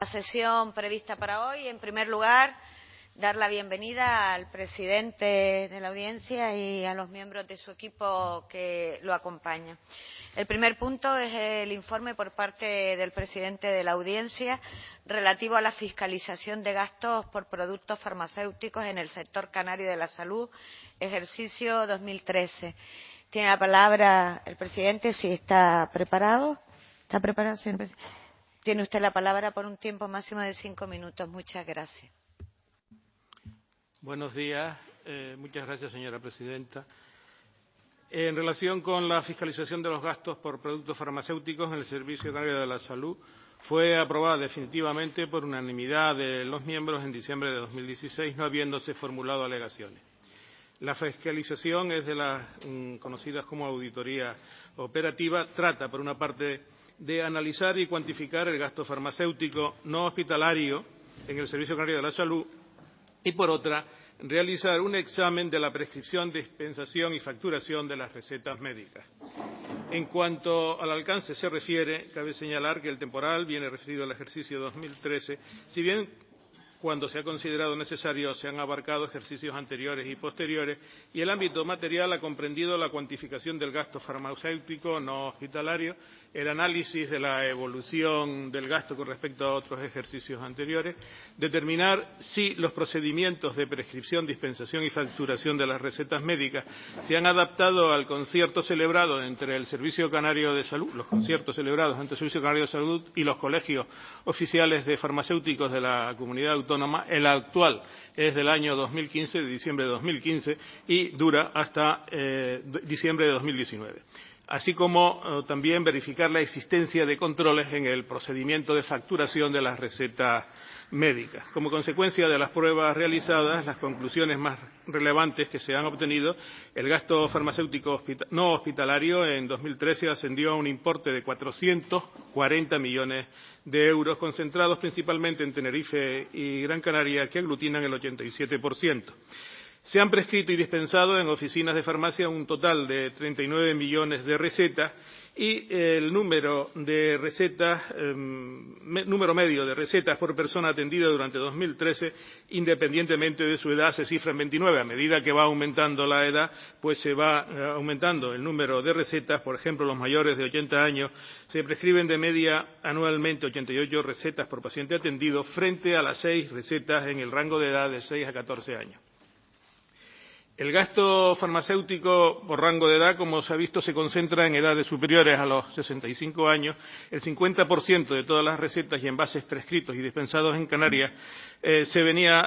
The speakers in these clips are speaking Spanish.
La sesión prevista para hoy, en primer lugar, dar la bienvenida al presidente de la audiencia y a los miembros de su equipo que lo acompañan. El primer punto es el informe por parte del presidente de la audiencia relativo a la fiscalización de gastos por productos farmacéuticos en el sector canario de la salud, ejercicio 2013. Tiene la palabra el presidente, si está preparado. ¿Está preparado, señor presidente? Tiene usted la palabra por un tiempo máximo de 5 minutos. Muchas gracias. Buenos días. Muchas gracias, señora presidenta. En relación con la fiscalización de los gastos por productos farmacéuticos en el Servicio Canario de la Salud, fue aprobada definitivamente por unanimidad de los miembros en diciembre de 2016, no habiéndose formulado alegaciones. La fiscalización es de las conocidas como auditoría operativa. Trata, por una parte, de analizar y cuantificar el gasto farmacéutico no hospitalario en el Servicio Canario de la Salud y, por otra, realizar un examen de la prescripción, dispensación y facturación de las recetas médicas. En cuanto al alcance se refiere, cabe señalar que el temporal viene referido al ejercicio 2013, si bien cuando se ha considerado necesario se han abarcado ejercicios anteriores y posteriores, y el ámbito material ha comprendido la cuantificación del gasto farmacéutico no hospitalario, el análisis de la evolución del gasto con respecto a otros ejercicios anteriores, determinar si los procedimientos de prescripción, dispensación y facturación de las recetas médicas se han adaptado al concierto celebrado entre el Servicio Canario de Salud, los conciertos celebrados entre el Servicio Canario de Salud y los colegios oficiales de farmacéuticos de la Comunidad Autónoma. El actual es del año 2015, de diciembre de 2015, y dura hasta diciembre de 2019. Así como también verificar la existencia de controles en el procedimiento de facturación de las recetas médicas. Como consecuencia de las pruebas realizadas, las conclusiones más relevantes que se han obtenido, el gasto farmacéutico no hospitalario en 2013 ascendió a un importe de 440 millones de euros, concentrados principalmente en Tenerife y Gran Canaria, que aglutinan el 87%. Se han prescrito y dispensado en oficinas de farmacia un total de 39 millones de recetas y el número medio de recetas por persona atendida durante 2013, independientemente de su edad, se cifra en 29. A medida que va aumentando la edad, pues se va aumentando el número de recetas. Por ejemplo, los mayores de 80 años se prescriben de media anualmente 88 recetas por paciente atendido, frente a las 6 recetas en el rango de edad de 6 a 14 años. El gasto farmacéutico por rango de edad, como se ha visto, se concentra en edades superiores a los 65 años. El 50% de todas las recetas y envases prescritos y dispensados en Canarias se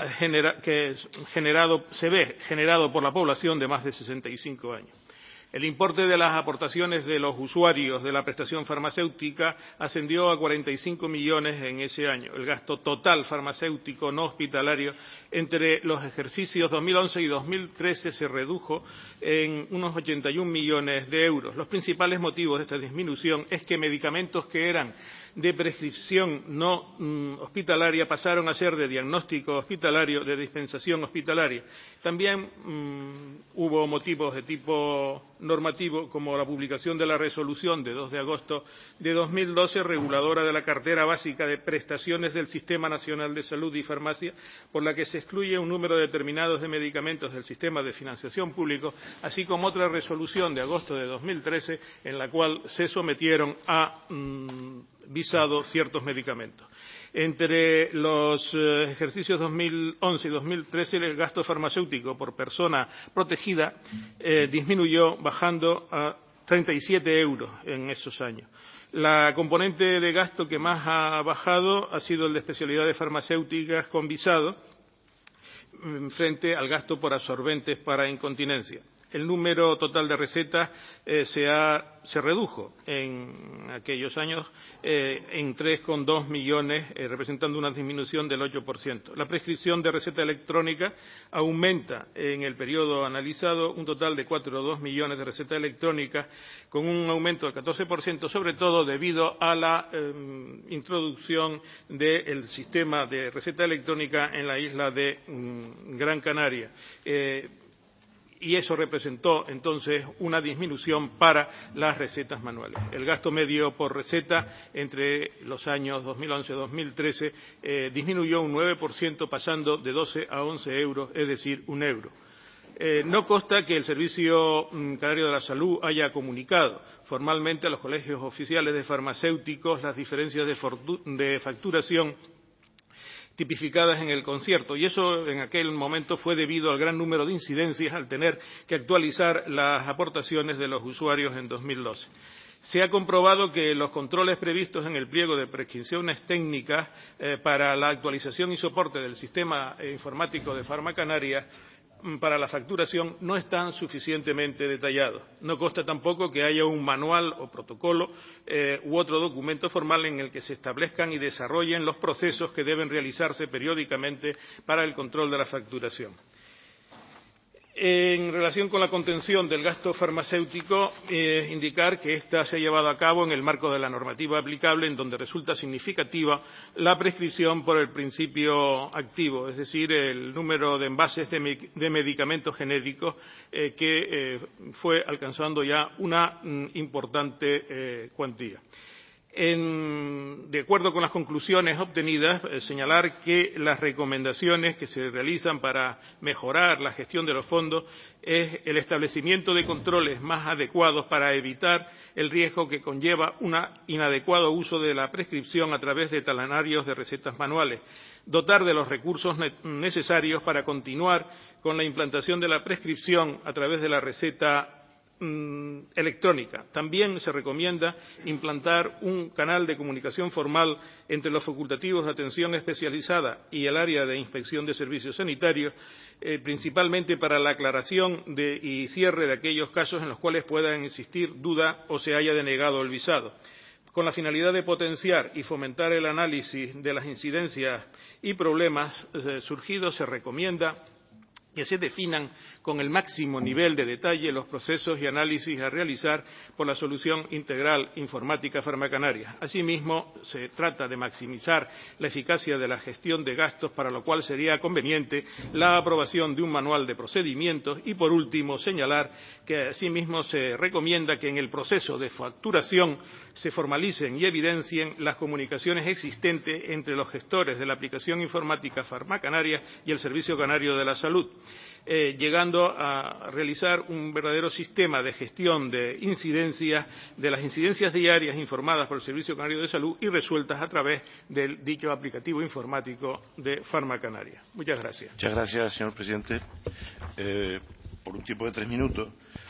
ve generado por la población de más de 65 años. El importe de las aportaciones de los usuarios de la prestación farmacéutica ascendió a 45 millones en ese año. El gasto total farmacéutico no hospitalario entre los ejercicios 2011 y 2013 se redujo en unos 81 millones de euros. Los principales motivos de esta disminución es que medicamentos que eran de prescripción no hospitalaria pasaron a ser de diagnóstico hospitalario, de dispensación hospitalaria. También hubo motivos de tipo normativo, como la publicación de la resolución de 2 de agosto de 2012, reguladora de la cartera básica de prestaciones del Sistema Nacional de Salud y Farmacia, por la que se excluye un número determinado de medicamentos del sistema de financiación público, así como otra resolución de agosto de 2013, en la cual se sometieron a visado ciertos medicamentos. Entre los ejercicios 2011 y 2013, el gasto farmacéutico por persona protegida disminuyó, bajando a 37 euros en esos años. La componente de gasto que más ha bajado ha sido el de especialidades farmacéuticas con visado, frente al gasto por absorbentes para incontinencia. El número total de recetas se redujo en aquellos años en 3,2 millones, representando una disminución del 8%. La prescripción de receta electrónica aumenta en el periodo analizado un total de 4,2 millones de recetas electrónicas, con un aumento del 14%, sobre todo debido a la introducción del sistema de receta electrónica en la isla de Gran Canaria. y eso representó entonces una disminución para las recetas manuales. El gasto medio por receta entre los años 2011-2013 disminuyó un 9%, pasando de 12 a 11 euros, es decir, 1 euro. No consta que el Servicio Canario de la Salud haya comunicado formalmente a los colegios oficiales de farmacéuticos las diferencias de facturación tipificadas en el concierto, y eso en aquel momento fue debido al gran número de incidencias al tener que actualizar las aportaciones de los usuarios en 2012. Se ha comprobado que los controles previstos en el pliego de prescripciones técnicas para la actualización y soporte del sistema informático de Farmacanaria para la facturación no están suficientemente detallados. No consta tampoco que haya un manual o protocolo u otro documento formal en el que se establezcan y desarrollen los procesos que deben realizarse periódicamente para el control de la facturación. En relación con la contención del gasto farmacéutico, indicar que ésta se ha llevado a cabo en el marco de la normativa aplicable, en donde resulta significativa la prescripción por el principio activo, es decir, el número de envases de medicamentos genéricos que fue alcanzando ya una importante cuantía. De acuerdo con las conclusiones obtenidas, señalar que las recomendaciones que se realizan para mejorar la gestión de los fondos es el establecimiento de controles más adecuados para evitar el riesgo que conlleva un inadecuado uso de la prescripción a través de talanarios de recetas manuales, dotar de los recursos necesarios para continuar con la implantación de la prescripción a través de la receta electrónica. También se recomienda implantar un canal de comunicación formal entre los facultativos de atención especializada y el área de inspección de servicios sanitarios, principalmente para la aclaración y cierre de aquellos casos en los cuales puedan existir duda o se haya denegado el visado. Con la finalidad de potenciar y fomentar el análisis de las incidencias y problemas surgidos, se recomienda que se definan con el máximo nivel de detalle los procesos y análisis a realizar por la solución integral informática Farmacanaria. Asimismo, se trata de maximizar la eficacia de la gestión de gastos, para lo cual sería conveniente la aprobación de un manual de procedimientos y, por último, señalar que asimismo se recomienda que en el proceso de facturación se formalicen y evidencien las comunicaciones existentes entre los gestores de la aplicación informática Farmacanaria y el Servicio Canario de la Salud, llegando a realizar un verdadero sistema de gestión de incidencias, de las incidencias diarias informadas por el Servicio Canario de Salud y resueltas a través del dicho aplicativo informático de Farmacanaria. Muchas gracias. Muchas gracias, señor presidente. Por un tiempo de 3 minutos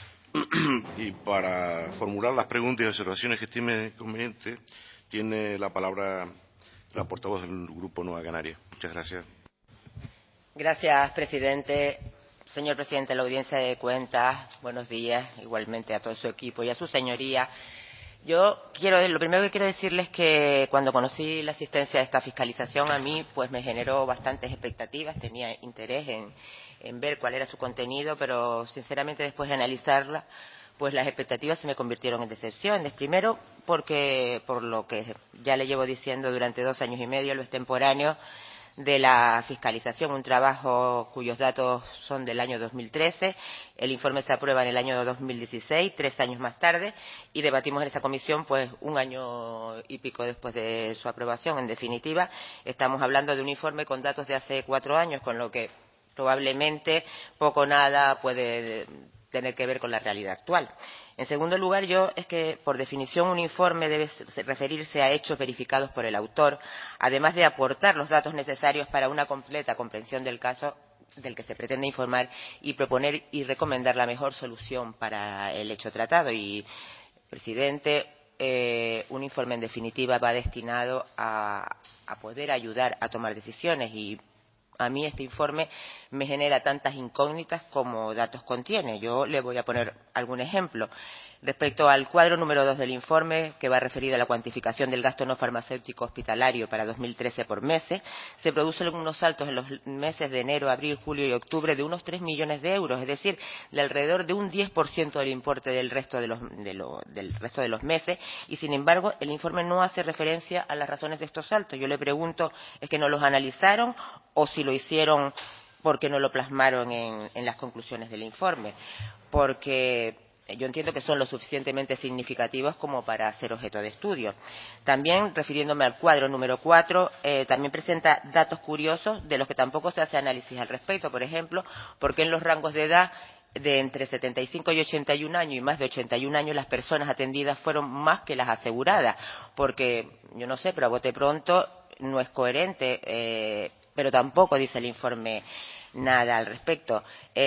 y para formular las preguntas y observaciones que estime conveniente, tiene la palabra la portavoz del Grupo Nueva Canaria. Muchas gracias. Gracias, presidente. Señor presidente de la Audiencia de Cuentas, buenos días, igualmente a todo su equipo y a su señoría. Lo primero que quiero decirles es que cuando conocí la existencia de esta fiscalización, a mí pues me generó bastantes expectativas, tenía interés en ver cuál era su contenido, pero sinceramente después de analizarla, pues las expectativas se me convirtieron en decepciones. Primero, porque por lo que ya le llevo diciendo durante 2 años y medio, lo extemporáneo de la fiscalización, un trabajo cuyos datos son del año 2013, el informe se aprueba en el año 2016, 3 años más tarde, y debatimos en esta comisión pues 1 año y pico después de su aprobación. En definitiva, estamos hablando de un informe con datos de hace 4 años, con lo que probablemente poco o nada puede tener que ver con la realidad actual. En segundo lugar, es que, por definición, un informe debe referirse a hechos verificados por el autor, además de aportar los datos necesarios para una completa comprensión del caso del que se pretende informar y proponer y recomendar la mejor solución para el hecho tratado. Y, presidente, un informe, en definitiva, va destinado a poder ayudar a tomar decisiones, y a mí este informe me genera tantas incógnitas como datos contiene. Yo le voy a poner algún ejemplo. Respecto al cuadro número 2 del informe, que va referido a la cuantificación del gasto no farmacéutico hospitalario para 2013 por meses, se producen unos saltos en los meses de enero, abril, julio y octubre de unos 3 millones de euros, es decir, de alrededor de un 10% del importe del resto de los meses, y sin embargo el informe no hace referencia a las razones de estos saltos. Yo le pregunto, ¿es que no los analizaron o si lo hicieron ¿por qué no lo plasmaron en las conclusiones del informe? Porque yo entiendo que son lo suficientemente significativos como para ser objeto de estudio. También, refiriéndome al cuadro número 4, también presenta datos curiosos de los que tampoco se hace análisis al respecto. Por ejemplo, ¿por qué en los rangos de edad de entre 75 y 81 años y más de 81 años las personas atendidas fueron más que las aseguradas? Porque, yo no sé, pero a bote pronto no es coherente, pero tampoco dice el informe nada al respecto.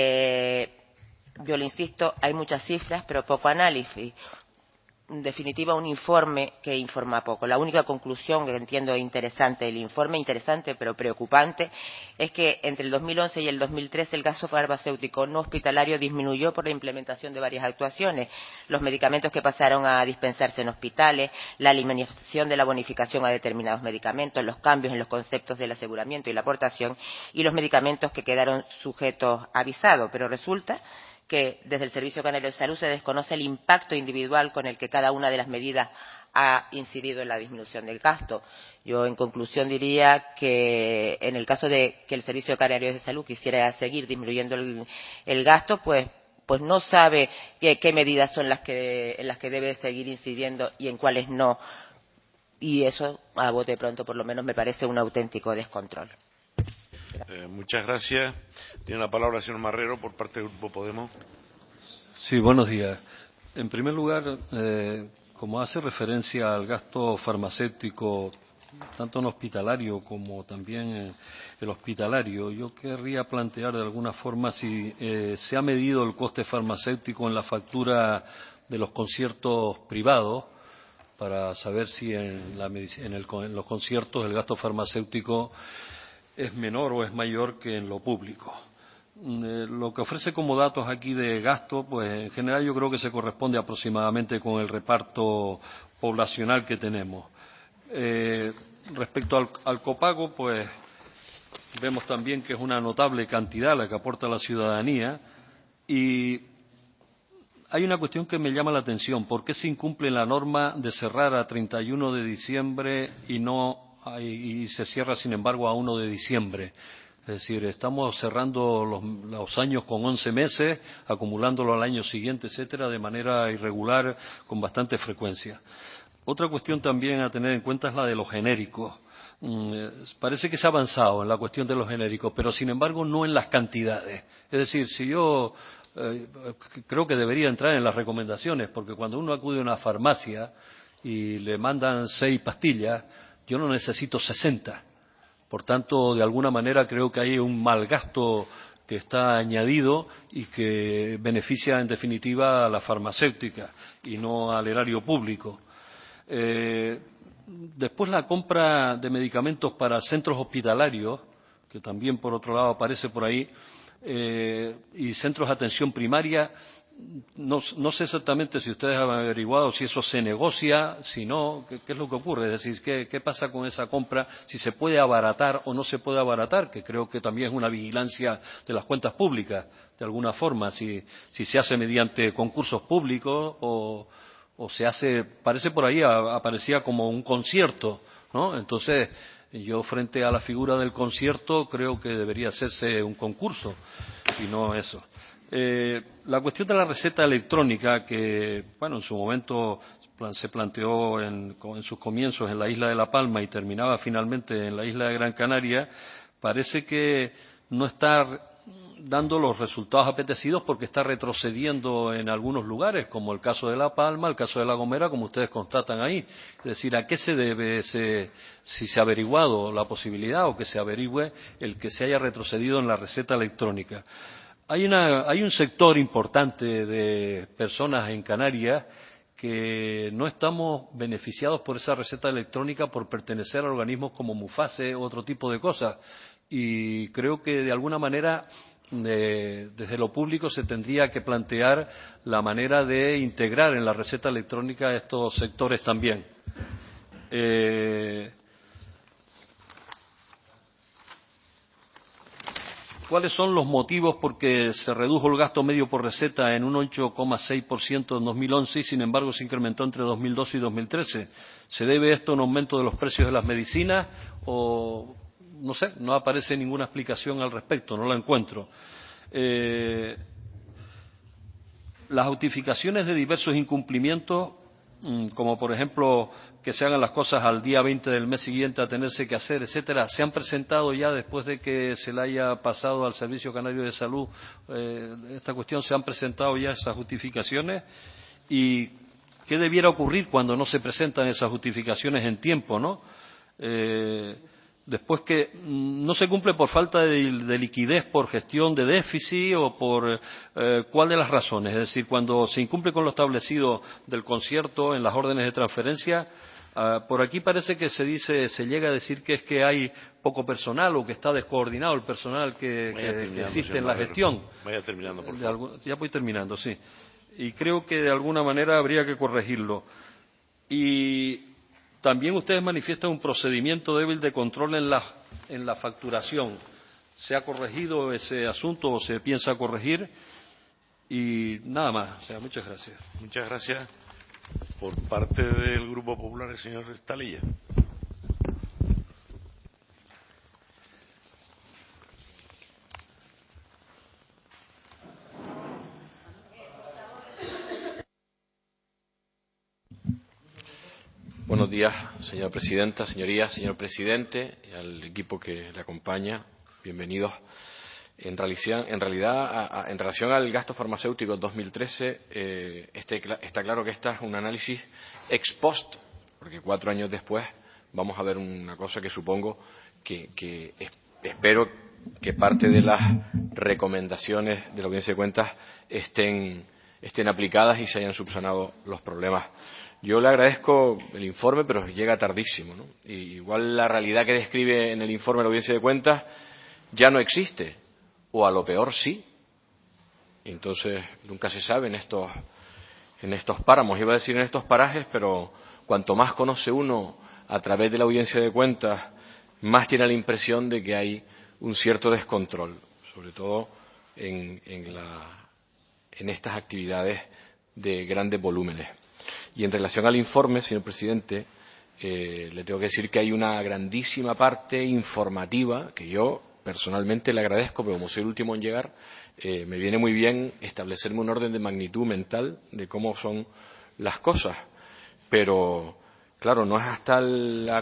Yo le insisto, hay muchas cifras, pero poco análisis. En definitiva, un informe que informa poco. La única conclusión que entiendo interesante del informe, interesante pero preocupante, es que entre el 2011 y el 2013 el gasto farmacéutico no hospitalario disminuyó por la implementación de varias actuaciones. Los medicamentos que pasaron a dispensarse en hospitales, la eliminación de la bonificación a determinados medicamentos, los cambios en los conceptos del aseguramiento y la aportación, y los medicamentos que quedaron sujetos a visado. Pero resulta que desde el Servicio Canario de Salud se desconoce el impacto individual con el que cada una de las medidas ha incidido en la disminución del gasto. Yo, en conclusión, diría que en el caso de que el Servicio Canario de Salud quisiera seguir disminuyendo el gasto, pues no sabe qué medidas son en las que debe seguir incidiendo y en cuáles no. Y eso, a bote pronto, por lo menos, me parece un auténtico descontrol. Muchas gracias. Tiene la palabra el señor Marrero por parte del Grupo Podemos. Sí, buenos días. En primer lugar, como hace referencia al gasto farmacéutico, tanto en hospitalario como también el hospitalario, yo querría plantear de alguna forma si se ha medido el coste farmacéutico en la factura de los conciertos privados, para saber si en los conciertos el gasto farmacéutico es menor o es mayor que en lo público. Lo que ofrece como datos aquí de gasto, pues en general yo creo que se corresponde aproximadamente con el reparto poblacional que tenemos. Respecto al copago, pues vemos también que es una notable cantidad la que aporta la ciudadanía, y hay una cuestión que me llama la atención. ¿Por qué se incumple la norma de cerrar a 31 de diciembre y se cierra, sin embargo, a 1 de diciembre? Es decir, estamos cerrando los años con 11 meses, acumulándolo al año siguiente, etcétera, de manera irregular, con bastante frecuencia. Otra cuestión también a tener en cuenta es la de los genéricos. Parece que se ha avanzado en la cuestión de los genéricos, pero sin embargo no en las cantidades. Es decir, si yo creo que debería entrar en las recomendaciones, porque cuando uno acude a una farmacia y le mandan 6 pastillas, yo no necesito 60. Por tanto, de alguna manera creo que hay un mal gasto que está añadido y que beneficia en definitiva a la farmacéutica y no al erario público. Después, la compra de medicamentos para centros hospitalarios, que también por otro lado aparece por ahí, y centros de atención primaria. No sé exactamente si ustedes han averiguado si eso se negocia, si no, qué es lo que ocurre. Es decir, qué pasa con esa compra, si se puede abaratar o no se puede abaratar, que creo que también es una vigilancia de las cuentas públicas, de alguna forma, si se hace mediante concursos públicos o se hace, parece por ahí, aparecía como un concierto, ¿no? Entonces, yo frente a la figura del concierto creo que debería hacerse un concurso y no eso. La cuestión de la receta electrónica, que bueno, en su momento se planteó en sus comienzos en la isla de La Palma y terminaba finalmente en la isla de Gran Canaria, parece que no está dando los resultados apetecidos porque está retrocediendo en algunos lugares, como el caso de La Palma, el caso de La Gomera, como ustedes constatan ahí. Es decir, ¿a qué se debe si se ha averiguado la posibilidad o que se averigüe el que se haya retrocedido en la receta electrónica? Hay un sector importante de personas en Canarias que no estamos beneficiados por esa receta electrónica por pertenecer a organismos como Mufase u otro tipo de cosas. Y creo que de alguna manera desde lo público se tendría que plantear la manera de integrar en la receta electrónica estos sectores también. ¿Cuáles son los motivos por que se redujo el gasto medio por receta en un 8,6% en 2011 y sin embargo se incrementó entre 2012 y 2013? ¿Se debe esto a un aumento de los precios de las medicinas o no sé, no aparece ninguna explicación al respecto, no la encuentro. Las justificaciones de diversos incumplimientos, como por ejemplo que se hagan las cosas al día 20 del mes siguiente a tenerse que hacer, etcétera, se han presentado ya después de que se le haya pasado al Servicio Canario de Salud esta cuestión, se han presentado ya esas justificaciones. ¿Y qué debiera ocurrir cuando no se presentan esas justificaciones en tiempo, no? Después que no se cumple por falta de liquidez, por gestión de déficit o por ¿cuál de las razones? Es decir, cuando se incumple con lo establecido del concierto en las órdenes de transferencia, por aquí parece que se llega a decir que es que hay poco personal o que está descoordinado el personal que existe en la gestión. Vaya terminando, por favor. Ya voy terminando, sí. Y creo que de alguna manera habría que corregirlo. Y también ustedes manifiestan un procedimiento débil de control en la facturación. ¿Se ha corregido ese asunto o se piensa corregir? Y nada más. O sea, muchas gracias. Muchas gracias. Por parte del Grupo Popular, el señor Estalilla. Buenos días, señora presidenta, señorías, señor presidente y al equipo que le acompaña. Bienvenidos. En realidad, en relación al gasto farmacéutico 2013, está claro que esta es un análisis ex post, porque 4 años después vamos a ver una cosa que supongo que espero que parte de las recomendaciones de la Audiencia de Cuentas estén aplicadas y se hayan subsanado los problemas. Yo le agradezco el informe, pero llega tardísimo, ¿no? Y igual la realidad que describe en el informe de la Audiencia de Cuentas ya no existe, o a lo peor sí. Entonces nunca se sabe en estos páramos, iba a decir en estos parajes, pero cuanto más conoce uno a través de la Audiencia de Cuentas, más tiene la impresión de que hay un cierto descontrol, sobre todo en estas actividades de grandes volúmenes. Y en relación al informe, señor presidente, le tengo que decir que hay una grandísima parte informativa que yo personalmente le agradezco, pero como soy el último en llegar, me viene muy bien establecerme un orden de magnitud mental de cómo son las cosas. Pero, claro, no es hasta la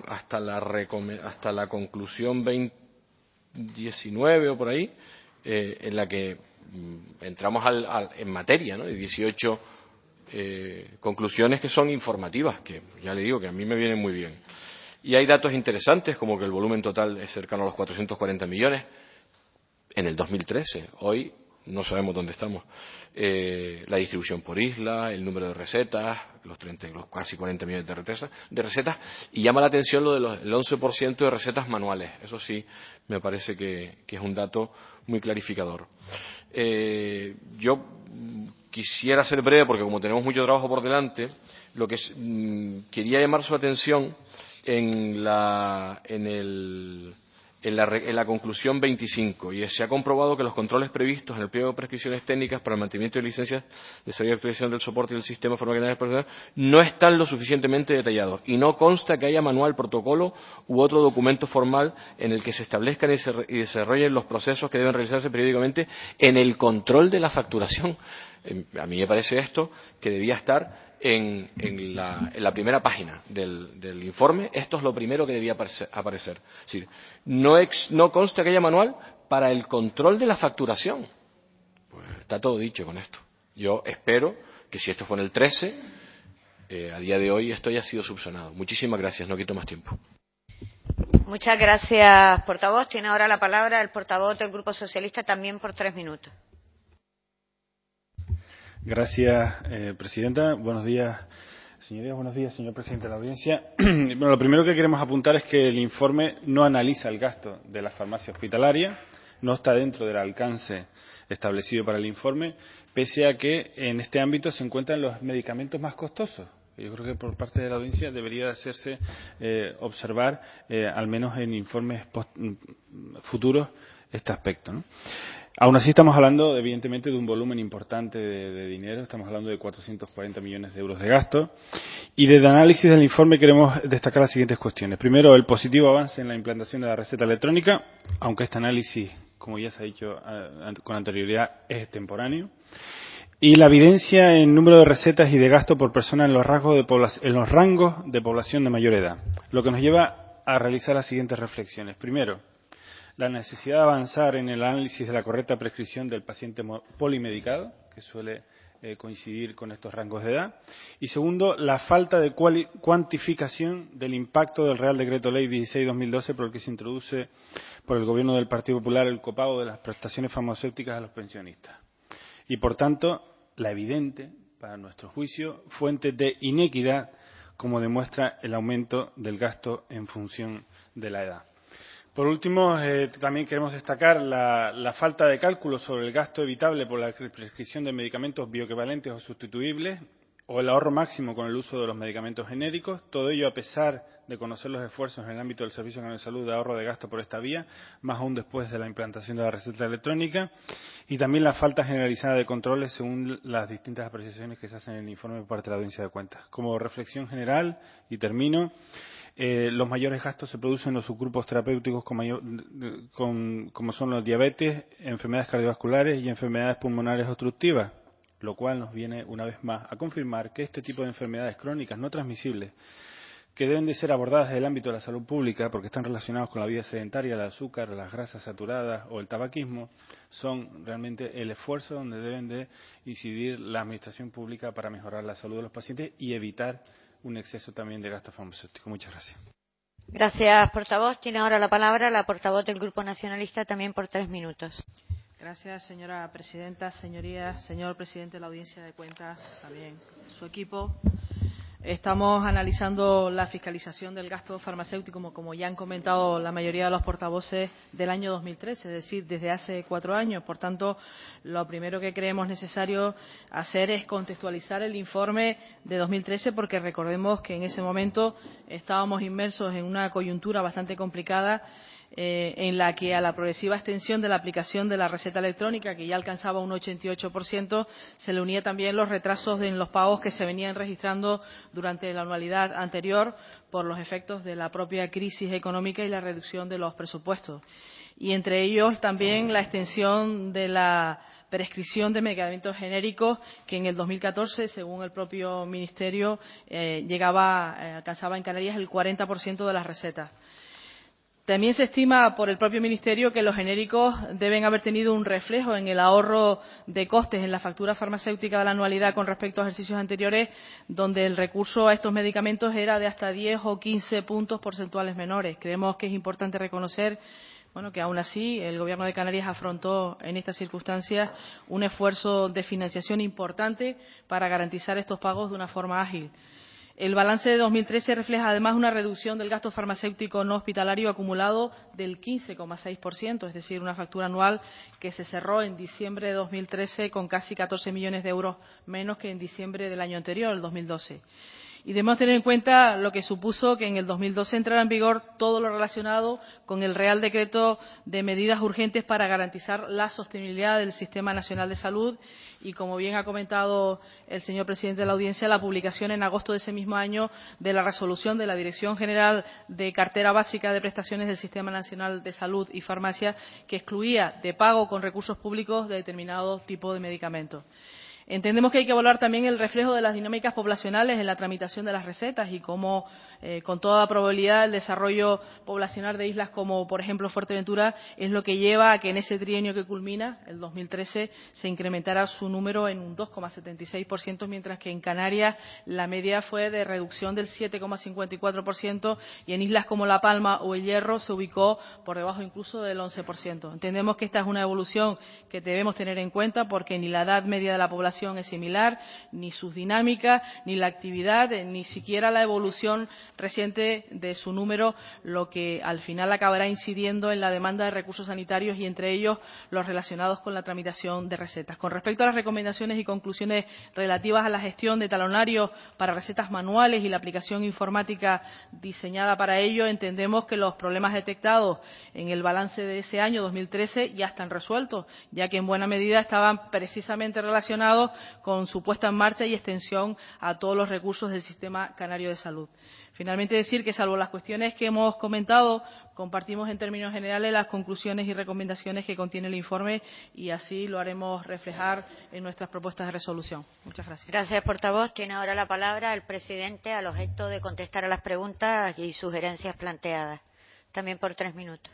conclusión 2019 o por ahí en la que entramos en materia, ¿no? De 18 conclusiones que son informativas, que ya le digo que a mí me vienen muy bien. Y hay datos interesantes, como que el volumen total es cercano a los 440 millones en el 2013. Hoy no sabemos dónde estamos. La distribución por isla, el número de recetas, los casi 40 millones de recetas, y llama la atención lo del 11% de recetas manuales. Eso sí me parece que es un dato muy clarificador. Yo quisiera ser breve porque como tenemos mucho trabajo por delante, lo que quería llamar su atención en la conclusión 25, y se ha comprobado que los controles previstos en el pliego de prescripciones técnicas para el mantenimiento de licencias de salida y actualización del soporte y del sistema farmacéutico no están lo suficientemente detallados y no consta que haya manual, protocolo u otro documento formal en el que se establezcan y desarrollen los procesos que deben realizarse periódicamente en el control de la facturación. A mí me parece esto que debía estar en la primera página del informe. Esto es lo primero que debía aparecer. Es decir, no consta que haya manual para el control de la facturación. Pues está todo dicho con esto. Yo espero que si esto fue en el 13, a día de hoy esto haya sido subsanado. Muchísimas gracias, no quito más tiempo. Muchas gracias, portavoz. Tiene ahora la palabra el portavoz del Grupo Socialista, también por 3 minutos. Gracias, presidenta. Buenos días, señorías. Buenos días, señor presidente de la Audiencia. Bueno, lo primero que queremos apuntar es que el informe no analiza el gasto de la farmacia hospitalaria, no está dentro del alcance establecido para el informe, pese a que en este ámbito se encuentran los medicamentos más costosos. Yo creo que por parte de la Audiencia debería hacerse observar, al menos en informes futuros, este aspecto, ¿no? Aún así estamos hablando, evidentemente, de un volumen importante de dinero. Estamos hablando de 440 millones de euros de gasto. Y desde el análisis del informe queremos destacar las siguientes cuestiones. Primero, el positivo avance en la implantación de la receta electrónica, aunque este análisis, como ya se ha dicho con anterioridad, es extemporáneo. Y la evidencia en número de recetas y de gasto por persona en los rangos de población de mayor edad. Lo que nos lleva a realizar las siguientes reflexiones. Primero, la necesidad de avanzar en el análisis de la correcta prescripción del paciente polimedicado, que suele coincidir con estos rangos de edad. Y segundo, la falta de cuantificación del impacto del Real Decreto Ley 16/2012 por el que se introduce por el Gobierno del Partido Popular el copago de las prestaciones farmacéuticas a los pensionistas. Y, por tanto, la evidente, para nuestro juicio, fuente de inequidad, como demuestra el aumento del gasto en función de la edad. Por último, también queremos destacar la falta de cálculo sobre el gasto evitable por la prescripción de medicamentos bioequivalentes o sustituibles o el ahorro máximo con el uso de los medicamentos genéricos. Todo ello a pesar de conocer los esfuerzos en el ámbito del Servicio Nacional de Salud de ahorro de gasto por esta vía, más aún después de la implantación de la receta electrónica, y también la falta generalizada de controles según las distintas apreciaciones que se hacen en el informe por parte de la Audiencia de Cuentas. Como reflexión general, y termino, los mayores gastos se producen en los subgrupos terapéuticos como son los diabetes, enfermedades cardiovasculares y enfermedades pulmonares obstructivas, lo cual nos viene una vez más a confirmar que este tipo de enfermedades crónicas no transmisibles, que deben de ser abordadas desde el ámbito de la salud pública porque están relacionados con la vida sedentaria, el azúcar, las grasas saturadas o el tabaquismo, son realmente el esfuerzo donde deben de incidir la administración pública para mejorar la salud de los pacientes y evitar un exceso también de gasto farmacéutico. Muchas gracias. Gracias, portavoz. Tiene ahora la palabra la portavoz del Grupo Nacionalista, también por 3 minutos. Gracias, señora presidenta, señorías, señor presidente de la Audiencia de Cuentas, también su equipo. Estamos analizando la fiscalización del gasto farmacéutico, como ya han comentado la mayoría de los portavoces, del año 2013, es decir, desde hace 4 años. Por tanto, lo primero que creemos necesario hacer es contextualizar el informe de 2013, porque recordemos que en ese momento estábamos inmersos en una coyuntura bastante complicada, en la que a la progresiva extensión de la aplicación de la receta electrónica, que ya alcanzaba un 88%, se le unía también los retrasos en los pagos que se venían registrando durante la anualidad anterior por los efectos de la propia crisis económica y la reducción de los presupuestos. Y entre ellos también la extensión de la prescripción de medicamentos genéricos, que en el 2014, según el propio Ministerio, alcanzaba en Canarias el 40% de las recetas. También se estima por el propio Ministerio que los genéricos deben haber tenido un reflejo en el ahorro de costes en la factura farmacéutica de la anualidad con respecto a ejercicios anteriores, donde el recurso a estos medicamentos era de hasta 10 o 15 puntos porcentuales menores. Creemos que es importante reconocer que aún así el Gobierno de Canarias afrontó en estas circunstancias un esfuerzo de financiación importante para garantizar estos pagos de una forma ágil. El balance de 2013 refleja además una reducción del gasto farmacéutico no hospitalario acumulado del 15,6%, es decir, una factura anual que se cerró en diciembre de 2013 con casi 14 millones de euros menos que en diciembre del año anterior, el 2012. Y debemos tener en cuenta lo que supuso que en el 2012 entrara en vigor todo lo relacionado con el Real Decreto de medidas urgentes para garantizar la sostenibilidad del Sistema Nacional de Salud y, como bien ha comentado el señor presidente de la Audiencia, la publicación en agosto de ese mismo año de la resolución de la Dirección General de Cartera Básica de Prestaciones del Sistema Nacional de Salud y Farmacia, que excluía de pago con recursos públicos de determinados tipos de medicamentos. Entendemos que hay que evaluar también el reflejo de las dinámicas poblacionales en la tramitación de las recetas y cómo, con toda probabilidad, el desarrollo poblacional de islas como, por ejemplo, Fuerteventura, es lo que lleva a que en ese trienio que culmina, el 2013, se incrementara su número en un 2,76%, mientras que en Canarias la media fue de reducción del 7,54% y en islas como La Palma o El Hierro se ubicó por debajo incluso del 11%. Entendemos que esta es una evolución que debemos tener en cuenta porque ni la edad media de la población población es similar, ni sus dinámicas, ni la actividad, ni siquiera la evolución reciente de su número, lo que al final acabará incidiendo en la demanda de recursos sanitarios y entre ellos los relacionados con la tramitación de recetas. Con respecto a las recomendaciones y conclusiones relativas a la gestión de talonarios para recetas manuales y la aplicación informática diseñada para ello, entendemos que los problemas detectados en el balance de ese año 2013 ya están resueltos, ya que en buena medida estaban precisamente relacionados con su puesta en marcha y extensión a todos los recursos del Sistema Canario de Salud. Finalmente, decir que, salvo las cuestiones que hemos comentado, compartimos en términos generales las conclusiones y recomendaciones que contiene el informe y así lo haremos reflejar en nuestras propuestas de resolución. Muchas gracias. Gracias, portavoz. Tiene ahora la palabra el presidente al objeto de contestar a las preguntas y sugerencias planteadas. También por 3 minutos.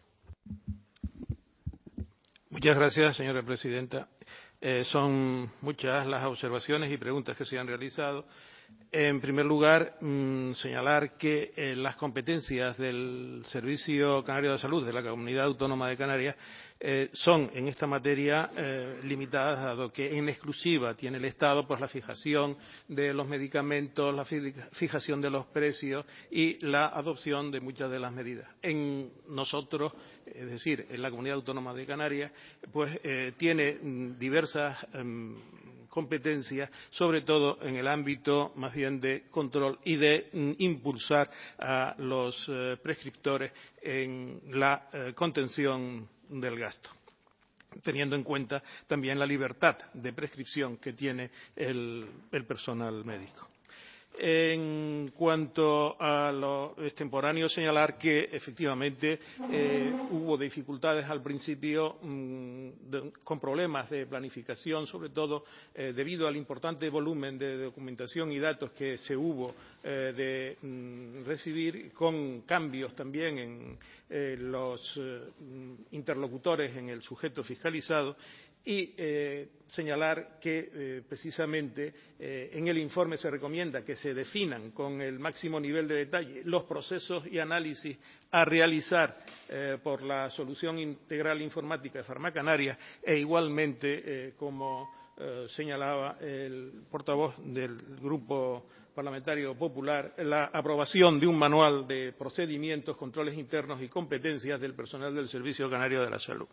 Muchas gracias, señora presidenta. Son muchas las observaciones y preguntas que se han realizado. En primer lugar, señalar que las competencias del Servicio Canario de Salud de la Comunidad Autónoma de Canarias son en esta materia limitadas, dado que en exclusiva tiene el Estado pues la fijación de los medicamentos, la fijación de los precios y la adopción de muchas de las medidas. En nosotros, es decir, en la Comunidad Autónoma de Canarias, pues tiene diversas competencias, sobre todo en el ámbito más bien de control y de impulsar a los prescriptores en la contención del gasto, teniendo en cuenta también la libertad de prescripción que tiene el personal médico. En cuanto a lo extemporáneo, señalar que efectivamente hubo dificultades al principio con problemas de planificación, sobre todo debido al importante volumen de documentación y datos que se hubo de recibir, con cambios también en los interlocutores en el sujeto fiscalizado. Y señalar que precisamente en el informe se recomienda que se definan con el máximo nivel de detalle los procesos y análisis a realizar por la Solución Integral Informática de Farmacanaria e igualmente, como señalaba el portavoz del Grupo Parlamentario Popular, la aprobación de un manual de procedimientos, controles internos y competencias del personal del Servicio Canario de la Salud.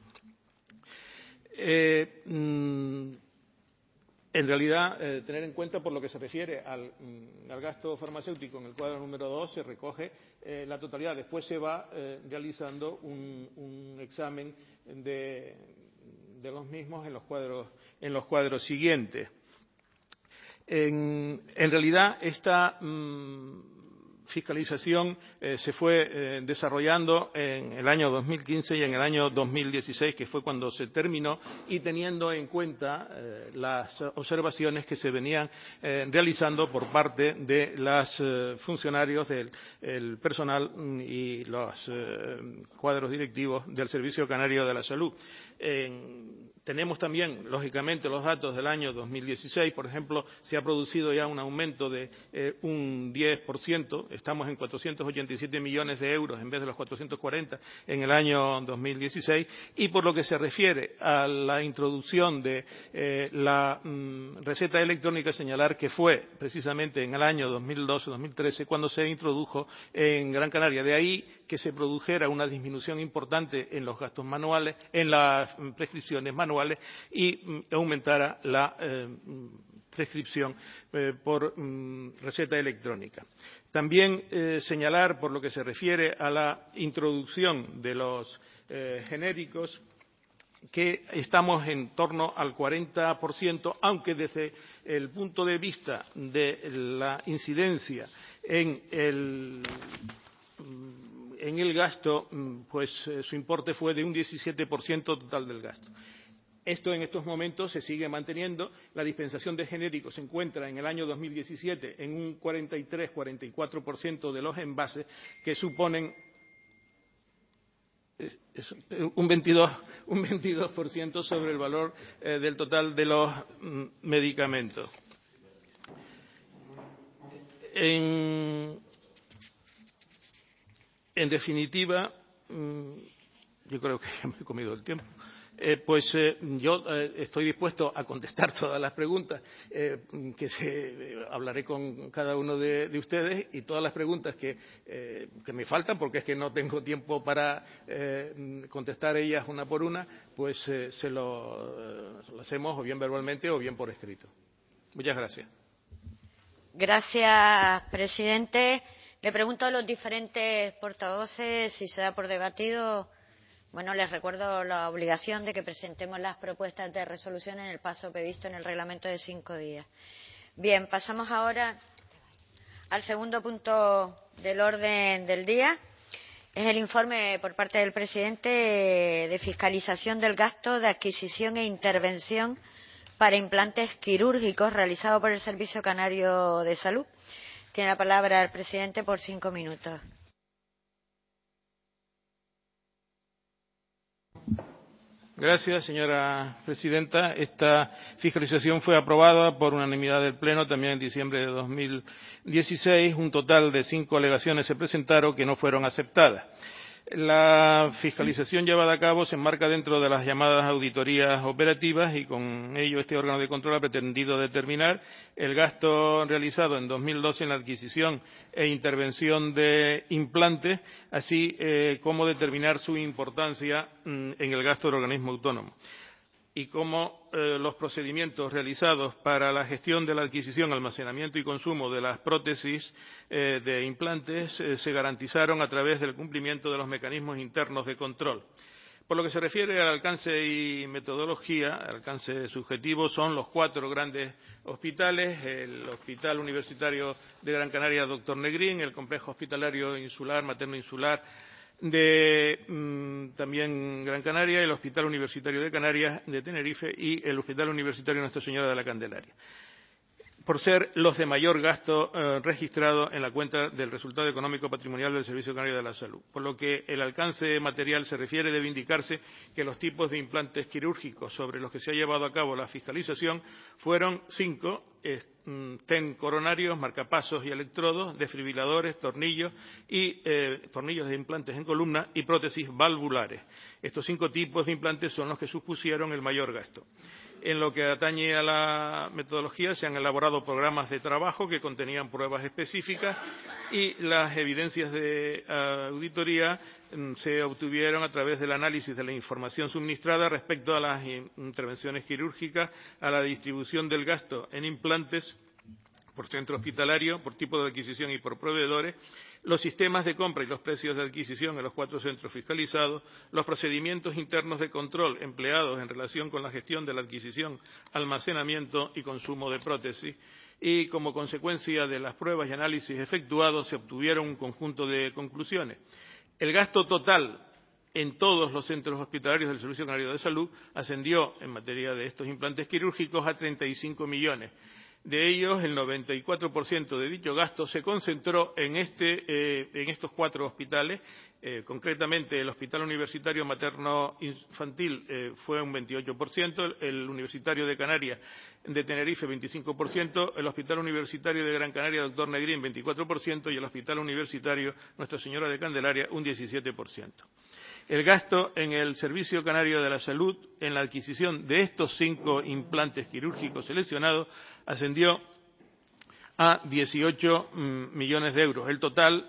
En realidad, tener en cuenta, por lo que se refiere al gasto farmacéutico, en el cuadro número 2 se recoge la totalidad. Después se va realizando un examen de los mismos en los cuadros siguientes. En realidad, esta fiscalización se fue desarrollando en el año 2015 y en el año 2016, que fue cuando se terminó, y teniendo en cuenta las observaciones que se venían realizando por parte de los funcionarios del personal y los cuadros directivos del Servicio Canario de la Salud. Tenemos también, lógicamente, los datos del año 2016. Por ejemplo, se ha producido ya un aumento de un 10%. Estamos en 487 millones de euros en vez de los 440 en el año 2016. Y por lo que se refiere a la introducción de la receta electrónica, señalar que fue precisamente en el año 2012-2013 cuando se introdujo en Gran Canaria. De ahí que se produjera una disminución importante en los gastos manuales, en las prescripciones manuales, y aumentara la prescripción por receta electrónica. También señalar, por lo que se refiere a la introducción de los genéricos, que estamos en torno al 40%, aunque desde el punto de vista de la incidencia en el gasto, pues su importe fue de un 17% total del gasto. Esto en estos momentos se sigue manteniendo. La dispensación de genéricos se encuentra en el año 2017 en un 43-44% de los envases, que suponen un 22% sobre el valor del total de los medicamentos. En definitiva, yo creo que ya me he comido el tiempo. Yo estoy dispuesto a contestar todas las preguntas hablaré con cada uno de ustedes, y todas las preguntas que me faltan, porque es que no tengo tiempo para contestar ellas una por una, pues se lo hacemos o bien verbalmente o bien por escrito. Muchas gracias. Gracias, presidente. Le pregunto a los diferentes portavoces si se da por debatido. Bueno, les recuerdo la obligación de que presentemos las propuestas de resolución en el plazo previsto en el reglamento de 5 días. Bien, pasamos ahora al segundo punto del orden del día. Es el informe por parte del presidente de fiscalización del gasto de adquisición e intervención para implantes quirúrgicos realizado por el Servicio Canario de Salud. Tiene la palabra el presidente por 5 minutos. Gracias, señora presidenta. Esta fiscalización fue aprobada por unanimidad del Pleno también en diciembre de 2016. Un total de 5 alegaciones se presentaron que no fueron aceptadas. La fiscalización llevada a cabo se enmarca dentro de las llamadas auditorías operativas, y con ello este órgano de control ha pretendido determinar el gasto realizado en 2012 en la adquisición e intervención de implantes, así como determinar su importancia en el gasto del organismo autónomo, y cómo los procedimientos realizados para la gestión de la adquisición, almacenamiento y consumo de las prótesis de implantes se garantizaron a través del cumplimiento de los mecanismos internos de control. Por lo que se refiere al alcance y metodología, alcance subjetivo, son los 4 grandes hospitales: el Hospital Universitario de Gran Canaria Dr. Negrín, el Complejo Hospitalario Insular, Materno Insular de también Gran Canaria, el Hospital Universitario de Canarias de Tenerife y el Hospital Universitario Nuestra Señora de la Candelaria, por ser los de mayor gasto registrado en la cuenta del resultado económico patrimonial del Servicio Canario de la Salud. Por lo que el alcance material se refiere, debe indicarse que los tipos de implantes quirúrgicos sobre los que se ha llevado a cabo la fiscalización fueron 5: stent coronarios, marcapasos y electrodos, desfibriladores, tornillos y tornillos de implantes en columna y prótesis valvulares. Estos 5 tipos de implantes son los que supusieron el mayor gasto. En lo que atañe a la metodología, se han elaborado programas de trabajo que contenían pruebas específicas, y las evidencias de auditoría se obtuvieron a través del análisis de la información suministrada respecto a las intervenciones quirúrgicas, a la distribución del gasto en implantes por centro hospitalario, por tipo de adquisición y por proveedores, los sistemas de compra y los precios de adquisición en los 4 centros fiscalizados, los procedimientos internos de control empleados en relación con la gestión de la adquisición, almacenamiento y consumo de prótesis, y como consecuencia de las pruebas y análisis efectuados se obtuvieron un conjunto de conclusiones. El gasto total en todos los centros hospitalarios del Servicio Canario de Salud ascendió, en materia de estos implantes quirúrgicos, a 35 millones. De ellos, el 94% de dicho gasto se concentró en estos 4 hospitales. Concretamente, el Hospital Universitario Materno Infantil fue un 28%, el Universitario de Canarias de Tenerife 25%, el Hospital Universitario de Gran Canaria Dr. Negrín 24% y el Hospital Universitario Nuestra Señora de Candelaria un 17%. El gasto en el Servicio Canario de la Salud en la adquisición de estos 5 implantes quirúrgicos seleccionados ascendió a 18 millones de euros. El total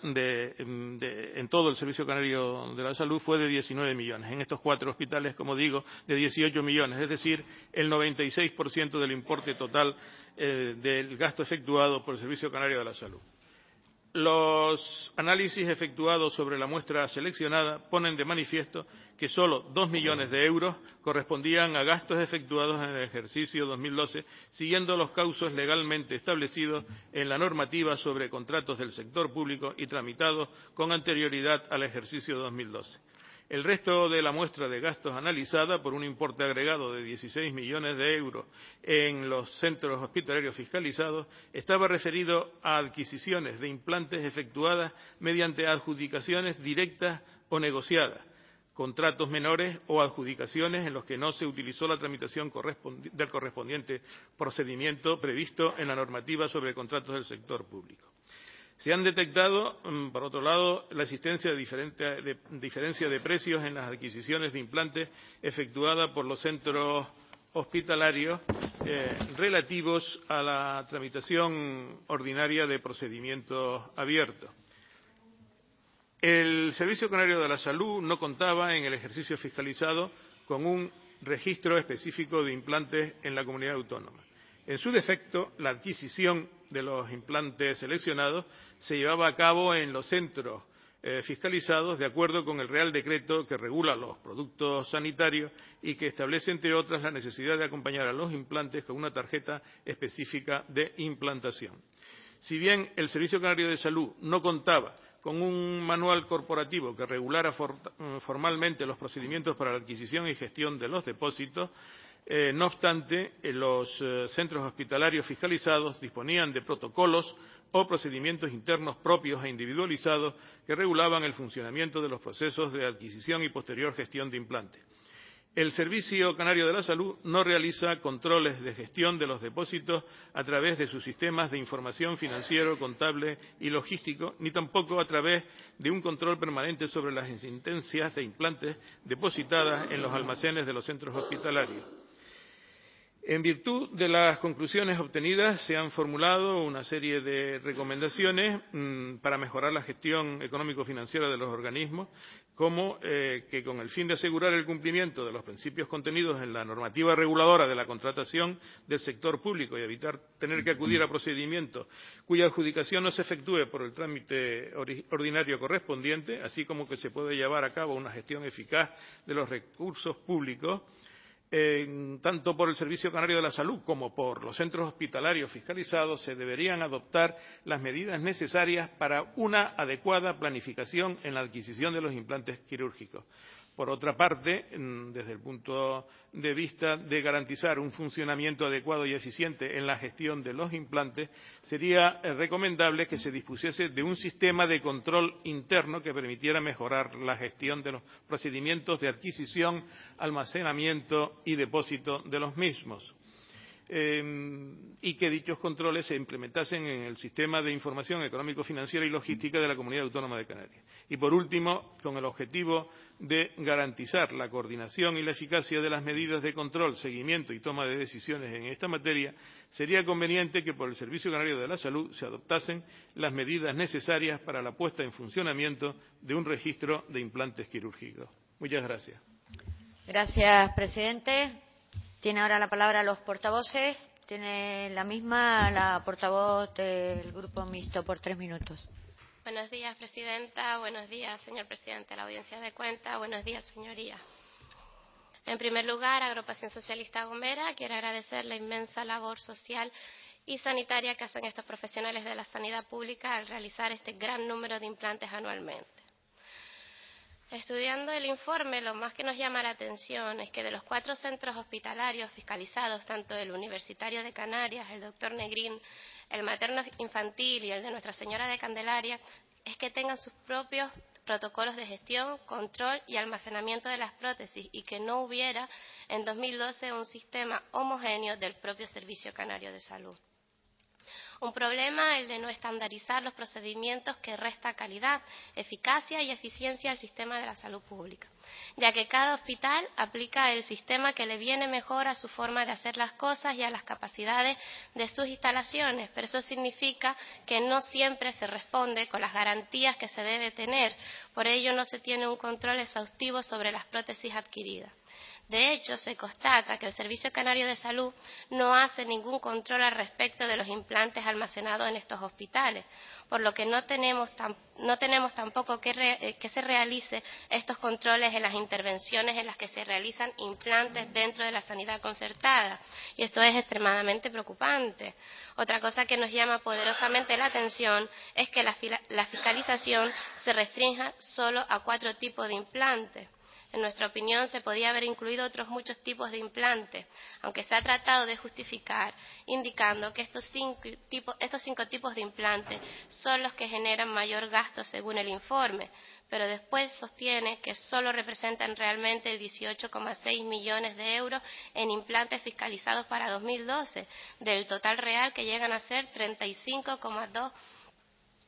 en todo el Servicio Canario de la Salud fue de 19 millones. En estos 4 hospitales, como digo, de 18 millones, es decir, el 96% del importe total del gasto efectuado por el Servicio Canario de la Salud. Los análisis efectuados sobre la muestra seleccionada ponen de manifiesto que solo 2 millones de euros correspondían a gastos efectuados en el ejercicio 2012, siguiendo los causos legalmente establecidos en la normativa sobre contratos del sector público y tramitados con anterioridad al ejercicio 2012. El resto de la muestra de gastos analizada, por un importe agregado de 16 millones de euros en los centros hospitalarios fiscalizados, estaba referido a adquisiciones de implantes efectuadas mediante adjudicaciones directas o negociadas, contratos menores o adjudicaciones en los que no se utilizó la tramitación del correspondiente procedimiento previsto en la normativa sobre contratos del sector público. Se han detectado, por otro lado, la existencia de diferencia de precios en las adquisiciones de implantes efectuadas por los centros hospitalarios relativos a la tramitación ordinaria de procedimientos abiertos. El Servicio Canario de la Salud no contaba en el ejercicio fiscalizado con un registro específico de implantes en la comunidad autónoma. En su defecto, la adquisición de los implantes seleccionados se llevaba a cabo en los centros fiscalizados de acuerdo con el Real Decreto que regula los productos sanitarios y que establece, entre otras, la necesidad de acompañar a los implantes con una tarjeta específica de implantación. Si bien el Servicio Canario de Salud no contaba con un manual corporativo que regulara formalmente los procedimientos para la adquisición y gestión de los depósitos, no obstante, los centros hospitalarios fiscalizados disponían de protocolos o procedimientos internos propios e individualizados que regulaban el funcionamiento de los procesos de adquisición y posterior gestión de implantes. El Servicio Canario de la Salud no realiza controles de gestión de los depósitos a través de sus sistemas de información financiero, contable y logístico, ni tampoco a través de un control permanente sobre las existencias de implantes depositadas en los almacenes de los centros hospitalarios. En virtud de las conclusiones obtenidas, se han formulado una serie de recomendaciones para mejorar la gestión económico-financiera de los organismos, como que con el fin de asegurar el cumplimiento de los principios contenidos en la normativa reguladora de la contratación del sector público y evitar tener que acudir a procedimientos cuya adjudicación no se efectúe por el trámite ordinario correspondiente, así como que se puede llevar a cabo una gestión eficaz de los recursos públicos, tanto por el Servicio Canario de la Salud como por los centros hospitalarios fiscalizados, se deberían adoptar las medidas necesarias para una adecuada planificación en la adquisición de los implantes quirúrgicos. Por otra parte, desde el punto de vista de garantizar un funcionamiento adecuado y eficiente en la gestión de los implantes, sería recomendable que se dispusiese de un sistema de control interno que permitiera mejorar la gestión de los procedimientos de adquisición, almacenamiento y depósito de los mismos. Y que dichos controles se implementasen en el sistema de información económico-financiera y logística de la Comunidad Autónoma de Canarias. Y, por último, con el objetivo de garantizar la coordinación y la eficacia de las medidas de control, seguimiento y toma de decisiones en esta materia, sería conveniente que por el Servicio Canario de la Salud se adoptasen las medidas necesarias para la puesta en funcionamiento de un registro de implantes quirúrgicos. Muchas gracias. Gracias, presidente. Tiene ahora la palabra los portavoces. Tiene la misma la portavoz del Grupo Mixto por 3 minutos. Buenos días, presidenta. Buenos días, señor presidente de la Audiencia de Cuentas. Buenos días, señorías. En primer lugar, Agrupación Socialista Gomera quiere agradecer la inmensa labor social y sanitaria que hacen estos profesionales de la sanidad pública al realizar este gran número de implantes anualmente. Estudiando el informe, lo más que nos llama la atención es que de los 4 centros hospitalarios fiscalizados, tanto el Universitario de Canarias, el Dr. Negrín, el Materno Infantil y el de Nuestra Señora de Candelaria, es que tengan sus propios protocolos de gestión, control y almacenamiento de las prótesis y que no hubiera en 2012 un sistema homogéneo del propio Servicio Canario de Salud. Un problema el de no estandarizar los procedimientos que resta calidad, eficacia y eficiencia al sistema de la salud pública, ya que cada hospital aplica el sistema que le viene mejor a su forma de hacer las cosas y a las capacidades de sus instalaciones, pero eso significa que no siempre se responde con las garantías que se debe tener, por ello no se tiene un control exhaustivo sobre las prótesis adquiridas. De hecho, se constata que el Servicio Canario de Salud no hace ningún control al respecto de los implantes almacenados en estos hospitales, por lo que no tenemos tampoco que se realice estos controles en las intervenciones en las que se realizan implantes dentro de la sanidad concertada, y esto es extremadamente preocupante. Otra cosa que nos llama poderosamente la atención es que la fiscalización se restrinja solo a 4 tipos de implantes. En nuestra opinión, se podía haber incluido otros muchos tipos de implantes, aunque se ha tratado de justificar indicando que estos 5 tipos de implantes son los que generan mayor gasto según el informe, pero después sostiene que solo representan realmente el 18,6 millones de euros en implantes fiscalizados para 2012, del total real que llegan a ser 35,2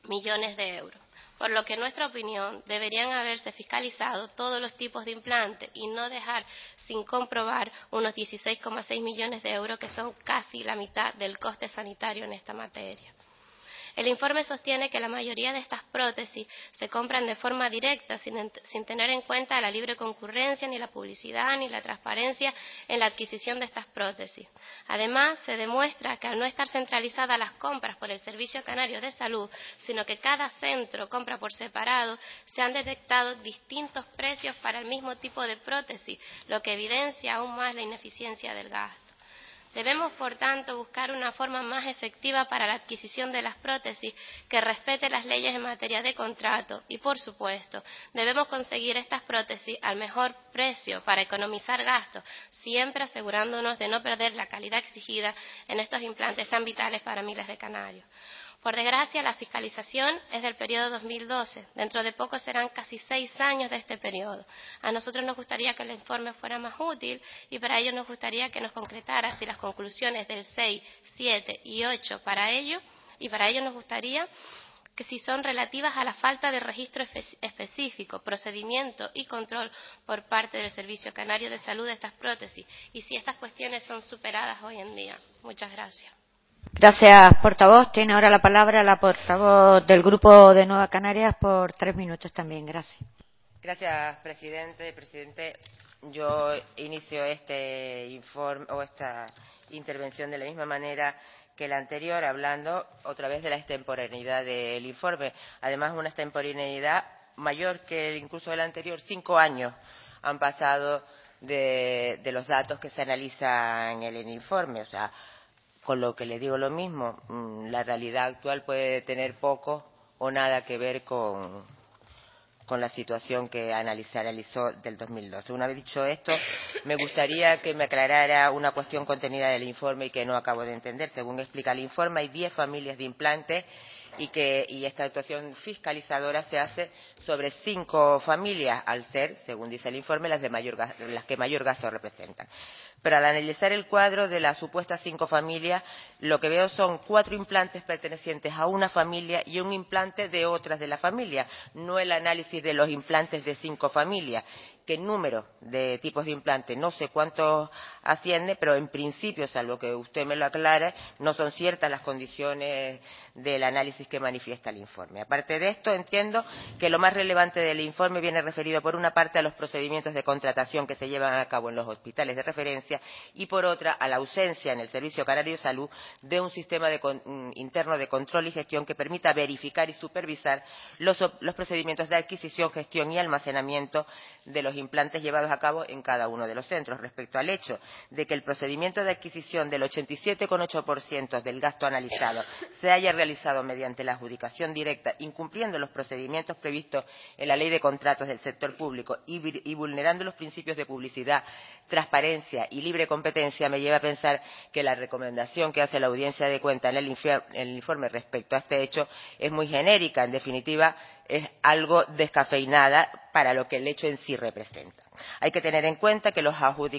millones de euros. Por lo que, en nuestra opinión, deberían haberse fiscalizado todos los tipos de implantes y no dejar sin comprobar unos 16,6 millones de euros, que son casi la mitad del coste sanitario en esta materia. El informe sostiene que la mayoría de estas prótesis se compran de forma directa, sin tener en cuenta la libre concurrencia, ni la publicidad, ni la transparencia en la adquisición de estas prótesis. Además, se demuestra que, al no estar centralizadas las compras por el Servicio Canario de Salud, sino que cada centro compra por separado, se han detectado distintos precios para el mismo tipo de prótesis, lo que evidencia aún más la ineficiencia del gasto. Debemos, por tanto, buscar una forma más efectiva para la adquisición de las prótesis que respete las leyes en materia de contrato y, por supuesto, debemos conseguir estas prótesis al mejor precio para economizar gastos, siempre asegurándonos de no perder la calidad exigida en estos implantes tan vitales para miles de canarios. Por desgracia, la fiscalización es del periodo 2012. Dentro de poco serán casi 6 años de este periodo. A nosotros nos gustaría que el informe fuera más útil y para ello nos gustaría que nos concretara si las conclusiones del 6, 7 y 8 para ello nos gustaría que si son relativas a la falta de registro específico, procedimiento y control por parte del Servicio Canario de Salud de estas prótesis y si estas cuestiones son superadas hoy en día. Muchas gracias. Gracias, portavoz. Tiene ahora la palabra la portavoz del Grupo de Nueva Canarias por 3 minutos también. Gracias. Gracias, presidente. Presidente, yo inicio este informe o esta intervención de la misma manera que la anterior, hablando otra vez de la extemporaneidad del informe. Además, una extemporaneidad mayor que incluso el anterior. 5 años han pasado de los datos que se analizan en el informe. O sea, con lo que le digo lo mismo, la realidad actual puede tener poco o nada que ver con la situación que se analizó del 2012. Una vez dicho esto, me gustaría que me aclarara una cuestión contenida del informe y que no acabo de entender. Según explica el informe, hay 10 familias de implantes y esta actuación fiscalizadora se hace sobre 5 familias, al ser, según dice el informe, las que mayor gasto representan. Pero al analizar el cuadro de las supuestas 5 familias, lo que veo son 4 implantes pertenecientes a una familia y un implante de otras de la familia, no el análisis de los implantes de 5 familias. ¿Qué número de tipos de implantes? No sé cuántos asciende, pero en principio, salvo que usted me lo aclare, no son ciertas las condiciones del análisis que manifiesta el informe. Aparte de esto, entiendo que lo más relevante del informe viene referido, por una parte, a los procedimientos de contratación que se llevan a cabo en los hospitales de referencia y, por otra, a la ausencia en el Servicio Canario de Salud de un sistema interno de control y gestión que permita verificar y supervisar los procedimientos de adquisición, gestión y almacenamiento de los implantes llevados a cabo en cada uno de los centros. Respecto al hecho de que el procedimiento de adquisición del 87,8% del gasto analizado se haya realizado mediante la adjudicación directa, incumpliendo los procedimientos previstos en la Ley de Contratos del Sector Público y vulnerando los principios de publicidad, transparencia y libre competencia, me lleva a pensar que la recomendación que hace la Audiencia de Cuentas en el informe respecto a este hecho es muy genérica. En definitiva, es algo descafeinada para lo que el hecho en sí representa. Hay que tener en cuenta que los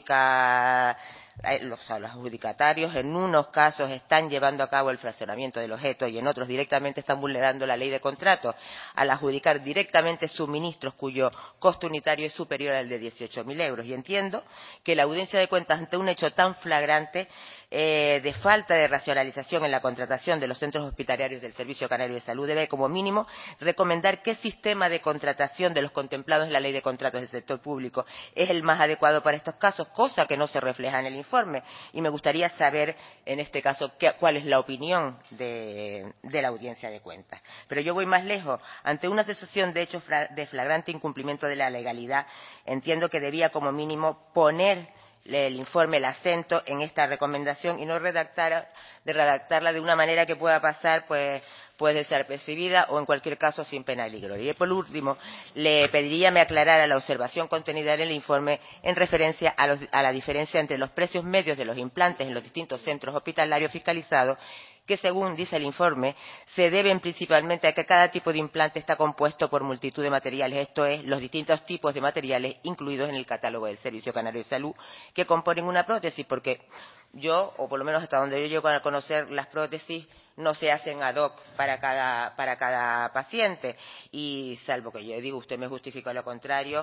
adjudicatarios en unos casos están llevando a cabo el fraccionamiento del objeto y en otros directamente están vulnerando la ley de contratos al adjudicar directamente suministros cuyo costo unitario es superior al de 18.000 euros. Y entiendo que la Audiencia de Cuentas, ante un hecho tan flagrante de falta de racionalización en la contratación de los centros hospitalarios del Servicio Canario de Salud, debe como mínimo recomendar qué sistema de contratación de los contemplados en la Ley de Contratos del Sector Público es el más adecuado para estos casos, cosa que no se refleja en el informe. Y me gustaría saber, en este caso, cuál es la opinión de la Audiencia de Cuentas. Pero yo voy más lejos. Ante una sucesión de hechos de flagrante incumplimiento de la legalidad, entiendo que debía como mínimo poner el informe el acento en esta recomendación y no redactarla de una manera que pueda pasar puede ser percibida o en cualquier caso sin pena ni gloria. Y por último, le pediría me aclarara la observación contenida en el informe en referencia a la diferencia entre los precios medios de los implantes en los distintos centros hospitalarios fiscalizados, que según dice el informe se deben principalmente a que cada tipo de implante está compuesto por multitud de materiales, esto es, los distintos tipos de materiales incluidos en el catálogo del Servicio Canario de Salud que componen una prótesis, porque yo, o por lo menos hasta donde yo llego a conocer, las prótesis no se hacen ad hoc para cada paciente, y salvo que yo digo, usted me justifica lo contrario,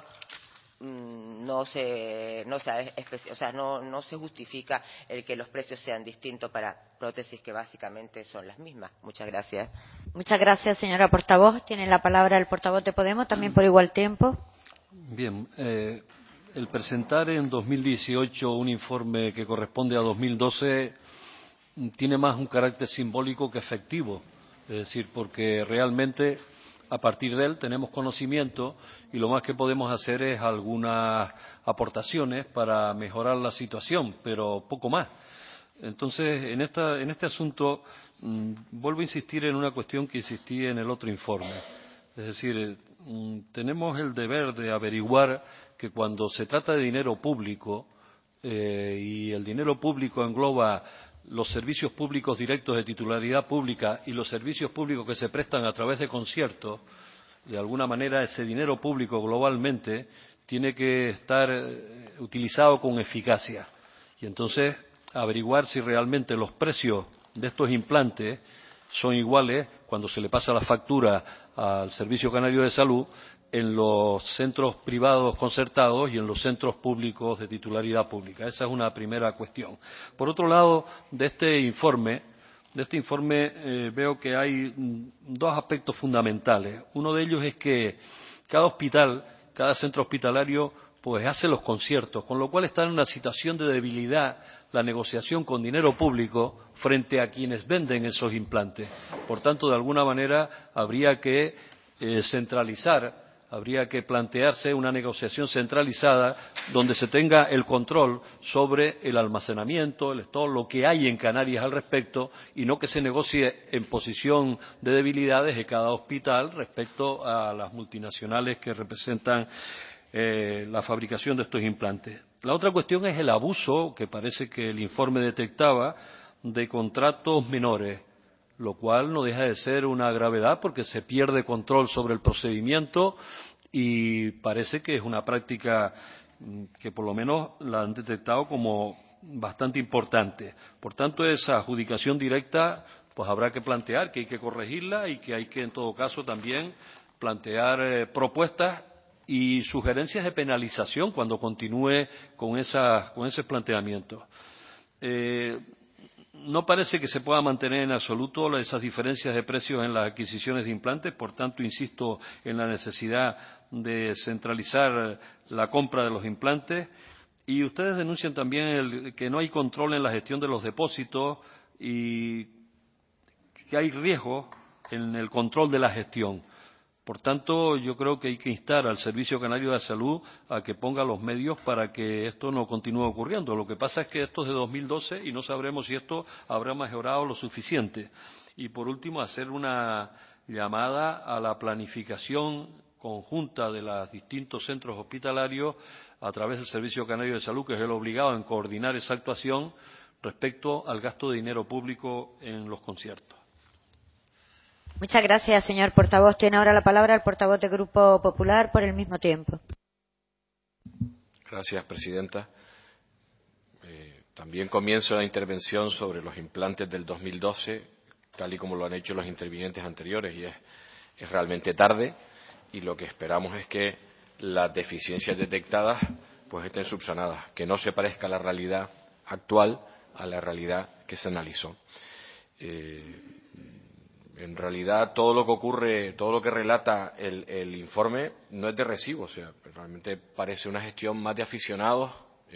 no se justifica el que los precios sean distintos para prótesis que básicamente son las mismas. Muchas gracias. Muchas gracias, señora portavoz. Tiene la palabra el portavoz de Podemos, también por igual tiempo. Bien, el presentar en 2018 un informe que corresponde a 2012 tiene más un carácter simbólico que efectivo, es decir, porque realmente a partir de él tenemos conocimiento y lo más que podemos hacer es algunas aportaciones para mejorar la situación, pero poco más. Entonces, en este asunto vuelvo a insistir en una cuestión que insistí en el otro informe. Es decir, tenemos el deber de averiguar que cuando se trata de dinero público, y el dinero público engloba los servicios públicos directos de titularidad pública y los servicios públicos que se prestan a través de conciertos, de alguna manera ese dinero público globalmente tiene que estar utilizado con eficacia. Y entonces averiguar si realmente los precios de estos implantes son iguales cuando se le pasa la factura al Servicio Canario de Salud en los centros privados concertados y en los centros públicos de titularidad pública. Esa es una primera cuestión. Por otro lado, de este informe veo que hay dos aspectos fundamentales. Uno de ellos es que cada hospital, cada centro hospitalario, pues hace los conciertos, con lo cual está en una situación de debilidad la negociación con dinero público frente a quienes venden esos implantes. Por tanto, de alguna manera habría que centralizar, habría que plantearse una negociación centralizada donde se tenga el control sobre el almacenamiento, el stock, lo que hay en Canarias al respecto, y no que se negocie en posición de debilidades de cada hospital respecto a las multinacionales que representan la fabricación de estos implantes. La otra cuestión es el abuso, que parece que el informe detectaba, de contratos menores, lo cual no deja de ser una gravedad porque se pierde control sobre el procedimiento y parece que es una práctica que por lo menos la han detectado como bastante importante. Por tanto, esa adjudicación directa pues habrá que plantear que hay que corregirla y que hay que en todo caso también plantear propuestas y sugerencias de penalización cuando continúe con ese planteamiento. No parece que se pueda mantener en absoluto esas diferencias de precios en las adquisiciones de implantes, por tanto, insisto en la necesidad de centralizar la compra de los implantes. Y ustedes denuncian también que no hay control en la gestión de los depósitos y que hay riesgo en el control de la gestión. Por tanto, yo creo que hay que instar al Servicio Canario de Salud a que ponga los medios para que esto no continúe ocurriendo. Lo que pasa es que esto es de 2012 y no sabremos si esto habrá mejorado lo suficiente. Y, por último, hacer una llamada a la planificación conjunta de los distintos centros hospitalarios a través del Servicio Canario de Salud, que es el obligado en coordinar esa actuación respecto al gasto de dinero público en los conciertos. Muchas gracias, señor portavoz. Tiene ahora la palabra el portavoz del Grupo Popular por el mismo tiempo. Gracias, presidenta. También comienzo la intervención sobre los implantes del 2012, tal y como lo han hecho los intervinientes anteriores, y es realmente tarde, y lo que esperamos es que las deficiencias detectadas pues estén subsanadas, que no se parezca la realidad actual a la realidad que se analizó. En realidad, todo lo que ocurre, todo lo que relata el informe no es de recibo, o sea, realmente parece una gestión más de aficionados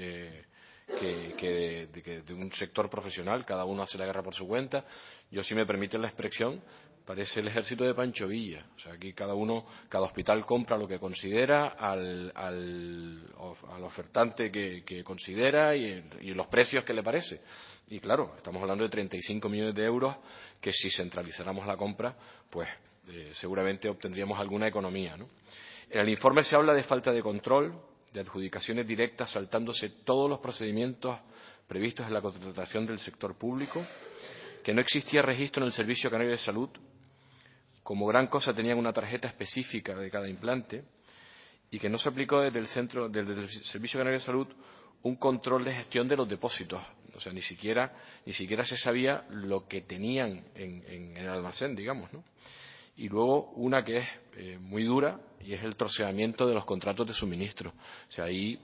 que de un sector profesional. Cada uno hace la guerra por su cuenta. Yo, si me permiten la expresión, parece el ejército de Pancho Villa. O sea, aquí cada hospital compra lo que considera al ofertante que considera y los precios que le parece. Y claro, estamos hablando de 35 millones de euros que si centralizáramos la compra, pues seguramente obtendríamos alguna economía, ¿no? En el informe se habla de falta de control, de adjudicaciones directas, saltándose todos los procedimientos previstos en la contratación del sector público, que no existía registro en el Servicio Canario de Salud, como gran cosa tenían una tarjeta específica de cada implante, y que no se aplicó desde el Servicio Canario de Salud un control de gestión de los depósitos. O sea, ni siquiera se sabía lo que tenían en el almacén, digamos, ¿no? Y luego una que es muy dura, y es el troceamiento de los contratos de suministro. O sea, ahí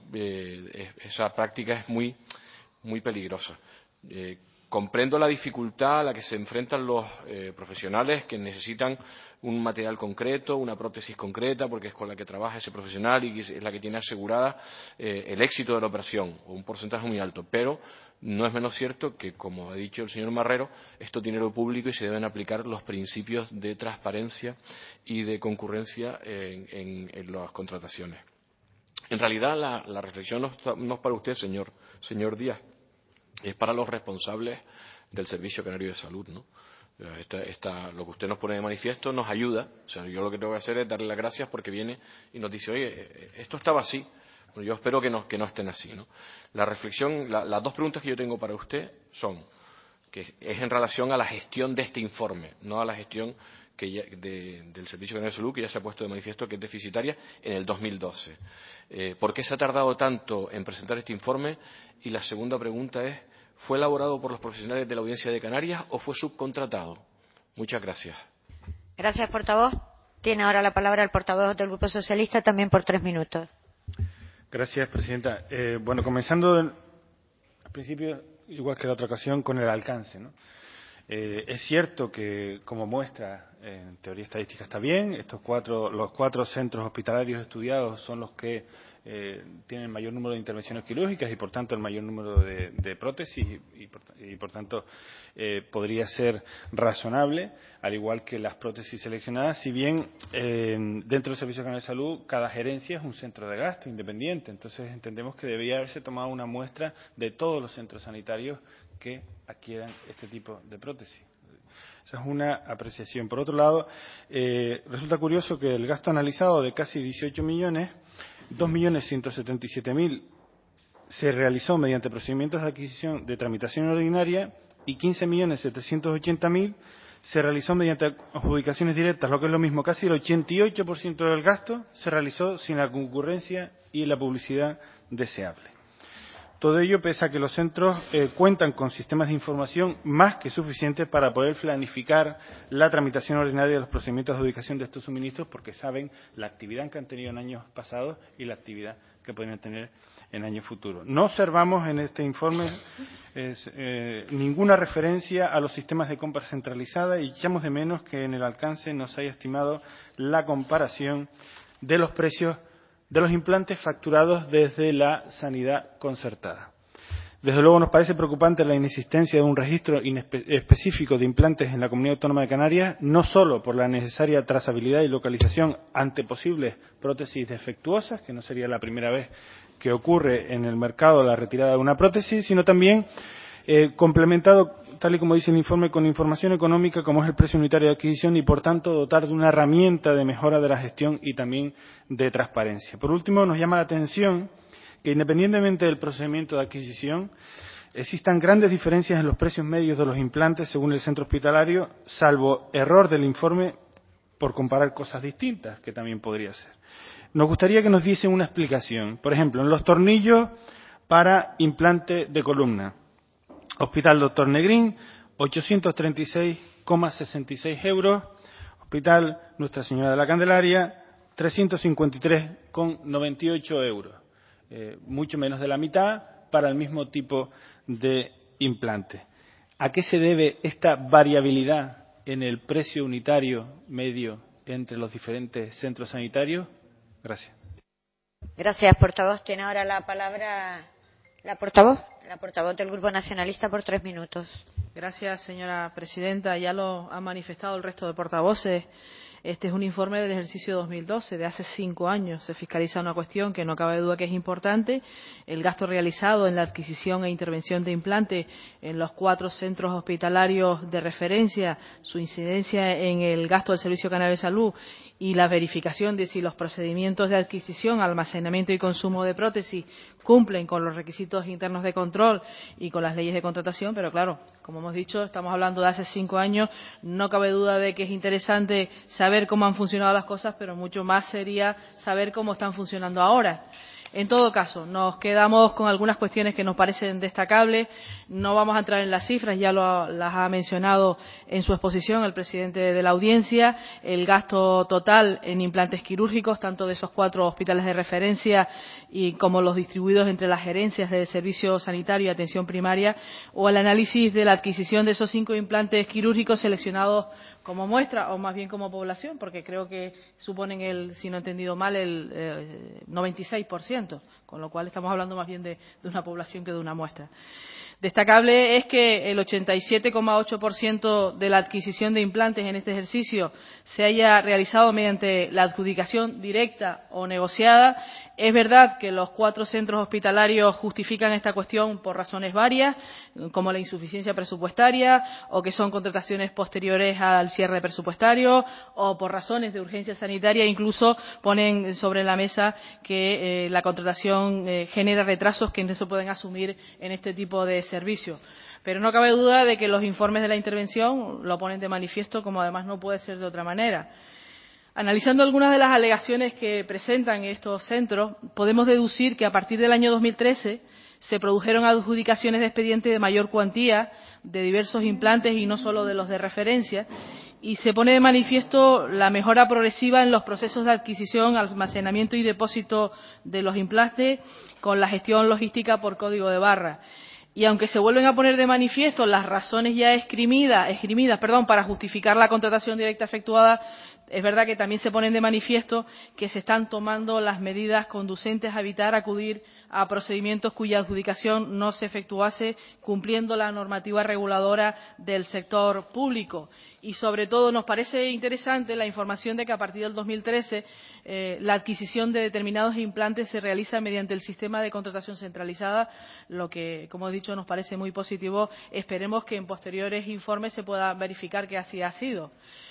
esa práctica es muy, muy peligrosa. Comprendo la dificultad a la que se enfrentan los profesionales que necesitan un material concreto, una prótesis concreta, porque es con la que trabaja ese profesional y es la que tiene asegurada el éxito de la operación, o un porcentaje muy alto. Pero no es menos cierto que, como ha dicho el señor Marrero, esto es dinero público y se deben aplicar los principios de transparencia y de concurrencia en las contrataciones. En realidad, la reflexión no es para usted, señor Díaz, es para los responsables del Servicio Canario de Salud, ¿no? Lo que usted nos pone de manifiesto nos ayuda. O sea, yo lo que tengo que hacer es darle las gracias porque viene y nos dice, oye, esto estaba así. Bueno, yo espero que no estén así, ¿no? La reflexión, las dos preguntas que yo tengo para usted son, que es en relación a la gestión de este informe, no a la gestión del Servicio Canario de Salud, que ya se ha puesto de manifiesto que es deficitaria en el 2012. ¿Por qué se ha tardado tanto en presentar este informe? Y la segunda pregunta es, ¿fue elaborado por los profesionales de la Audiencia de Canarias o fue subcontratado? Muchas gracias. Gracias, portavoz. Tiene ahora la palabra el portavoz del Grupo Socialista, también por 3 minutos. Gracias, presidenta. Bueno, comenzando al principio, igual que la otra ocasión, con el alcance, ¿no? Es cierto que, como muestra, en teoría estadística está bien. Los 4 centros hospitalarios estudiados son los que tienen el mayor número de intervenciones quirúrgicas y, por tanto, el mayor número de prótesis y por tanto, podría ser razonable, al igual que las prótesis seleccionadas, si bien dentro del Servicio Canario de Salud cada gerencia es un centro de gasto independiente. Entonces, entendemos que debería haberse tomado una muestra de todos los centros sanitarios que adquieran este tipo de prótesis. Esa es una apreciación. Por otro lado, resulta curioso que el gasto analizado de casi 18 millones, 2.177.000 se realizó mediante procedimientos de adquisición de tramitación ordinaria y 15.780.000 se realizó mediante adjudicaciones directas, lo que es lo mismo, casi el 88% del gasto se realizó sin la concurrencia y la publicidad deseable. Todo ello pese a que los centros cuentan con sistemas de información más que suficientes para poder planificar la tramitación ordinaria de los procedimientos de adjudicación de estos suministros, porque saben la actividad que han tenido en años pasados y la actividad que pueden tener en años futuros. No observamos en este informe ninguna referencia a los sistemas de compra centralizada y echamos de menos que en el alcance nos haya estimado la comparación de los precios de los implantes facturados desde la sanidad concertada. Desde luego nos parece preocupante la inexistencia de un registro específico de implantes en la Comunidad Autónoma de Canarias, no solo por la necesaria trazabilidad y localización ante posibles prótesis defectuosas, que no sería la primera vez que ocurre en el mercado la retirada de una prótesis, sino también complementado, tal y como dice el informe, con información económica como es el precio unitario de adquisición y, por tanto, dotar de una herramienta de mejora de la gestión y también de transparencia. Por último, nos llama la atención que, independientemente del procedimiento de adquisición, existan grandes diferencias en los precios medios de los implantes según el centro hospitalario, salvo error del informe por comparar cosas distintas, que también podría ser. Nos gustaría que nos diesen una explicación. Por ejemplo, en los tornillos para implante de columna, Hospital Doctor Negrín, 836,66 euros. Hospital Nuestra Señora de la Candelaria, 353,98 euros. Mucho menos de la mitad para el mismo tipo de implante. ¿A qué se debe esta variabilidad en el precio unitario medio entre los diferentes centros sanitarios? Gracias. Gracias, portavoz. Tiene ahora la palabra la portavoz del Grupo Nacionalista por 3 minutos. Gracias, señora presidenta. Ya lo han manifestado el resto de portavoces. Este es un informe del ejercicio 2012, de hace 5 años. Se fiscaliza una cuestión que no cabe duda que es importante. El gasto realizado en la adquisición e intervención de implantes en los 4 centros hospitalarios de referencia, su incidencia en el gasto del Servicio Canario de Salud y la verificación de si los procedimientos de adquisición, almacenamiento y consumo de prótesis cumplen con los requisitos internos de control y con las leyes de contratación, pero claro, como hemos dicho, estamos hablando de hace 5 años, no cabe duda de que es interesante saber saber cómo han funcionado las cosas, pero mucho más sería saber cómo están funcionando ahora. En todo caso, nos quedamos con algunas cuestiones que nos parecen destacables. No vamos a entrar en las cifras, ya las ha mencionado en su exposición el presidente de la Audiencia. El gasto total en implantes quirúrgicos, tanto de esos 4 hospitales de referencia y como los distribuidos entre las gerencias de servicio sanitario y atención primaria, o el análisis de la adquisición de esos 5 implantes quirúrgicos seleccionados como muestra, o más bien como población, porque creo que suponen, si no he entendido mal, el 96%, con lo cual estamos hablando más bien de una población que de una muestra. Destacable es que el 87,8% de la adquisición de implantes en este ejercicio se haya realizado mediante la adjudicación directa o negociada. Es verdad que los 4 centros hospitalarios justifican esta cuestión por razones varias, como la insuficiencia presupuestaria, o que son contrataciones posteriores al cierre presupuestario, o por razones de urgencia sanitaria. Incluso ponen sobre la mesa que la contratación genera retrasos que no se pueden asumir en este tipo de servicio. Pero no cabe duda de que los informes de la intervención lo ponen de manifiesto, como además no puede ser de otra manera. Analizando algunas de las alegaciones que presentan estos centros, podemos deducir que a partir del año 2013 se produjeron adjudicaciones de expediente de mayor cuantía de diversos implantes y no solo de los de referencia, y se pone de manifiesto la mejora progresiva en los procesos de adquisición, almacenamiento y depósito de los implantes con la gestión logística por código de barra. Y aunque se vuelven a poner de manifiesto las razones ya esgrimidas para justificar la contratación directa efectuada, es verdad que también se ponen de manifiesto que se están tomando las medidas conducentes a evitar acudir a procedimientos cuya adjudicación no se efectuase cumpliendo la normativa reguladora del sector público. Y sobre todo nos parece interesante la información de que a partir del 2013 la adquisición de determinados implantes se realiza mediante el sistema de contratación centralizada, lo que, como he dicho, nos parece muy positivo. Esperemos que en posteriores informes se pueda verificar que así ha sido.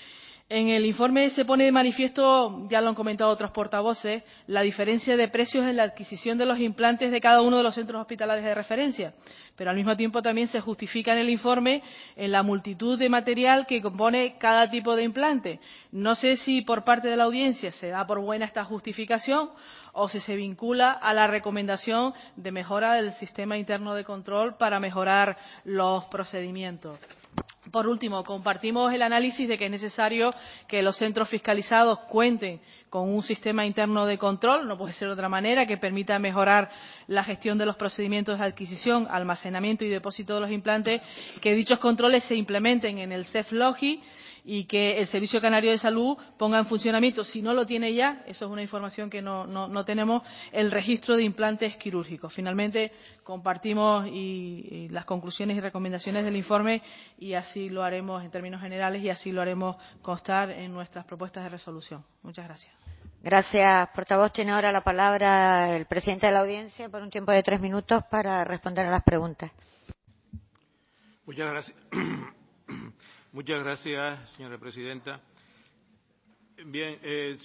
En el informe se pone de manifiesto, ya lo han comentado otros portavoces, la diferencia de precios en la adquisición de los implantes de cada uno de los centros hospitalarios de referencia, pero al mismo tiempo también se justifica en el informe en la multitud de material que compone cada tipo de implante. No sé si por parte de la Audiencia se da por buena esta justificación o si se vincula a la recomendación de mejora del sistema interno de control para mejorar los procedimientos. Por último, compartimos el análisis de que es necesario que los centros fiscalizados cuenten con un sistema interno de control, no puede ser de otra manera, que permita mejorar la gestión de los procedimientos de adquisición, almacenamiento y depósito de los implantes, que dichos controles se implementen en el CEF-LOGI y que el Servicio Canario de Salud ponga en funcionamiento, si no lo tiene ya, eso es una información que no tenemos, el registro de implantes quirúrgicos. Finalmente, compartimos y las conclusiones y recomendaciones del informe y así lo haremos en términos generales y así lo haremos constar en nuestras propuestas de resolución. Muchas gracias. Gracias, portavoz. Tiene ahora la palabra el presidente de la Audiencia por un tiempo de 3 minutos para responder a las preguntas. Muchas gracias. Muchas gracias, señora presidenta. Bien,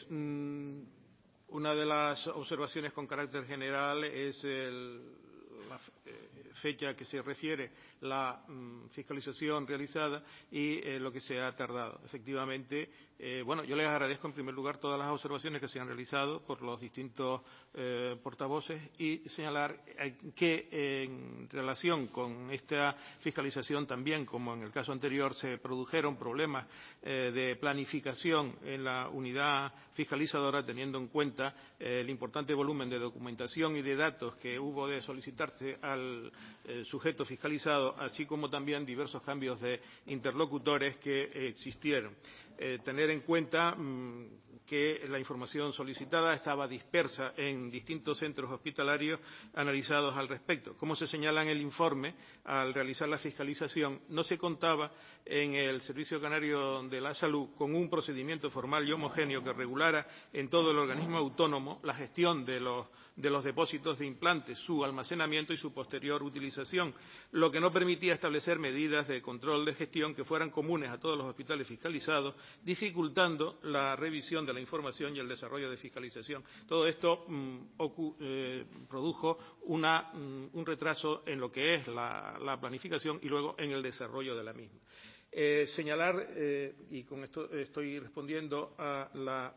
una de las observaciones con carácter general es la fecha a que se refiere la fiscalización realizada y lo que se ha tardado. Efectivamente, yo les agradezco en primer lugar todas las observaciones que se han realizado por los distintos portavoces y señalar que en relación con esta fiscalización también, como en el caso anterior, se produjeron problemas de planificación en la unidad fiscalizadora, teniendo en cuenta el importante volumen de documentación y de datos que hubo de solicitarse al sujeto fiscalizado, así como también diversos cambios de interlocutores que existieron. Tener en cuenta que la información solicitada estaba dispersa en distintos centros hospitalarios analizados al respecto. Como se señala en el informe, al realizar la fiscalización no se contaba en el Servicio Canario de la Salud con un procedimiento formal y homogéneo que regulara en todo el organismo autónomo la gestión de los depósitos de implantes, su almacenamiento y su posterior utilización, lo que no permitía establecer medidas de control de gestión que fueran comunes a todos los hospitales fiscalizados, dificultando la revisión de la información y el desarrollo de fiscalización. Todo esto produjo un retraso en lo que es la planificación y luego en el desarrollo de la misma. Señalar, y con esto estoy respondiendo a la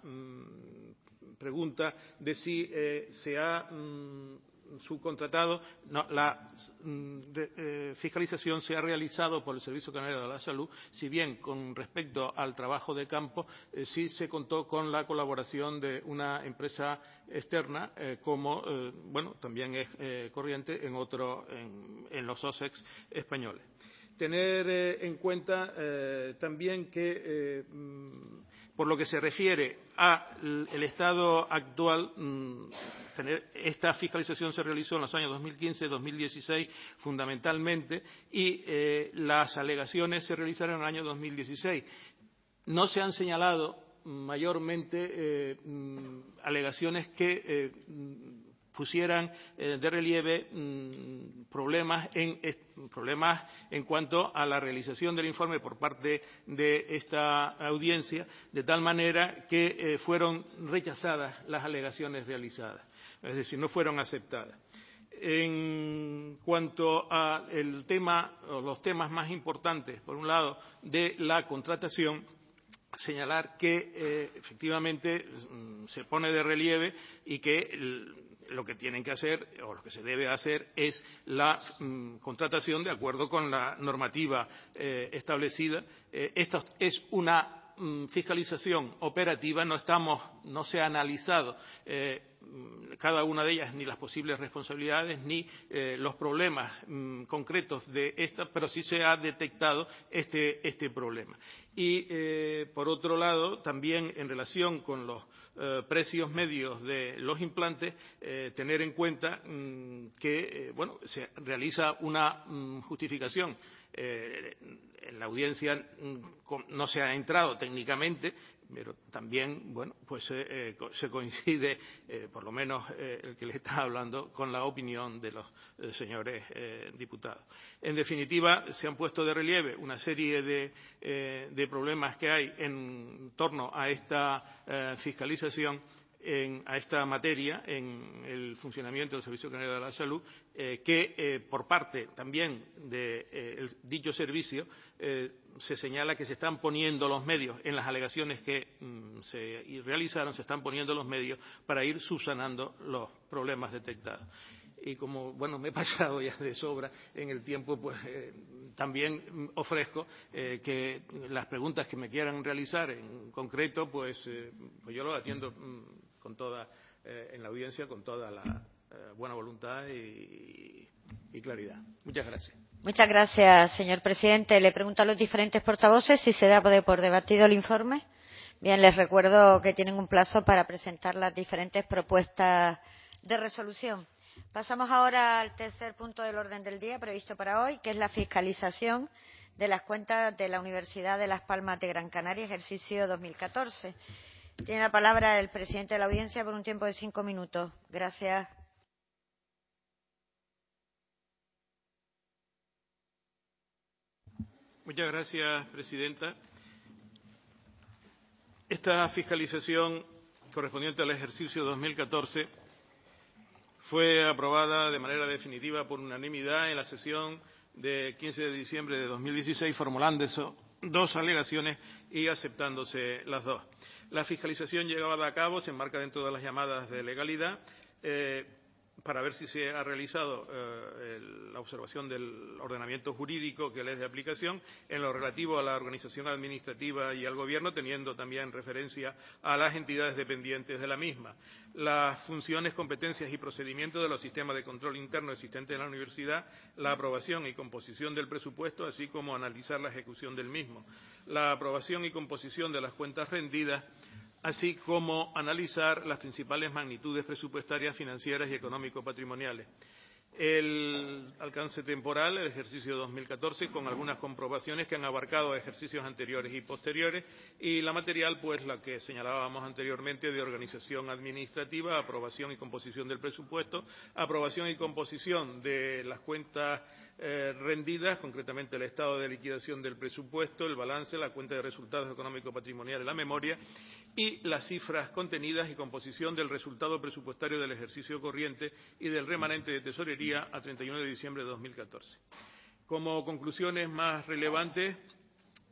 pregunta de si se ha subcontratado. No, la fiscalización se ha realizado por el Servicio Canario de la Salud, si bien con respecto al trabajo de campo sí se contó con la colaboración de una empresa externa, como bueno, también es corriente en los OSEX españoles. Tener en cuenta también que, por lo que se refiere al estado actual, esta fiscalización se realizó en los años 2015-2016 fundamentalmente, y las alegaciones se realizaron en el año 2016. No se han señalado mayormente alegaciones que pusieran de relieve problemas en cuanto a la realización del informe por parte de esta audiencia, de tal manera que fueron rechazadas las alegaciones realizadas, es decir, no fueron aceptadas. En cuanto a el tema o los temas más importantes, por un lado, de la contratación, señalar que efectivamente se pone de relieve y que lo que tienen que hacer o lo que se debe hacer es la contratación de acuerdo con la normativa establecida. Esta es una fiscalización operativa, no se ha analizado cada una de ellas, ni las posibles responsabilidades, ni los problemas concretos de esta, pero sí se ha detectado este problema. Y, por otro lado, también en relación con los precios medios de los implantes, tener en cuenta que bueno, se realiza una justificación. En la audiencia no se ha entrado técnicamente, pero también, bueno, pues se coincide, por lo menos el que le está hablando, con la opinión de los señores diputados. En definitiva, se han puesto de relieve una serie de problemas que hay en torno a esta fiscalización, a esta materia en el funcionamiento del Servicio Canario de la Salud, que por parte también de dicho servicio se señala que se están poniendo los medios en las alegaciones que se realizaron, se están poniendo los medios para ir subsanando los problemas detectados. Y como, bueno, me he pasado ya de sobra en el tiempo, pues también ofrezco que las preguntas que me quieran realizar en concreto, pues yo lo atiendo con toda, en la audiencia, con toda la buena voluntad y claridad. Muchas gracias. Muchas gracias, señor presidente. Le pregunto a los diferentes portavoces si se da por debatido el informe. Bien, les recuerdo que tienen un plazo para presentar las diferentes propuestas de resolución. Pasamos ahora al tercer punto del orden del día previsto para hoy, que es la fiscalización de las cuentas de la Universidad de Las Palmas de Gran Canaria, ejercicio 2014. Tiene la palabra el presidente de la audiencia por un tiempo de 5 minutos. Gracias. Muchas gracias, presidenta. Esta fiscalización correspondiente al ejercicio 2014 fue aprobada de manera definitiva por unanimidad en la sesión de 15 de diciembre de 2016, formulándose 2 alegaciones y aceptándose las 2. La fiscalización llevada a cabo se enmarca dentro de las llamadas de legalidad, para ver si se ha realizado la observación del ordenamiento jurídico que le es de aplicación en lo relativo a la organización administrativa y al Gobierno, teniendo también referencia a las entidades dependientes de la misma, las funciones, competencias y procedimientos de los sistemas de control interno existentes en la universidad, la aprobación y composición del presupuesto, así como analizar la ejecución del mismo, la aprobación y composición de las cuentas rendidas, así como analizar las principales magnitudes presupuestarias, financieras y económico-patrimoniales. El alcance temporal, el ejercicio 2014, con algunas comprobaciones que han abarcado ejercicios anteriores y posteriores, y la material, pues la que señalábamos anteriormente, de organización administrativa, aprobación y composición del presupuesto, aprobación y composición de las cuentas rendidas, concretamente el estado de liquidación del presupuesto, el balance, la cuenta de resultados económico-patrimoniales, la memoria, y las cifras contenidas y composición del resultado presupuestario del ejercicio corriente y del remanente de tesorería a 31 de diciembre de 2014. Como conclusiones más relevantes,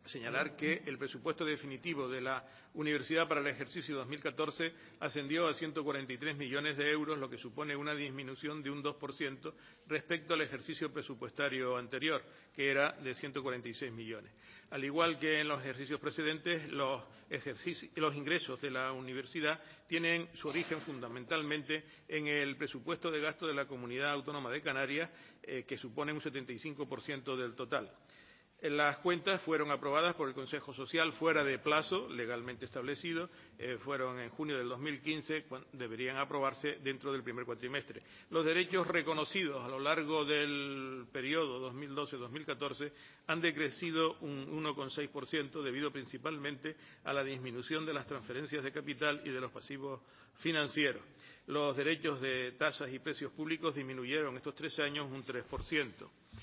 señalar que el presupuesto definitivo de la Universidad para el ejercicio 2014 ascendió a 143 millones de euros, lo que supone una disminución de un 2% respecto al ejercicio presupuestario anterior, que era de 146 millones. Al igual que en los ejercicios precedentes, los ingresos de la universidad tienen su origen fundamentalmente en el presupuesto de gasto de la Comunidad Autónoma de Canarias, que supone un 75% del total. Las cuentas fueron aprobadas por el Consejo Social fuera de plazo legalmente establecido. Fueron en junio del 2015, cuando deberían aprobarse dentro del primer cuatrimestre. Los derechos reconocidos a lo largo del periodo 2012-2014 han decrecido un 1,6% debido principalmente a la disminución de las transferencias de capital y de los pasivos financieros. Los derechos de tasas y precios públicos disminuyeron estos 3 años un 3%.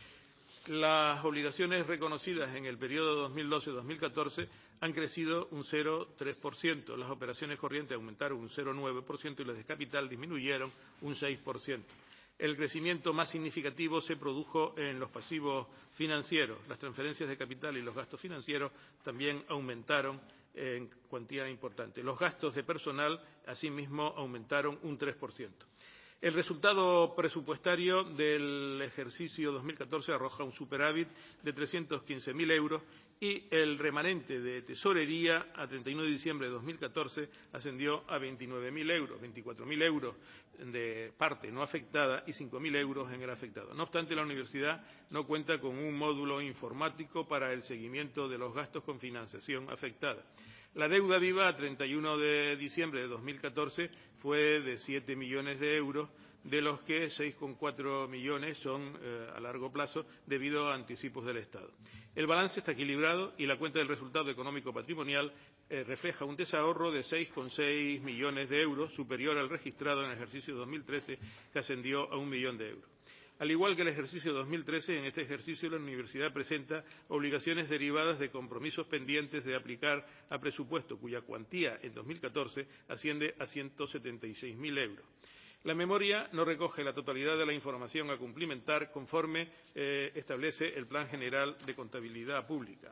Las obligaciones reconocidas en el periodo 2012-2014 han crecido un 0,3%. Las operaciones corrientes aumentaron un 0,9% y las de capital disminuyeron un 6%. El crecimiento más significativo se produjo en los pasivos financieros. Las transferencias de capital y los gastos financieros también aumentaron en cuantía importante. Los gastos de personal, asimismo, aumentaron un 3%. El resultado presupuestario del ejercicio 2014 arroja un superávit de 315.000 euros y el remanente de tesorería a 31 de diciembre de 2014 ascendió a 29.000 euros, 24.000 euros de parte no afectada y 5.000 euros en el afectado. No obstante, la universidad no cuenta con un módulo informático para el seguimiento de los gastos con financiación afectada. La deuda viva a 31 de diciembre de 2014 fue de 7 millones de euros, de los que 6,4 millones son a largo plazo debido a anticipos del Estado. El balance está equilibrado y la cuenta del resultado económico patrimonial refleja un desahorro de 6,6 millones de euros, superior al registrado en el ejercicio 2013, que ascendió a 1 millón de euros. Al igual que el ejercicio 2013, en este ejercicio la universidad presenta obligaciones derivadas de compromisos pendientes de aplicar a presupuesto, cuya cuantía en 2014 asciende a 176.000 euros. La memoria no recoge la totalidad de la información a cumplimentar conforme establece el Plan General de Contabilidad Pública.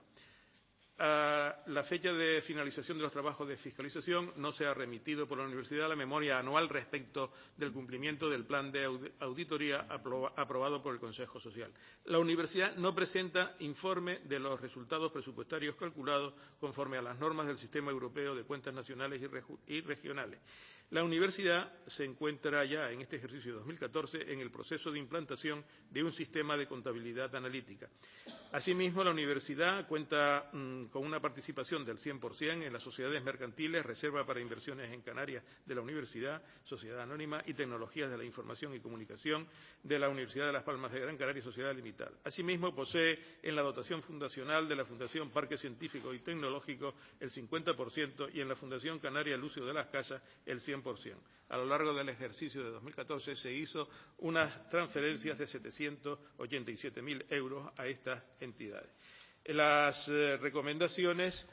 A la fecha de finalización de los trabajos de fiscalización no se ha remitido por la universidad la memoria anual respecto del cumplimiento del plan de auditoría aprobado por el Consejo Social. La universidad no presenta informe de los resultados presupuestarios calculados conforme a las normas del Sistema Europeo de Cuentas Nacionales y Regionales. La universidad se encuentra ya en este ejercicio 2014 en el proceso de implantación de un sistema de contabilidad analítica. Asimismo, la universidad cuenta con una participación del 100% en las sociedades mercantiles, Reserva para Inversiones en Canarias de la Universidad, Sociedad Anónima y Tecnologías de la Información y Comunicación de la Universidad de Las Palmas de Gran Canaria, Sociedad Limitada. Asimismo, posee en la dotación fundacional de la Fundación Parque Científico y Tecnológico el 50% y en la Fundación Canaria Lucio de las Casas el 100%. A lo largo del ejercicio de 2014 se hizo unas transferencias de 787.000 euros a estas entidades. Las recomendaciones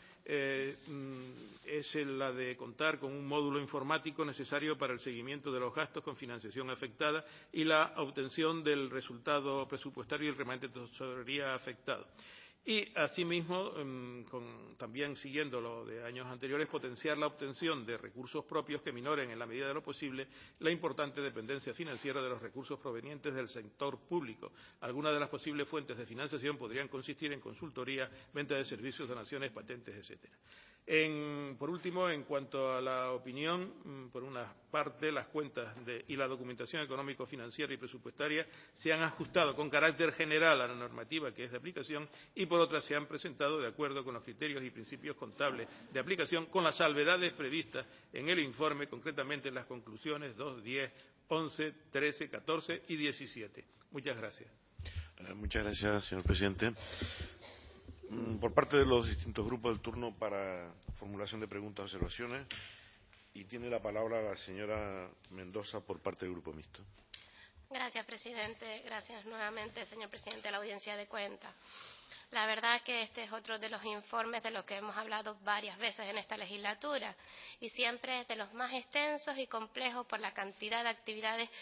es la de contar con un módulo informático necesario para el seguimiento de los gastos con financiación afectada y la obtención del resultado presupuestario y el remanente de tesorería afectado. Y, asimismo, también siguiendo lo de años anteriores, potenciar la obtención de recursos propios que minoren, en la medida de lo posible, la importante dependencia financiera de los recursos provenientes del sector público. Algunas de las posibles fuentes de financiación podrían consistir en consultoría, venta de servicios, donaciones, patentes, etcétera. Por último, en cuanto a la opinión, por una parte, las cuentas y la documentación económico-financiera y presupuestaria se han ajustado con carácter general a la normativa que es de aplicación y, por otra, se han presentado de acuerdo con los criterios y principios contables de aplicación, con las salvedades previstas en el informe, concretamente en las conclusiones 2, 10, 11, 13, 14 y 17. Muchas gracias. Muchas gracias, señor presidente. Por parte de los distintos grupos del turno para formulación de preguntas o observaciones, y tiene la palabra la señora Mendoza por parte del Grupo Mixto. Gracias, presidente. Gracias nuevamente, señor presidente de la Audiencia de Cuentas. La verdad que este es otro de los informes de los que hemos hablado varias veces en esta legislatura y siempre es de los más extensos y complejos por la cantidad de actividades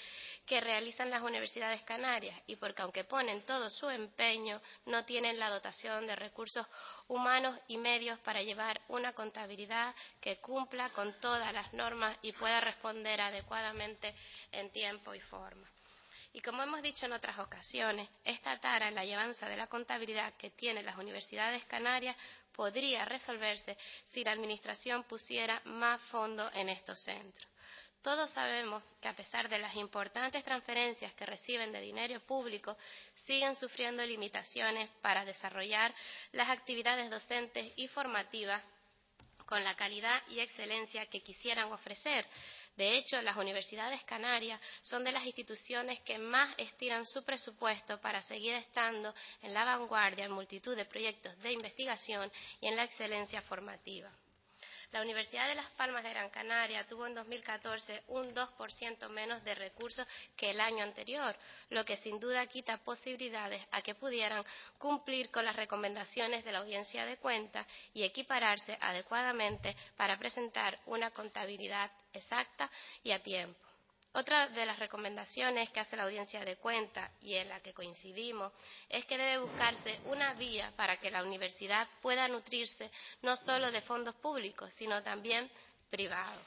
que realizan las universidades canarias y porque aunque ponen todo su empeño, no tienen la dotación de recursos humanos y medios para llevar una contabilidad que cumpla con todas las normas y pueda responder adecuadamente en tiempo y forma. Y como hemos dicho en otras ocasiones, esta tara en la llevanza de la contabilidad que tienen las universidades canarias podría resolverse si la Administración pusiera más fondo en estos centros. Todos sabemos que a pesar de las importantes transferencias que reciben de dinero público, siguen sufriendo limitaciones para desarrollar las actividades docentes y formativas con la calidad y excelencia que quisieran ofrecer. De hecho, las universidades canarias son de las instituciones que más estiran su presupuesto para seguir estando en la vanguardia en multitud de proyectos de investigación y en la excelencia formativa. La Universidad de Las Palmas de Gran Canaria tuvo en 2014 un 2% menos de recursos que el año anterior, lo que sin duda quita posibilidades a que pudieran cumplir con las recomendaciones de la Audiencia de Cuentas y equipararse adecuadamente para presentar una contabilidad exacta y a tiempo. Otra de las recomendaciones que hace la Audiencia de Cuentas y en la que coincidimos es que debe buscarse una vía para que la universidad pueda nutrirse no solo de fondos públicos, sino también privados.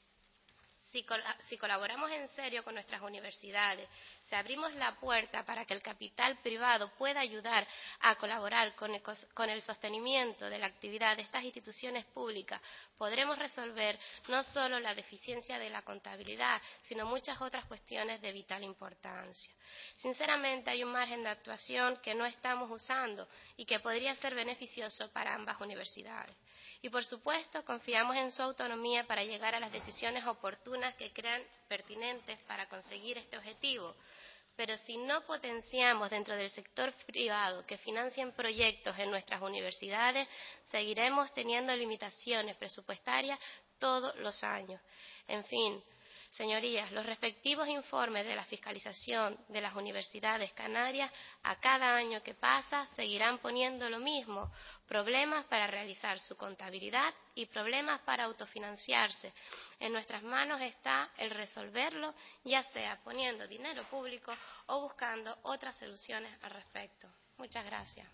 Si colaboramos en serio con nuestras universidades, si abrimos la puerta para que el capital privado pueda ayudar a colaborar con el sostenimiento de la actividad de estas instituciones públicas, podremos resolver no solo la deficiencia de la contabilidad, sino muchas otras cuestiones de vital importancia. Sinceramente, hay un margen de actuación que no estamos usando y que podría ser beneficioso para ambas universidades. Y, por supuesto, confiamos en su autonomía para llegar a las decisiones oportunas que crean pertinentes para conseguir este objetivo. Pero si no potenciamos dentro del sector privado que financien proyectos en nuestras universidades, seguiremos teniendo limitaciones presupuestarias todos los años. En fin, señorías, los respectivos informes de la fiscalización de las universidades canarias a cada año que pasa seguirán poniendo lo mismo, problemas para realizar su contabilidad y problemas para autofinanciarse. En nuestras manos está el resolverlo, ya sea poniendo dinero público o buscando otras soluciones al respecto. Muchas gracias.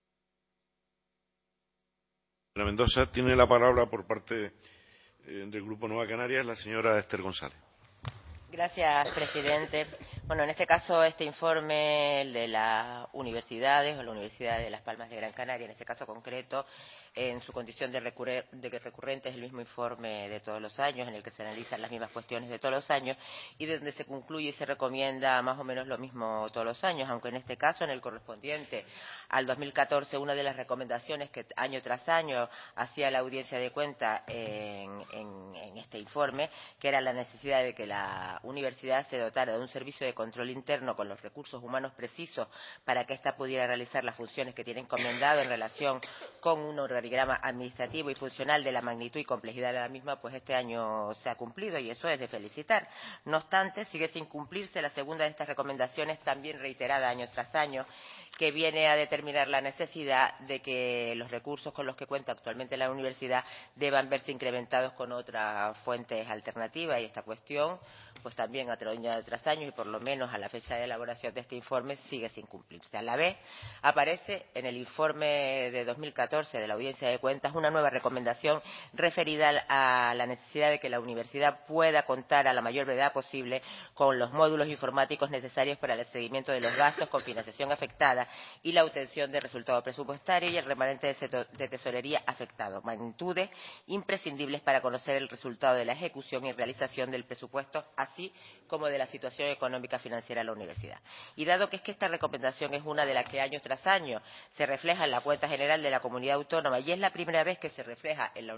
Señora Mendoza, tiene la palabra por parte del Grupo Nueva Canarias la señora Esther González. Gracias, presidente. Bueno, en este caso, este informe de las universidades, o la Universidad de Las Palmas de Gran Canaria, en este caso concreto, en su condición de recurrente, es el mismo informe de todos los años, en el que se analizan las mismas cuestiones de todos los años, y donde se concluye y se recomienda más o menos lo mismo todos los años, aunque en este caso, en el correspondiente al 2014, una de las recomendaciones que año tras año hacía la Audiencia de Cuentas en este informe, que era la necesidad de que la universidad se dotara de un servicio de control interno con los recursos humanos precisos para que ésta pudiera realizar las funciones que tiene encomendado en relación con un organigrama administrativo y funcional de la magnitud y complejidad de la misma, pues este año se ha cumplido y eso es de felicitar. No obstante, sigue sin cumplirse la segunda de estas recomendaciones, también reiterada año tras año, que viene a determinar la necesidad de que los recursos con los que cuenta actualmente la universidad deban verse incrementados con otras fuentes alternativas, y esta cuestión pues también año tras año y por lo menos a la fecha de elaboración de este informe sigue sin cumplirse. A la vez aparece en el informe de 2014 de la Audiencia de Cuentas una nueva recomendación referida a la necesidad de que la universidad pueda contar a la mayor brevedad posible con los módulos informáticos necesarios para el seguimiento de los gastos con financiación afectada y la obtención de resultado presupuestario y el remanente de tesorería afectado, magnitudes imprescindibles para conocer el resultado de la ejecución y realización del presupuesto, así como de la situación económica financiera de la universidad. Y dado que esta recomendación es una de las que año tras año se refleja en la cuenta general de la comunidad autónoma y es la primera vez que se refleja en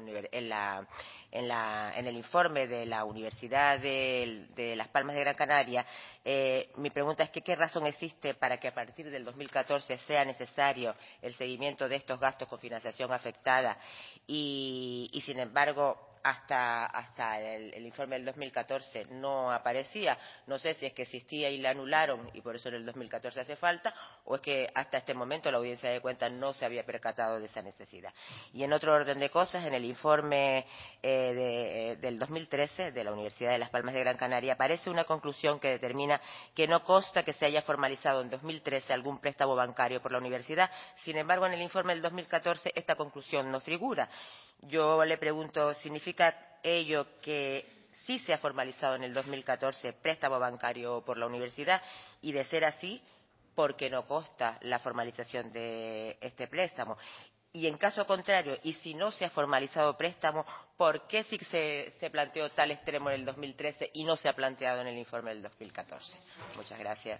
el informe de la Universidad de Las Palmas de Gran Canaria, mi pregunta es que qué razón existe para que a partir del 2014 sea necesario el seguimiento de estos gastos con financiación afectada y sin embargo, hasta el informe del 2014 no aparecía. No sé si es que existía y la anularon y por eso en el 2014 hace falta, o es que hasta este momento la Audiencia de Cuentas no se había percatado de esa necesidad. Y en otro orden de cosas, en el informe del 2013 de la Universidad de Las Palmas de Gran Canaria aparece una conclusión que determina que no consta que se haya formalizado en 2013 algún préstamo bancario por la universidad. Sin embargo, en el informe del 2014 esta conclusión no figura. Yo le pregunto, ¿significa ello que sí se ha formalizado en el 2014 préstamo bancario por la universidad? Y de ser así, ¿por qué no consta la formalización de este préstamo? Y en caso contrario, y si no se ha formalizado préstamo, ¿por qué sí se planteó tal extremo en el 2013 y no se ha planteado en el informe del 2014? Muchas gracias.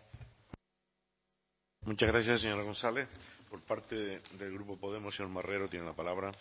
Muchas gracias, señora González. Por parte del Grupo Podemos, señor Marrero, tiene la palabra.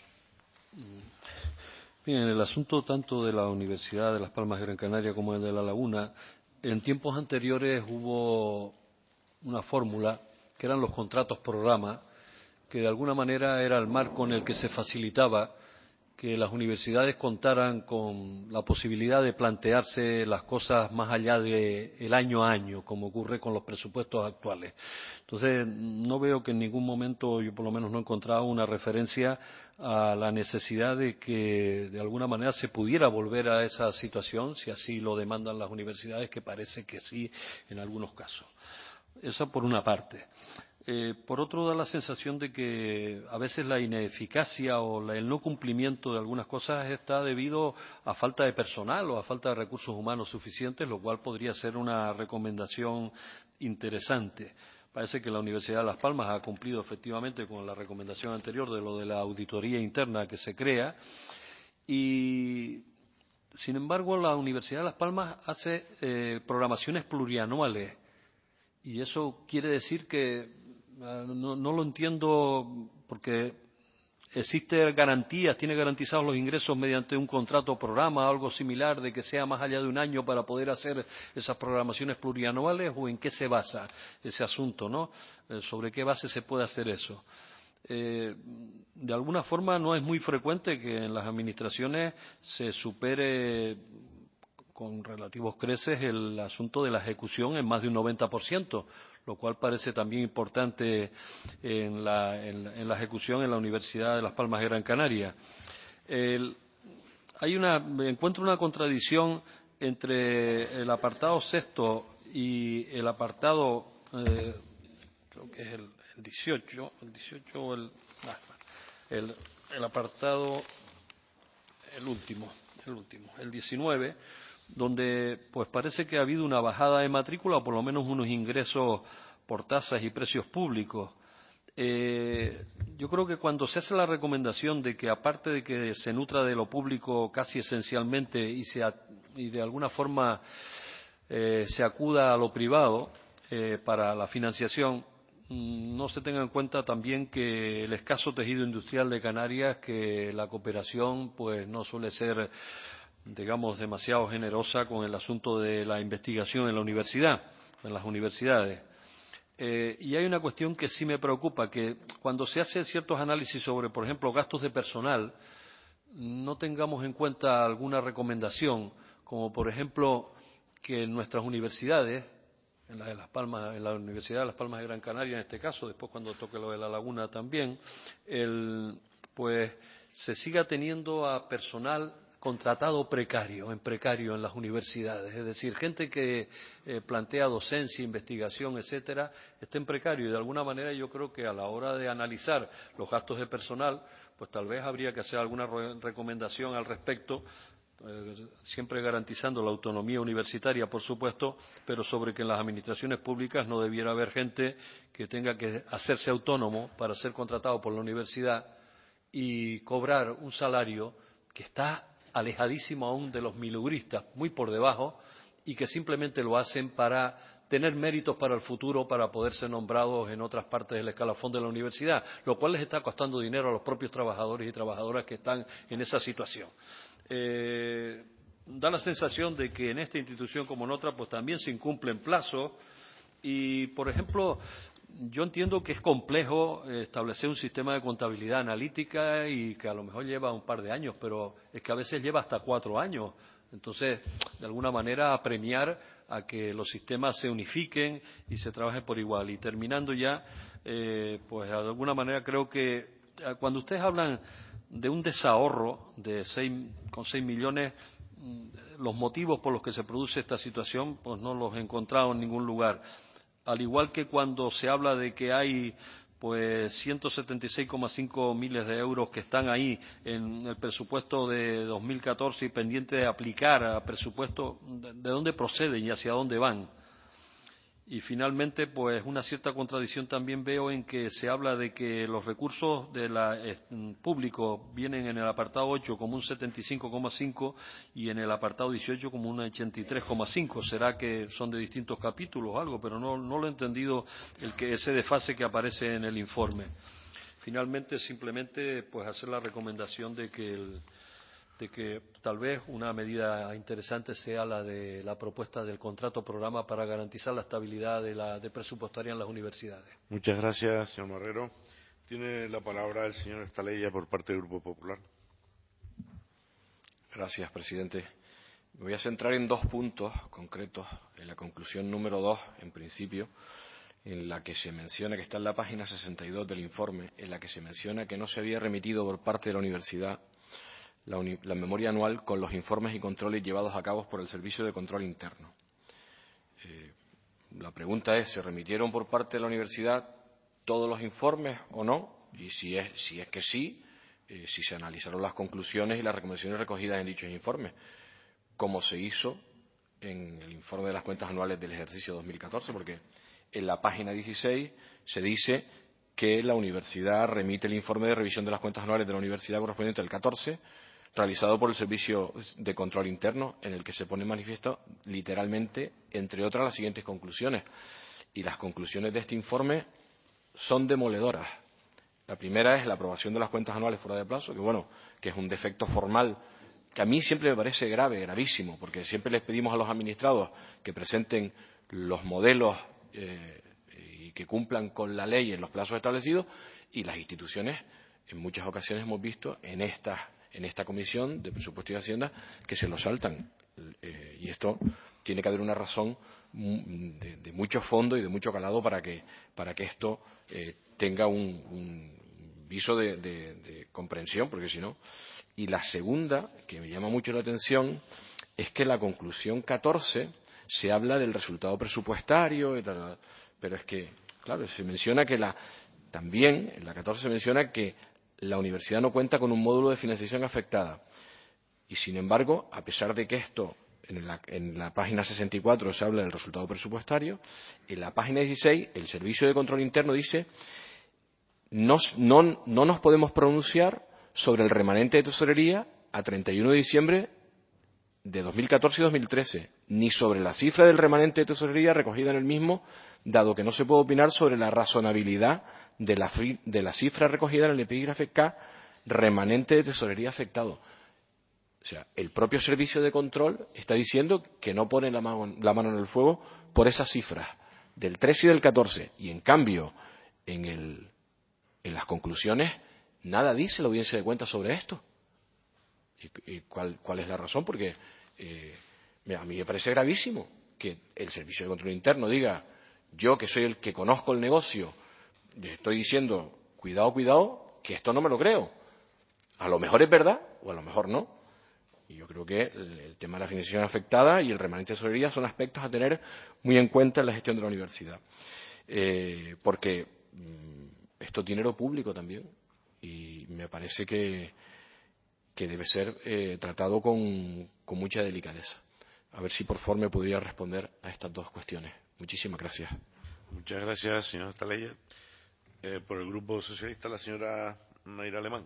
Bien, en el asunto tanto de la Universidad de Las Palmas de Gran Canaria como el de La Laguna, en tiempos anteriores hubo una fórmula que eran los contratos programa, que de alguna manera era el marco en el que se facilitaba que las universidades contaran con la posibilidad de plantearse las cosas más allá del año a año, como ocurre con los presupuestos actuales. Entonces, no veo que en ningún momento, yo por lo menos no he encontrado una referencia a la necesidad de que de alguna manera se pudiera volver a esa situación, si así lo demandan las universidades, que parece que sí en algunos casos. Eso por una parte. Por otro, da la sensación de que a veces la ineficacia o el no cumplimiento de algunas cosas está debido a falta de personal o a falta de recursos humanos suficientes, lo cual podría ser una recomendación interesante. Parece que la Universidad de Las Palmas ha cumplido efectivamente con la recomendación anterior de lo de la auditoría interna que se crea y, sin embargo, la Universidad de Las Palmas hace programaciones plurianuales y eso quiere decir que no lo entiendo porque existe garantías, tiene garantizados los ingresos mediante un contrato o programa o algo similar de que sea más allá de un año para poder hacer esas programaciones plurianuales, o en qué se basa ese asunto, ¿no? ¿Sobre qué base se puede hacer eso? De alguna forma no es muy frecuente que en las administraciones se supere con relativos creces el asunto de la ejecución en más de un 90%, lo cual parece también importante en la ejecución en la Universidad de Las Palmas de Gran Canaria. Encuentro una contradicción entre el apartado sexto y el apartado, creo que es el 18 o el apartado, el último, el 19, donde pues parece que ha habido una bajada de matrícula o por lo menos unos ingresos por tasas y precios públicos. Yo creo que cuando se hace la recomendación de que aparte de que se nutra de lo público casi esencialmente y de alguna forma se acuda a lo privado para la financiación, no se tenga en cuenta también que el escaso tejido industrial de Canarias, que la cooperación pues no suele ser, digamos, demasiado generosa con el asunto de la investigación en la universidad, en las universidades. Y hay una cuestión que sí me preocupa, que cuando se hacen ciertos análisis sobre, por ejemplo, gastos de personal, no tengamos en cuenta alguna recomendación, como por ejemplo que en nuestras universidades, en la de Las Palmas, en la Universidad de Las Palmas de Gran Canaria en este caso, después cuando toque lo de La Laguna también, pues se siga teniendo a personal contratado precario en las universidades, es decir, gente que plantea docencia, investigación, etcétera, está en precario y de alguna manera yo creo que a la hora de analizar los gastos de personal, pues tal vez habría que hacer alguna recomendación al respecto, siempre garantizando la autonomía universitaria, por supuesto, pero sobre que en las administraciones públicas no debiera haber gente que tenga que hacerse autónomo para ser contratado por la universidad y cobrar un salario que está alejadísimo aún de los mileuristas, muy por debajo, y que simplemente lo hacen para tener méritos para el futuro, para poder ser nombrados en otras partes del escalafón de la universidad, lo cual les está costando dinero a los propios trabajadores y trabajadoras que están en esa situación. Da la sensación de que en esta institución como en otra pues también se incumplen plazos y, por ejemplo, yo entiendo que es complejo establecer un sistema de contabilidad analítica y que a lo mejor lleva un par de años, pero es que a veces lleva hasta 4 años. Entonces, de alguna manera, apremiar a que los sistemas se unifiquen y se trabajen por igual. Y terminando ya, pues de alguna manera creo que cuando ustedes hablan de un desahorro de 6 millones, los motivos por los que se produce esta situación, pues no los he encontrado en ningún lugar. Al igual que cuando se habla de que hay pues 176,5 miles de euros que están ahí en el presupuesto de 2014 y pendiente de aplicar a presupuesto, ¿de dónde proceden y hacia dónde van? Y finalmente, pues una cierta contradicción también veo en que se habla de que los recursos públicos vienen en el apartado 8 como un 75,5 y en el apartado 18 como un 83,5. Será que son de distintos capítulos o algo, pero no lo he entendido ese desfase que aparece en el informe. Finalmente, simplemente pues hacer la recomendación de que tal vez una medida interesante sea la de la propuesta del contrato programa para garantizar la estabilidad de presupuestaria en las universidades. Muchas gracias, señor Marrero. Tiene la palabra el señor Estaleya por parte del Grupo Popular. Gracias, presidente. Me voy a centrar en 2 puntos concretos. En la conclusión número 2, en principio, en la que se menciona, que está en la página 62 del informe, en la que se menciona que no se había remitido por parte de la universidad la memoria anual con los informes y controles llevados a cabo por el Servicio de Control Interno. La pregunta es, ¿se remitieron por parte de la universidad todos los informes o no? Y si es que sí, si se analizaron las conclusiones y las recomendaciones recogidas en dichos informes, como se hizo en el informe de las cuentas anuales del ejercicio 2014, porque en la página 16 se dice que la universidad remite el informe de revisión de las cuentas anuales de la universidad correspondiente al 14, realizado por el Servicio de Control Interno, en el que se pone en manifiesto literalmente, entre otras, las siguientes conclusiones. Y las conclusiones de este informe son demoledoras. La primera es la aprobación de las cuentas anuales fuera de plazo, que es un defecto formal que a mí siempre me parece grave, gravísimo, porque siempre les pedimos a los administrados que presenten los modelos y que cumplan con la ley en los plazos establecidos, y las instituciones en muchas ocasiones hemos visto en esta comisión de presupuesto y hacienda que se lo saltan, y esto tiene que haber una razón de mucho fondo y de mucho calado para que esto tenga un viso de comprensión, porque si no. Y la segunda, que me llama mucho la atención, es que en la conclusión 14 se habla del resultado presupuestario y tal, pero es que, claro, se menciona que también en la 14 se menciona que la universidad no cuenta con un módulo de financiación afectada. Y, sin embargo, a pesar de que esto en la página 64 se habla del resultado presupuestario, en la página 16 el Servicio de Control Interno dice no nos podemos pronunciar sobre el remanente de tesorería a 31 de diciembre de 2014 y 2013, ni sobre la cifra del remanente de tesorería recogida en el mismo, dado que no se puede opinar sobre la razonabilidad de la cifra recogida en el epígrafe K, remanente de tesorería afectado. O sea, el propio servicio de control está diciendo que no pone la mano en el fuego por esas cifras del 13 y del 14, y en cambio en las conclusiones nada dice la audiencia de cuentas sobre esto. ¿Y cuál es la razón? Porque a mí me parece gravísimo que el Servicio de Control Interno diga, yo que soy el que conozco el negocio, le estoy diciendo, cuidado, que esto no me lo creo. A lo mejor es verdad o a lo mejor no. Y yo creo que el tema de la financiación afectada y el remanente de tesorería son aspectos a tener muy en cuenta en la gestión de la universidad. Porque esto es dinero público también y me parece que debe ser tratado con mucha delicadeza. A ver si por favor me podría responder a estas 2 cuestiones. Muchísimas gracias. Muchas gracias, señor Estaleya. Por el Grupo Socialista, la señora Mayra Alemán.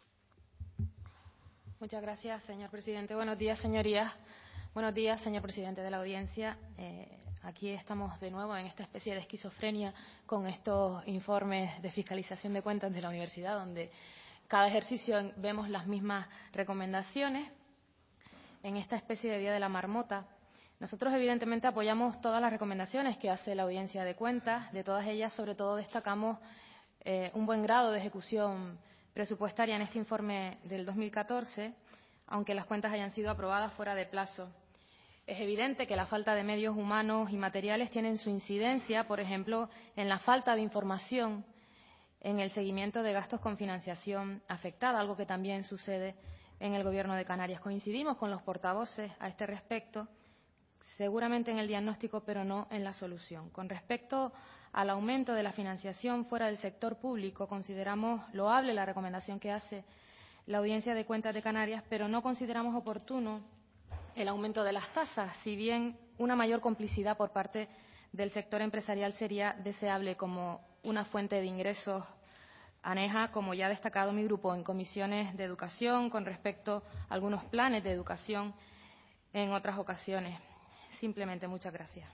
Muchas gracias, señor presidente. Buenos días, señorías. Buenos días, señor presidente de la audiencia. Aquí estamos de nuevo en esta especie de esquizofrenia con estos informes de fiscalización de cuentas de la universidad, donde cada ejercicio vemos las mismas recomendaciones. En esta especie de Día de la Marmota, Nosotros, evidentemente, apoyamos todas las recomendaciones que hace la Audiencia de Cuentas. De todas ellas, sobre todo, destacamos un buen grado de ejecución presupuestaria en este informe del 2014, aunque las cuentas hayan sido aprobadas fuera de plazo. Es evidente que la falta de medios humanos y materiales tienen su incidencia, por ejemplo, en la falta de información en el seguimiento de gastos con financiación afectada, algo que también sucede en el Gobierno de Canarias. Coincidimos con los portavoces a este respecto, seguramente en el diagnóstico, pero no en la solución. Con respecto al aumento de la financiación fuera del sector público, consideramos loable la recomendación que hace la Audiencia de Cuentas de Canarias, pero no consideramos oportuno el aumento de las tasas, si bien una mayor complicidad por parte del sector empresarial sería deseable como una fuente de ingresos aneja, como ya ha destacado mi grupo en comisiones de educación con respecto a algunos planes de educación en otras ocasiones. Simplemente, muchas gracias.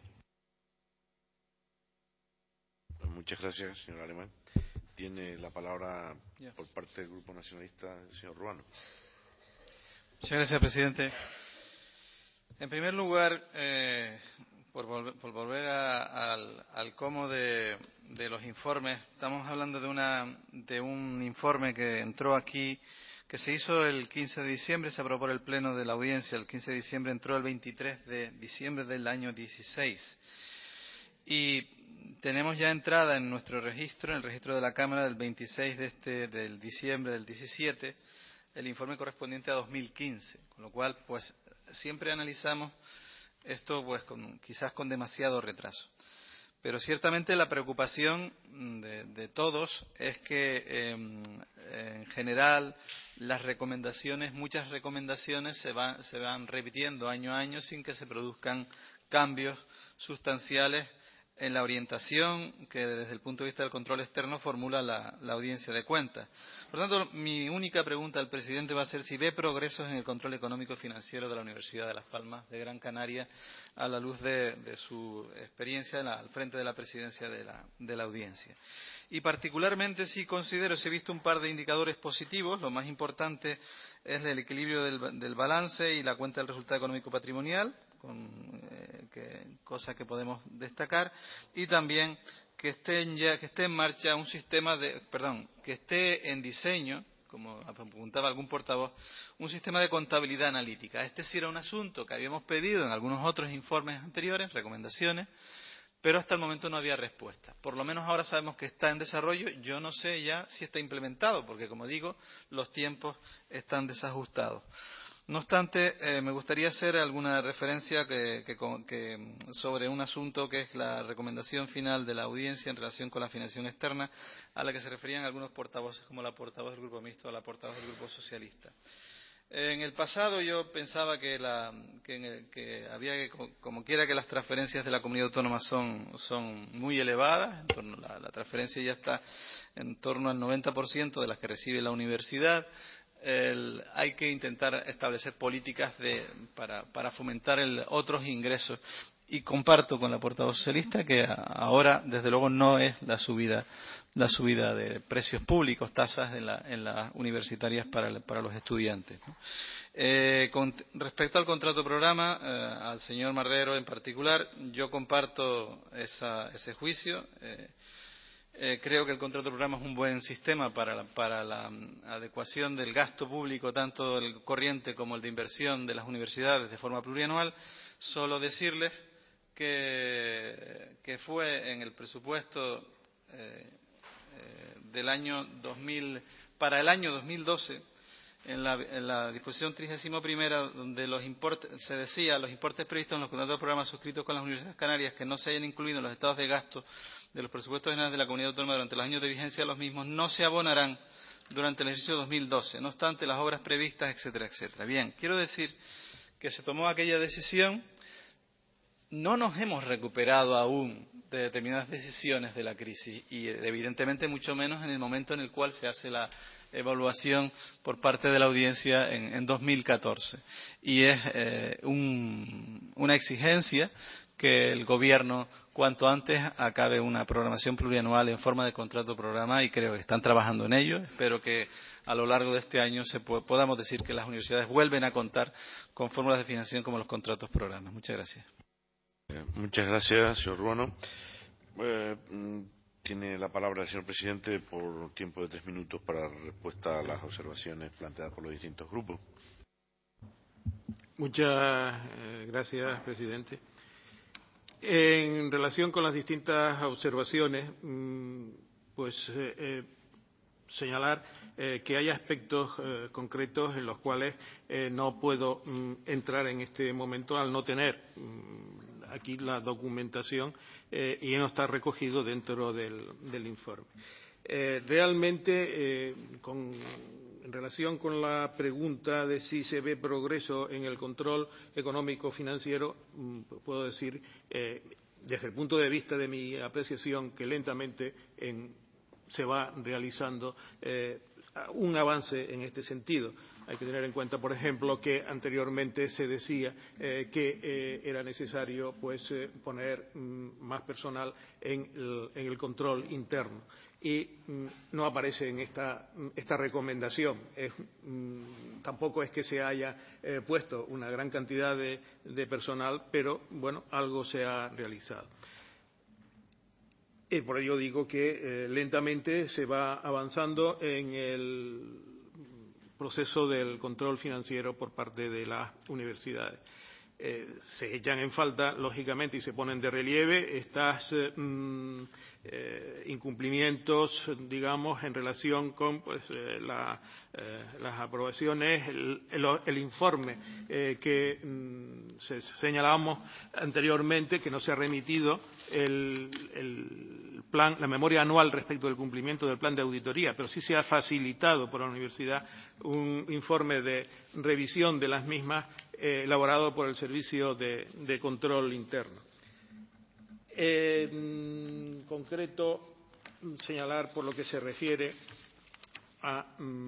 Muchas gracias, señor Alemán. Tiene la palabra por parte del Grupo Nacionalista el señor Ruano. Muchas gracias, presidente. En primer lugar, por volver al cómo de los informes, estamos hablando de un informe que entró aquí, que se hizo el 15 de diciembre, se aprobó por el Pleno de la Audiencia. El 15 de diciembre entró el 23 de diciembre del año 16. Y tenemos ya entrada en nuestro registro, en el registro de la Cámara, del 26 del diciembre del 17, el informe correspondiente a 2015. Con lo cual, pues, siempre analizamos esto pues quizás con demasiado retraso. Pero ciertamente la preocupación de todos es que en general muchas recomendaciones se van repitiendo año a año sin que se produzcan cambios sustanciales en la orientación que desde el punto de vista del control externo formula la Audiencia de Cuentas. Por tanto, mi única pregunta al presidente va a ser si ve progresos en el control económico financiero de la Universidad de Las Palmas de Gran Canaria a la luz de su experiencia al frente de la presidencia de la Audiencia. Y particularmente si he visto un par de indicadores positivos. Lo más importante es el equilibrio del balance y la cuenta del resultado económico patrimonial, cosas que podemos destacar, y también que esté en marcha un sistema que esté en diseño, como apuntaba algún portavoz, un sistema de contabilidad analítica. Este sí era un asunto que habíamos pedido en algunos otros informes anteriores, recomendaciones, pero hasta el momento no había respuesta. Por lo menos ahora sabemos que está en desarrollo. Yo no sé ya si está implementado, porque, como digo, los tiempos están desajustados. No obstante, me gustaría hacer alguna referencia sobre un asunto que es la recomendación final de la Audiencia en relación con la financiación externa, a la que se referían algunos portavoces, como la portavoz del Grupo Mixto o la portavoz del Grupo Socialista. En el pasado yo pensaba que había que, como quiera que las transferencias de la comunidad autónoma son muy elevadas, la transferencia ya está en torno al 90% de las que recibe la universidad. Hay que intentar establecer políticas para fomentar otros ingresos. Y comparto con la portavoz socialista que ahora, desde luego, no es la subida de precios públicos, tasas en las universitarias para los estudiantes, ¿no? Con respecto al contrato programa, al señor Marrero en particular, yo comparto ese juicio. Creo que el contrato programa es un buen sistema para la adecuación del gasto público, tanto el corriente como el de inversión de las universidades de forma plurianual. Solo decirles que fue en el presupuesto del año 2000 para el año 2012, en la disposición 31ª, donde se decía los importes previstos en los contratos de programa suscritos con las universidades canarias que no se hayan incluido en los estados de gasto de los presupuestos generales de la comunidad autónoma durante los años de vigencia de los mismos, no se abonarán durante el ejercicio 2012, no obstante las obras previstas, etcétera, etcétera. Bien, quiero decir que se tomó aquella decisión. No nos hemos recuperado aún de determinadas decisiones de la crisis y, evidentemente, mucho menos en el momento en el cual se hace la evaluación por parte de la Audiencia en 2014. Y es una exigencia que el Gobierno, cuanto antes, acabe una programación plurianual en forma de contrato programa, y creo que están trabajando en ello. Espero que a lo largo de este año podamos decir que las universidades vuelven a contar con fórmulas de financiación como los contratos programa. Muchas gracias. Muchas gracias, señor Ruano. Tiene la palabra el señor presidente por tiempo de 3 minutos para respuesta a las observaciones planteadas por los distintos grupos. Muchas gracias, presidente. En relación con las distintas observaciones, pues señalar que hay aspectos concretos en los cuales no puedo entrar en este momento al no tener aquí la documentación y no está recogido dentro del informe. Realmente, en relación con la pregunta de si se ve progreso en el control económico financiero, puedo decir, desde el punto de vista de mi apreciación, que lentamente se va realizando un avance en este sentido. Hay que tener en cuenta, por ejemplo, que anteriormente se decía que era necesario poner más personal en el control interno y no aparece en esta recomendación. Tampoco es que se haya puesto una gran cantidad de personal, pero bueno, algo se ha realizado. Y por ello digo que lentamente se va avanzando en el proceso del control financiero por parte de las universidades. Se echan en falta, lógicamente, y se ponen de relieve estos incumplimientos, digamos, en relación con las aprobaciones, el informe que señalábamos anteriormente, que no se ha remitido la memoria anual respecto del cumplimiento del plan de auditoría, pero sí se ha facilitado por la universidad un informe de revisión de las mismas elaborado por el Servicio de Control Interno. En concreto, señalar por lo que se refiere a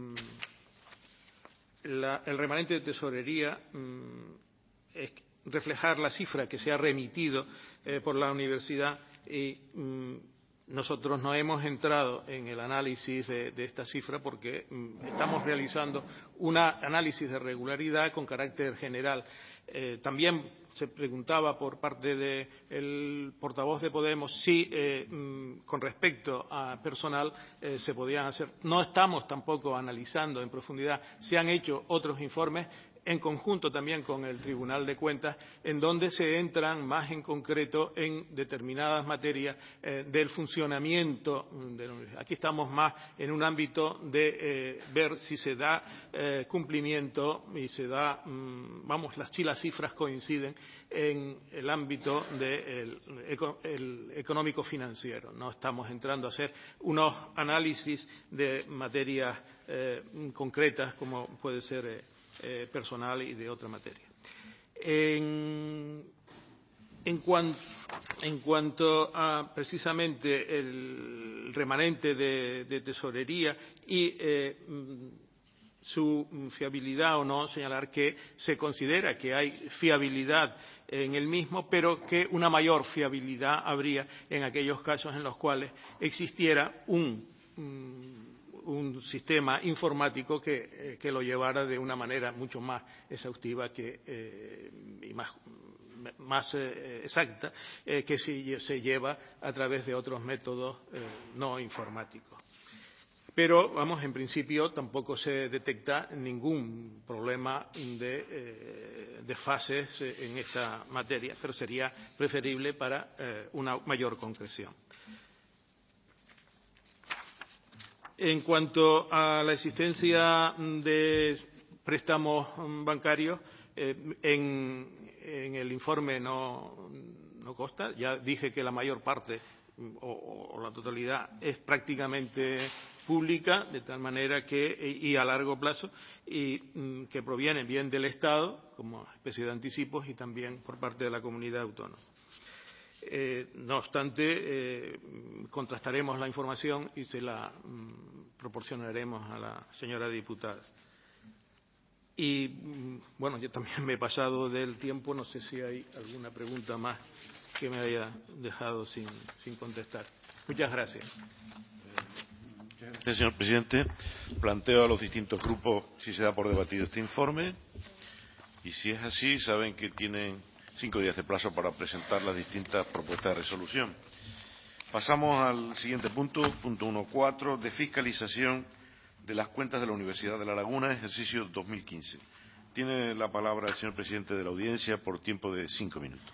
el remanente de tesorería, es reflejar la cifra que se ha remitido por la universidad y nosotros no hemos entrado en el análisis de esta cifra porque estamos realizando un análisis de regularidad con carácter general. También se preguntaba por parte del portavoz de Podemos si con respecto a personal se podían hacer. No estamos tampoco analizando en profundidad. Se han hecho otros informes en conjunto también con el Tribunal de Cuentas, en donde se entran más en concreto en determinadas materias del funcionamiento de la universidad. Aquí estamos más en un ámbito de ver si se da cumplimiento y se da, las cifras coinciden en el ámbito del económico-financiero. No estamos entrando a hacer unos análisis de materias concretas como puede ser personal y de otra materia. En cuanto a precisamente el remanente de tesorería y su fiabilidad o no, señalar que se considera que hay fiabilidad en el mismo, pero que una mayor fiabilidad habría en aquellos casos en los cuales existiera un sistema informático que lo llevara de una manera mucho más exhaustiva y más exacta que si se lleva a través de otros métodos no informáticos. Pero, en principio tampoco se detecta ningún problema de fases en esta materia, pero sería preferible para una mayor concreción. En cuanto a la existencia de préstamos bancarios, en el informe no consta. Ya dije que la mayor parte o la totalidad es prácticamente pública, de tal manera que y a largo plazo y que provienen bien del Estado como especie de anticipos y también por parte de la comunidad autónoma. No obstante, contrastaremos la información y se la proporcionaremos a la señora diputada. Y, yo también me he pasado del tiempo. No sé si hay alguna pregunta más que me haya dejado sin contestar. Muchas gracias. Señor presidente, planteo a los distintos grupos si se da por debatido este informe. Y si es así, saben que tienen 5 días de plazo para presentar las distintas propuestas de resolución. Pasamos al siguiente punto, punto 1.4, de fiscalización de las cuentas de la Universidad de La Laguna, ejercicio 2015. Tiene la palabra el señor presidente de la audiencia por tiempo de 5 minutos.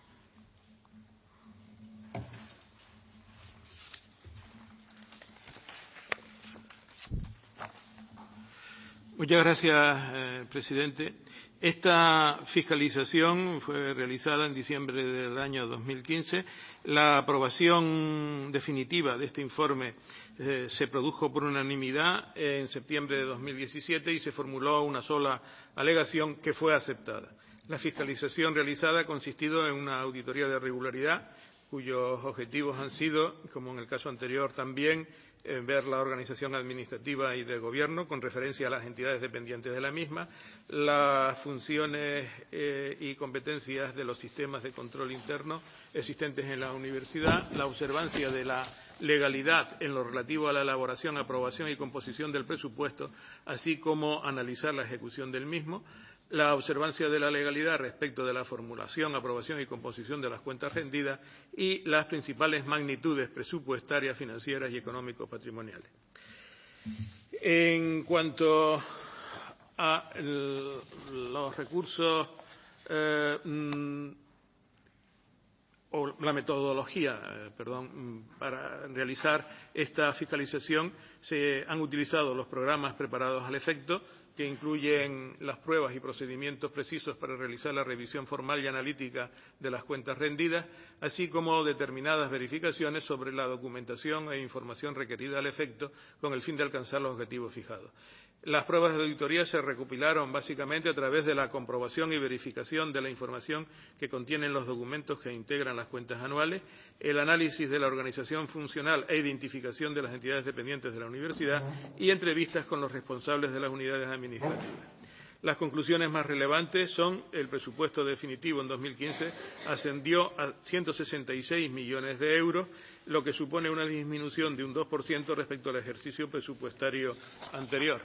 Muchas gracias, presidente. Esta fiscalización fue realizada en diciembre del año 2015. La aprobación definitiva de este informe se produjo por unanimidad en septiembre de 2017 y se formuló una sola alegación que fue aceptada. La fiscalización realizada ha consistido en una auditoría de regularidad, cuyos objetivos han sido, como en el caso anterior también, ver la organización administrativa y de gobierno con referencia a las entidades dependientes de la misma, las funciones y competencias de los sistemas de control interno existentes en la universidad, la observancia de la legalidad en lo relativo a la elaboración, aprobación y composición del presupuesto, así como analizar la ejecución del mismo, la observancia de la legalidad respecto de la formulación, aprobación y composición de las cuentas rendidas y las principales magnitudes presupuestarias, financieras y económico-patrimoniales. En cuanto a los recursos o la metodología, para realizar esta fiscalización, se han utilizado los programas preparados al efecto, que incluyen las pruebas y procedimientos precisos para realizar la revisión formal y analítica de las cuentas rendidas, así como determinadas verificaciones sobre la documentación e información requerida al efecto con el fin de alcanzar los objetivos fijados. Las pruebas de auditoría se recopilaron básicamente a través de la comprobación y verificación de la información que contienen los documentos que integran las cuentas anuales, el análisis de la organización funcional e identificación de las entidades dependientes de la universidad y entrevistas con los responsables de las unidades administrativas. Las conclusiones más relevantes son: el presupuesto definitivo en 2015 ascendió a 166 millones de euros, lo que supone una disminución de un 2% respecto al ejercicio presupuestario anterior.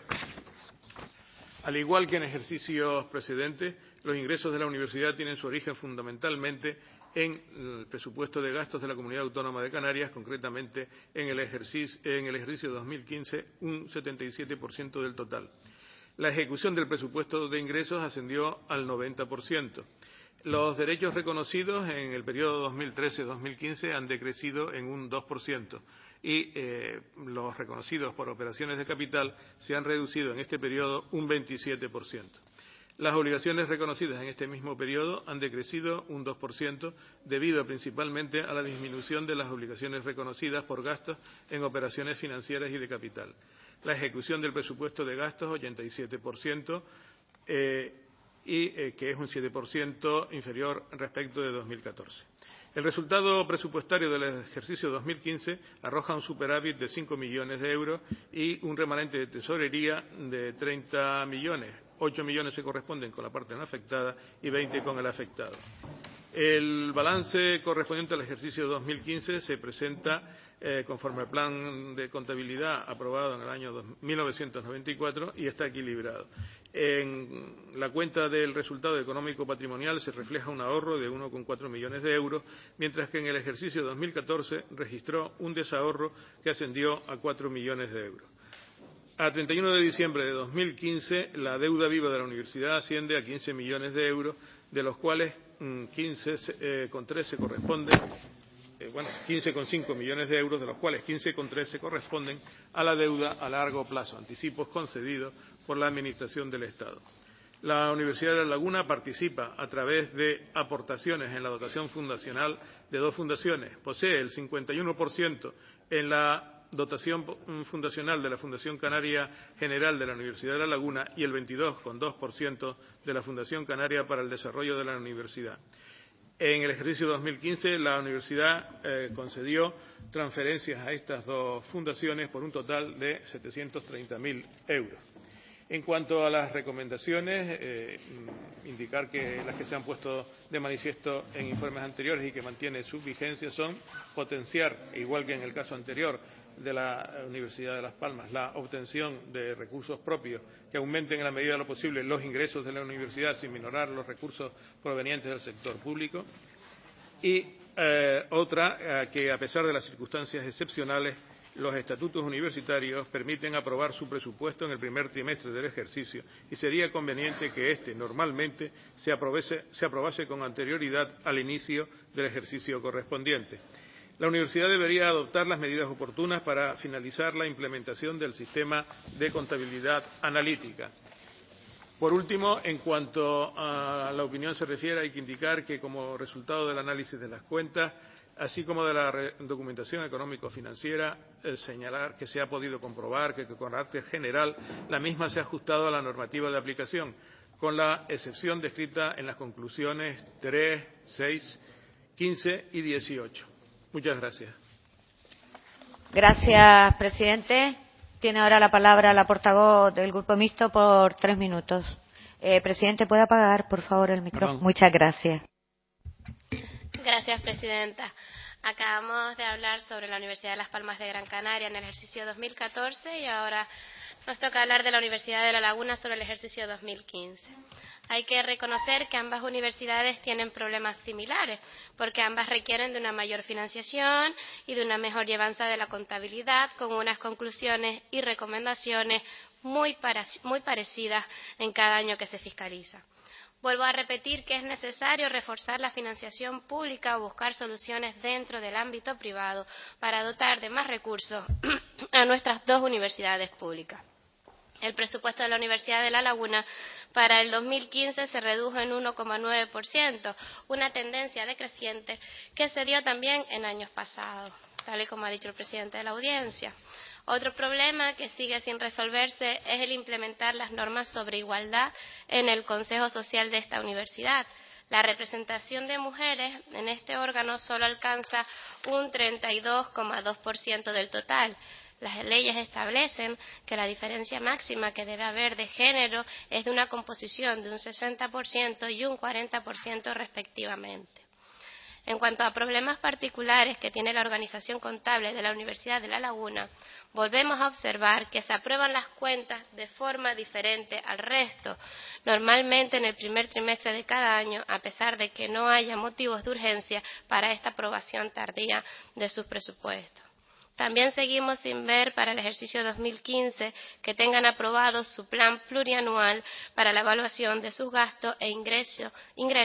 Al igual que en ejercicios precedentes, los ingresos de la universidad tienen su origen fundamentalmente en el presupuesto de gastos de la Comunidad Autónoma de Canarias, concretamente en el ejercicio 2015, un 77% del total. La ejecución del presupuesto de ingresos ascendió al 90%. Los derechos reconocidos en el periodo 2013-2015 han decrecido en un 2% y los reconocidos por operaciones de capital se han reducido en este periodo un 27%. Las obligaciones reconocidas en este mismo periodo han decrecido un 2% debido principalmente a la disminución de las obligaciones reconocidas por gastos en operaciones financieras y de capital. La ejecución del presupuesto de gastos, 87%, que es un 7% inferior respecto de 2014. El resultado presupuestario del ejercicio 2015 arroja un superávit de 5 millones de euros y un remanente de tesorería de 30 millones. 8 millones se corresponden con la parte no afectada y 20 con el afectado. El balance correspondiente al ejercicio 2015 se presenta conforme al plan de contabilidad aprobado en el año 1994 y está equilibrado. En la cuenta del resultado económico patrimonial se refleja un ahorro de 1,4 millones de euros, mientras que en el ejercicio 2014 registró un desahorro que ascendió a 4 millones de euros. A 31 de diciembre de 2015, la deuda viva de la universidad asciende a 15 millones de euros, de los cuales 15,5 millones de euros, de los cuales 15,3 se corresponden a la deuda a largo plazo, anticipos concedidos por la Administración del Estado. La Universidad de La Laguna participa a través de aportaciones en la dotación fundacional de dos fundaciones. Posee el 51% en la dotación fundacional de la Fundación Canaria General de la Universidad de La Laguna y el 22,2% de la Fundación Canaria para el Desarrollo de la Universidad. En el ejercicio 2015, la universidad concedió transferencias a estas dos fundaciones por un total de 730.000 euros. En cuanto a las recomendaciones, indicar que las que se han puesto de manifiesto en informes anteriores y que mantiene su vigencia son potenciar, igual que en el caso anterior, de la Universidad de Las Palmas, la obtención de recursos propios que aumenten en la medida de lo posible los ingresos de la universidad sin minorar los recursos provenientes del sector público. Y otra, que a pesar de las circunstancias excepcionales, los estatutos universitarios permiten aprobar su presupuesto en el primer trimestre del ejercicio y sería conveniente que éste normalmente se aprobase con anterioridad al inicio del ejercicio correspondiente. La universidad debería adoptar las medidas oportunas para finalizar la implementación del sistema de contabilidad analítica. Por último, en cuanto a la opinión se refiere, hay que indicar que como resultado del análisis de las cuentas, así como de la documentación económico-financiera, señalar que se ha podido comprobar que con carácter general la misma se ha ajustado a la normativa de aplicación, con la excepción descrita en las conclusiones 3, 6, 15 y 18. Muchas gracias. Gracias, presidente. Tiene ahora la palabra la portavoz del Grupo Mixto por 3 minutos. Presidente, ¿puede apagar, por favor, el micrófono? Muchas gracias. Gracias, presidenta. Acabamos de hablar sobre la Universidad de Las Palmas de Gran Canaria en el ejercicio 2014 y ahora nos toca hablar de la Universidad de La Laguna sobre el ejercicio 2015. Hay que reconocer que ambas universidades tienen problemas similares, porque ambas requieren de una mayor financiación y de una mejor llevanza de la contabilidad, con unas conclusiones y recomendaciones muy parecidas en cada año que se fiscaliza. Vuelvo a repetir que es necesario reforzar la financiación pública o buscar soluciones dentro del ámbito privado para dotar de más recursos a nuestras dos universidades públicas. El presupuesto de la Universidad de La Laguna para el 2015 se redujo en 1,9%, una tendencia decreciente que se dio también en años pasados, tal y como ha dicho el presidente de la audiencia. Otro problema que sigue sin resolverse es el implementar las normas sobre igualdad en el Consejo Social de esta universidad. La representación de mujeres en este órgano solo alcanza un 32,2% del total. Las leyes establecen que la diferencia máxima que debe haber de género es de una composición de un 60% y un 40% respectivamente. En cuanto a problemas particulares que tiene la organización contable de la Universidad de La Laguna, volvemos a observar que se aprueban las cuentas de forma diferente al resto, normalmente en el primer trimestre de cada año, a pesar de que no haya motivos de urgencia para esta aprobación tardía de sus presupuestos. También seguimos sin ver para el ejercicio 2015 que tengan aprobado su plan plurianual para la evaluación de sus gastos e ingresos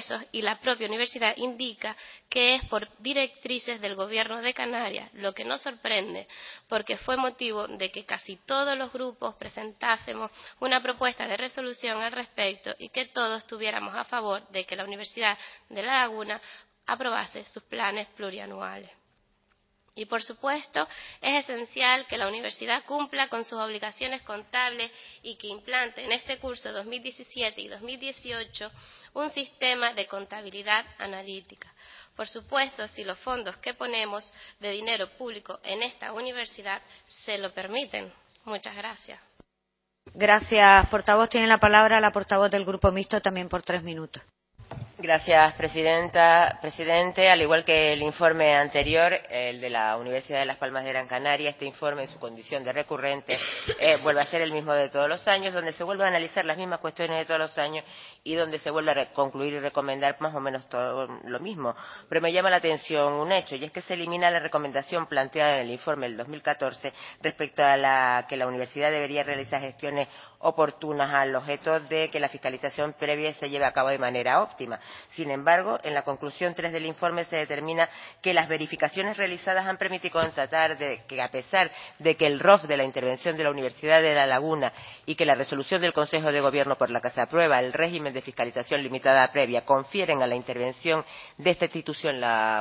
y la propia universidad indica que es por directrices del Gobierno de Canarias, lo que nos sorprende porque fue motivo de que casi todos los grupos presentásemos una propuesta de resolución al respecto y que todos estuviéramos a favor de que la Universidad de La Laguna aprobase sus planes plurianuales. Y, por supuesto, es esencial que la universidad cumpla con sus obligaciones contables y que implante en este curso 2017 y 2018 un sistema de contabilidad analítica. Por supuesto, si los fondos que ponemos de dinero público en esta universidad se lo permiten. Muchas gracias. Gracias, portavoz. Tiene la palabra la portavoz del Grupo Mixto también por 3 minutos. Gracias, presidenta. Presidente, al igual que el informe anterior, el de la Universidad de Las Palmas de Gran Canaria, este informe en su condición de recurrente vuelve a ser el mismo de todos los años, donde se vuelve a analizar las mismas cuestiones de todos los años y donde se vuelve a concluir y recomendar más o menos todo lo mismo. Pero me llama la atención un hecho, y es que se elimina la recomendación planteada en el informe del 2014 respecto a que la universidad debería realizar gestiones oportunas al objeto de que la fiscalización previa se lleve a cabo de manera óptima. Sin embargo, en la conclusión 3 del informe se determina que las verificaciones realizadas han permitido constatar que, a pesar de que el ROF de la intervención de la Universidad de La Laguna y que la resolución del Consejo de Gobierno por la que se aprueba el régimen de fiscalización limitada previa confieren a la intervención de esta institución la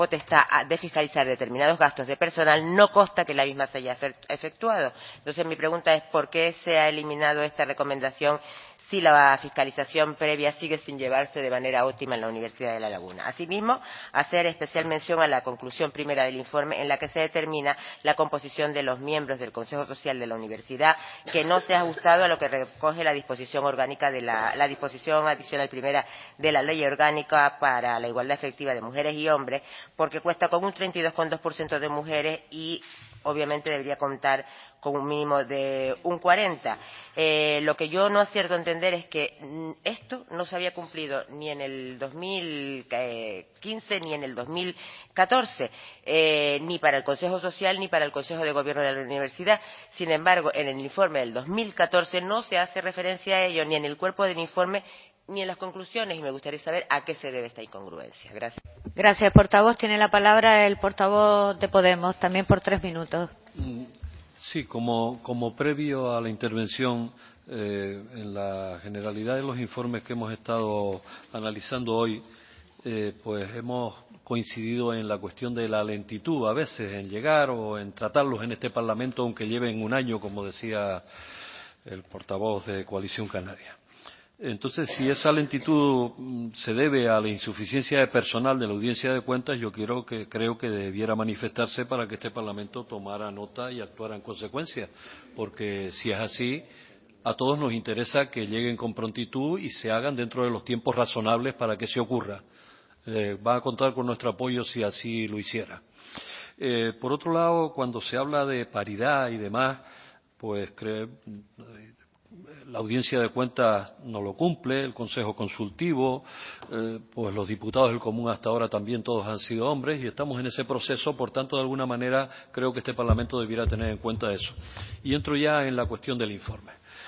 potestad de fiscalizar determinados gastos de personal, no consta que la misma se haya efectuado. Entonces, mi pregunta pregunta es ¿por qué se ha eliminado esta recomendación si la fiscalización previa sigue sin llevarse de manera óptima en la Universidad de La Laguna? Asimismo, hacer especial mención a la conclusión primera del informe en la que se determina la composición de los miembros del Consejo Social de la Universidad, que no se ha ajustado a lo que recoge la disposición orgánica de la disposición adicional primera de la Ley Orgánica para la Igualdad Efectiva de Mujeres y Hombres, porque cuesta con un 32,2% de mujeres y obviamente debería contar con un mínimo de un 40%. Lo que yo no acierto a entender es que esto no se había cumplido ni en el 2015 ni en el 2014, ni para el Consejo Social ni para el Consejo de Gobierno de la Universidad. Sin embargo, en el informe del 2014 no se hace referencia a ello ni en el cuerpo del informe ni en las conclusiones, y me gustaría saber a qué se debe esta incongruencia. Gracias. Gracias, portavoz. Tiene la palabra el portavoz de Podemos, también por 3 minutos. Sí, como previo a la intervención, en la generalidad de los informes que hemos estado analizando hoy, pues hemos coincidido en la cuestión de la lentitud a veces en llegar o en tratarlos en este Parlamento, aunque lleven un año, como decía el portavoz de Coalición Canaria. Entonces, si esa lentitud se debe a la insuficiencia de personal de la Audiencia de Cuentas, yo creo que debiera manifestarse para que este Parlamento tomara nota y actuara en consecuencia, porque si es así, a todos nos interesa que lleguen con prontitud y se hagan dentro de los tiempos razonables para que se ocurra. Va a contar con nuestro apoyo si así lo hiciera. Por otro lado, cuando se habla de paridad y demás, pues la Audiencia de Cuentas no lo cumple, el Consejo Consultivo, pues los diputados del Común hasta ahora también todos han sido hombres y estamos en ese proceso, por tanto, de alguna manera creo que este Parlamento debiera tener en cuenta eso. Y entro ya en la cuestión del informe.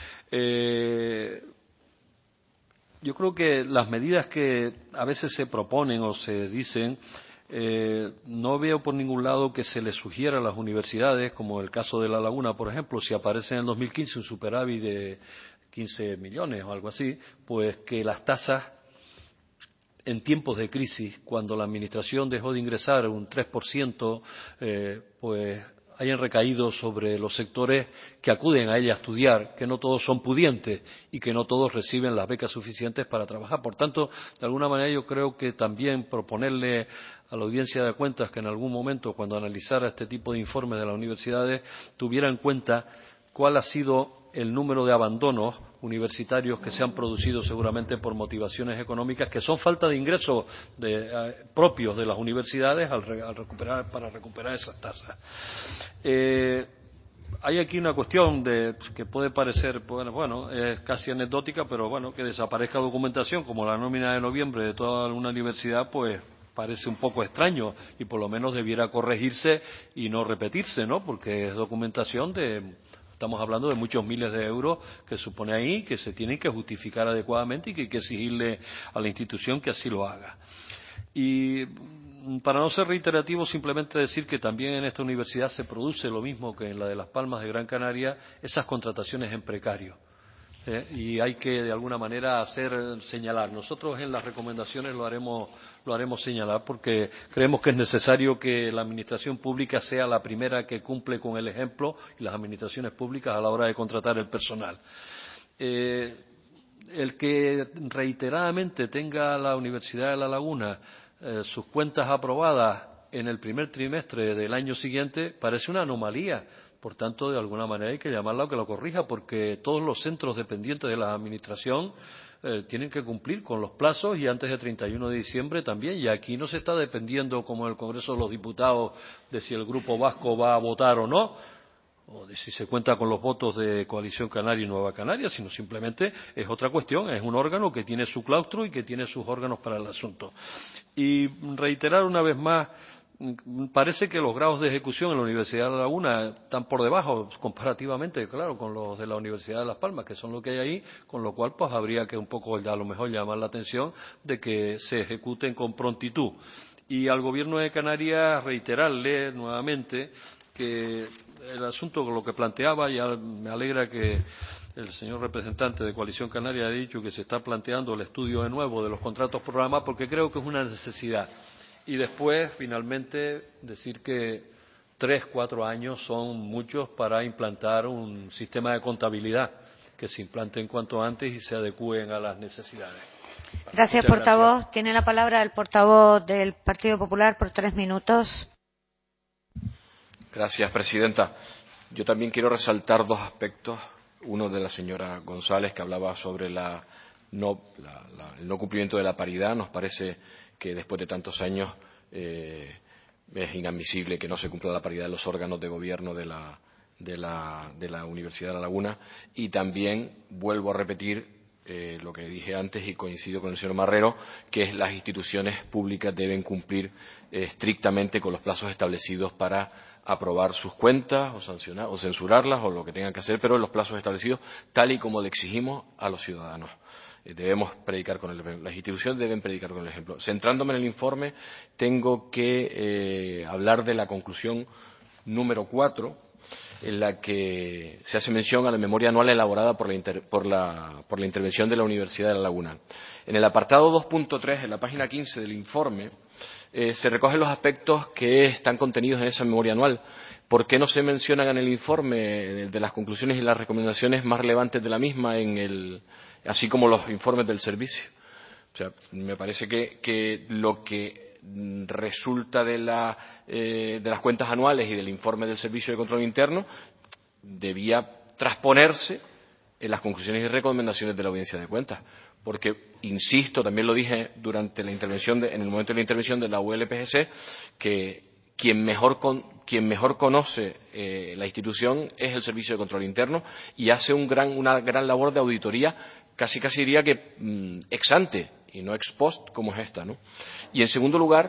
Yo creo que las medidas que a veces se proponen o se dicen, no veo por ningún lado que se les sugiera a las universidades, como el caso de La Laguna, por ejemplo, si aparece en el 2015 un superávit de 15 millones o algo así, pues que las tasas en tiempos de crisis, cuando la Administración dejó de ingresar un 3%, pues hayan recaído sobre los sectores que acuden a ella a estudiar, que no todos son pudientes y que no todos reciben las becas suficientes para trabajar. Por tanto, de alguna manera yo creo que también proponerle a la Audiencia de Cuentas que en algún momento, cuando analizara este tipo de informes de las universidades, tuviera en cuenta cuál ha sido el número de abandonos universitarios que se han producido seguramente por motivaciones económicas, que son falta de ingresos propios de las universidades para recuperar esas tasas. Hay aquí una cuestión que puede parecer, bueno, es casi anecdótica, pero bueno, que desaparezca documentación como la nómina de noviembre de toda una universidad, pues parece un poco extraño y por lo menos debiera corregirse y no repetirse, ¿no? Porque es documentación estamos hablando de muchos miles de euros que supone ahí, que se tienen que justificar adecuadamente y que hay que exigirle a la institución que así lo haga. Y para no ser reiterativo, simplemente decir que también en esta universidad se produce lo mismo que en la de Las Palmas de Gran Canaria, esas contrataciones en precario. Y hay que de alguna manera señalar. Nosotros en las recomendaciones lo haremos señalar porque creemos que es necesario que la administración pública sea la primera que cumple con el ejemplo y las administraciones públicas a la hora de contratar el personal. El que reiteradamente tenga la Universidad de La Laguna sus cuentas aprobadas en el primer trimestre del año siguiente parece una anomalía. Por tanto, de alguna manera hay que llamarla o que lo corrija, porque todos los centros dependientes de la Administración tienen que cumplir con los plazos y antes del 31 de diciembre también. Y aquí no se está dependiendo, como en el Congreso de los Diputados, de si el Grupo Vasco va a votar o no, o de si se cuenta con los votos de Coalición Canaria y Nueva Canaria, sino simplemente es otra cuestión, es un órgano que tiene su claustro y que tiene sus órganos para el asunto. Y reiterar una vez más, parece que los grados de ejecución en la Universidad de La Laguna están por debajo comparativamente, claro, con los de la Universidad de Las Palmas, que son lo que hay ahí, con lo cual pues habría que un poco a lo mejor llamar la atención de que se ejecuten con prontitud. Y al Gobierno de Canarias reiterarle nuevamente que el asunto con lo que planteaba, ya me alegra que el señor representante de Coalición Canaria ha dicho que se está planteando el estudio de nuevo de los contratos programa, porque creo que es una necesidad. Y después, finalmente, decir que 3, 4 años son muchos para implantar un sistema de contabilidad que se implante en cuanto antes y se adecúen a las necesidades. Gracias, portavoz. Gracias. Tiene la palabra el portavoz del Partido Popular por 3 minutos. Gracias, presidenta. Yo también quiero resaltar 2 aspectos. Uno de la señora González, que hablaba sobre el no cumplimiento de la paridad. Nos parece que después de tantos años es inadmisible que no se cumpla la paridad en los órganos de gobierno de la Universidad de La Laguna. Y también vuelvo a repetir lo que dije antes y coincido con el señor Marrero, que las instituciones públicas deben cumplir estrictamente con los plazos establecidos para aprobar sus cuentas o sancionar o censurarlas o lo que tengan que hacer, pero en los plazos establecidos, tal y como le exigimos a los ciudadanos. Debemos predicar con el ejemplo. Las instituciones deben predicar con el ejemplo. Centrándome en el informe, tengo que hablar de la conclusión número 4, en la que se hace mención a la memoria anual elaborada por la intervención de la Universidad de La Laguna. En el apartado 2.3, en la página 15 del informe, se recogen los aspectos que están contenidos en esa memoria anual. ¿Por qué no se mencionan en el informe de las conclusiones y las recomendaciones más relevantes de la misma, así como los informes del servicio? O sea, me parece que lo que resulta de las cuentas anuales y del informe del Servicio de Control Interno debía transponerse en las conclusiones y recomendaciones de la Audiencia de Cuentas, porque, insisto, también lo dije durante la intervención en el momento de la intervención de la ULPGC, que quien mejor conoce la institución es el Servicio de Control Interno y hace una gran labor de auditoría, casi diría que ex ante y no ex post, como es esta, ¿no? Y en segundo lugar,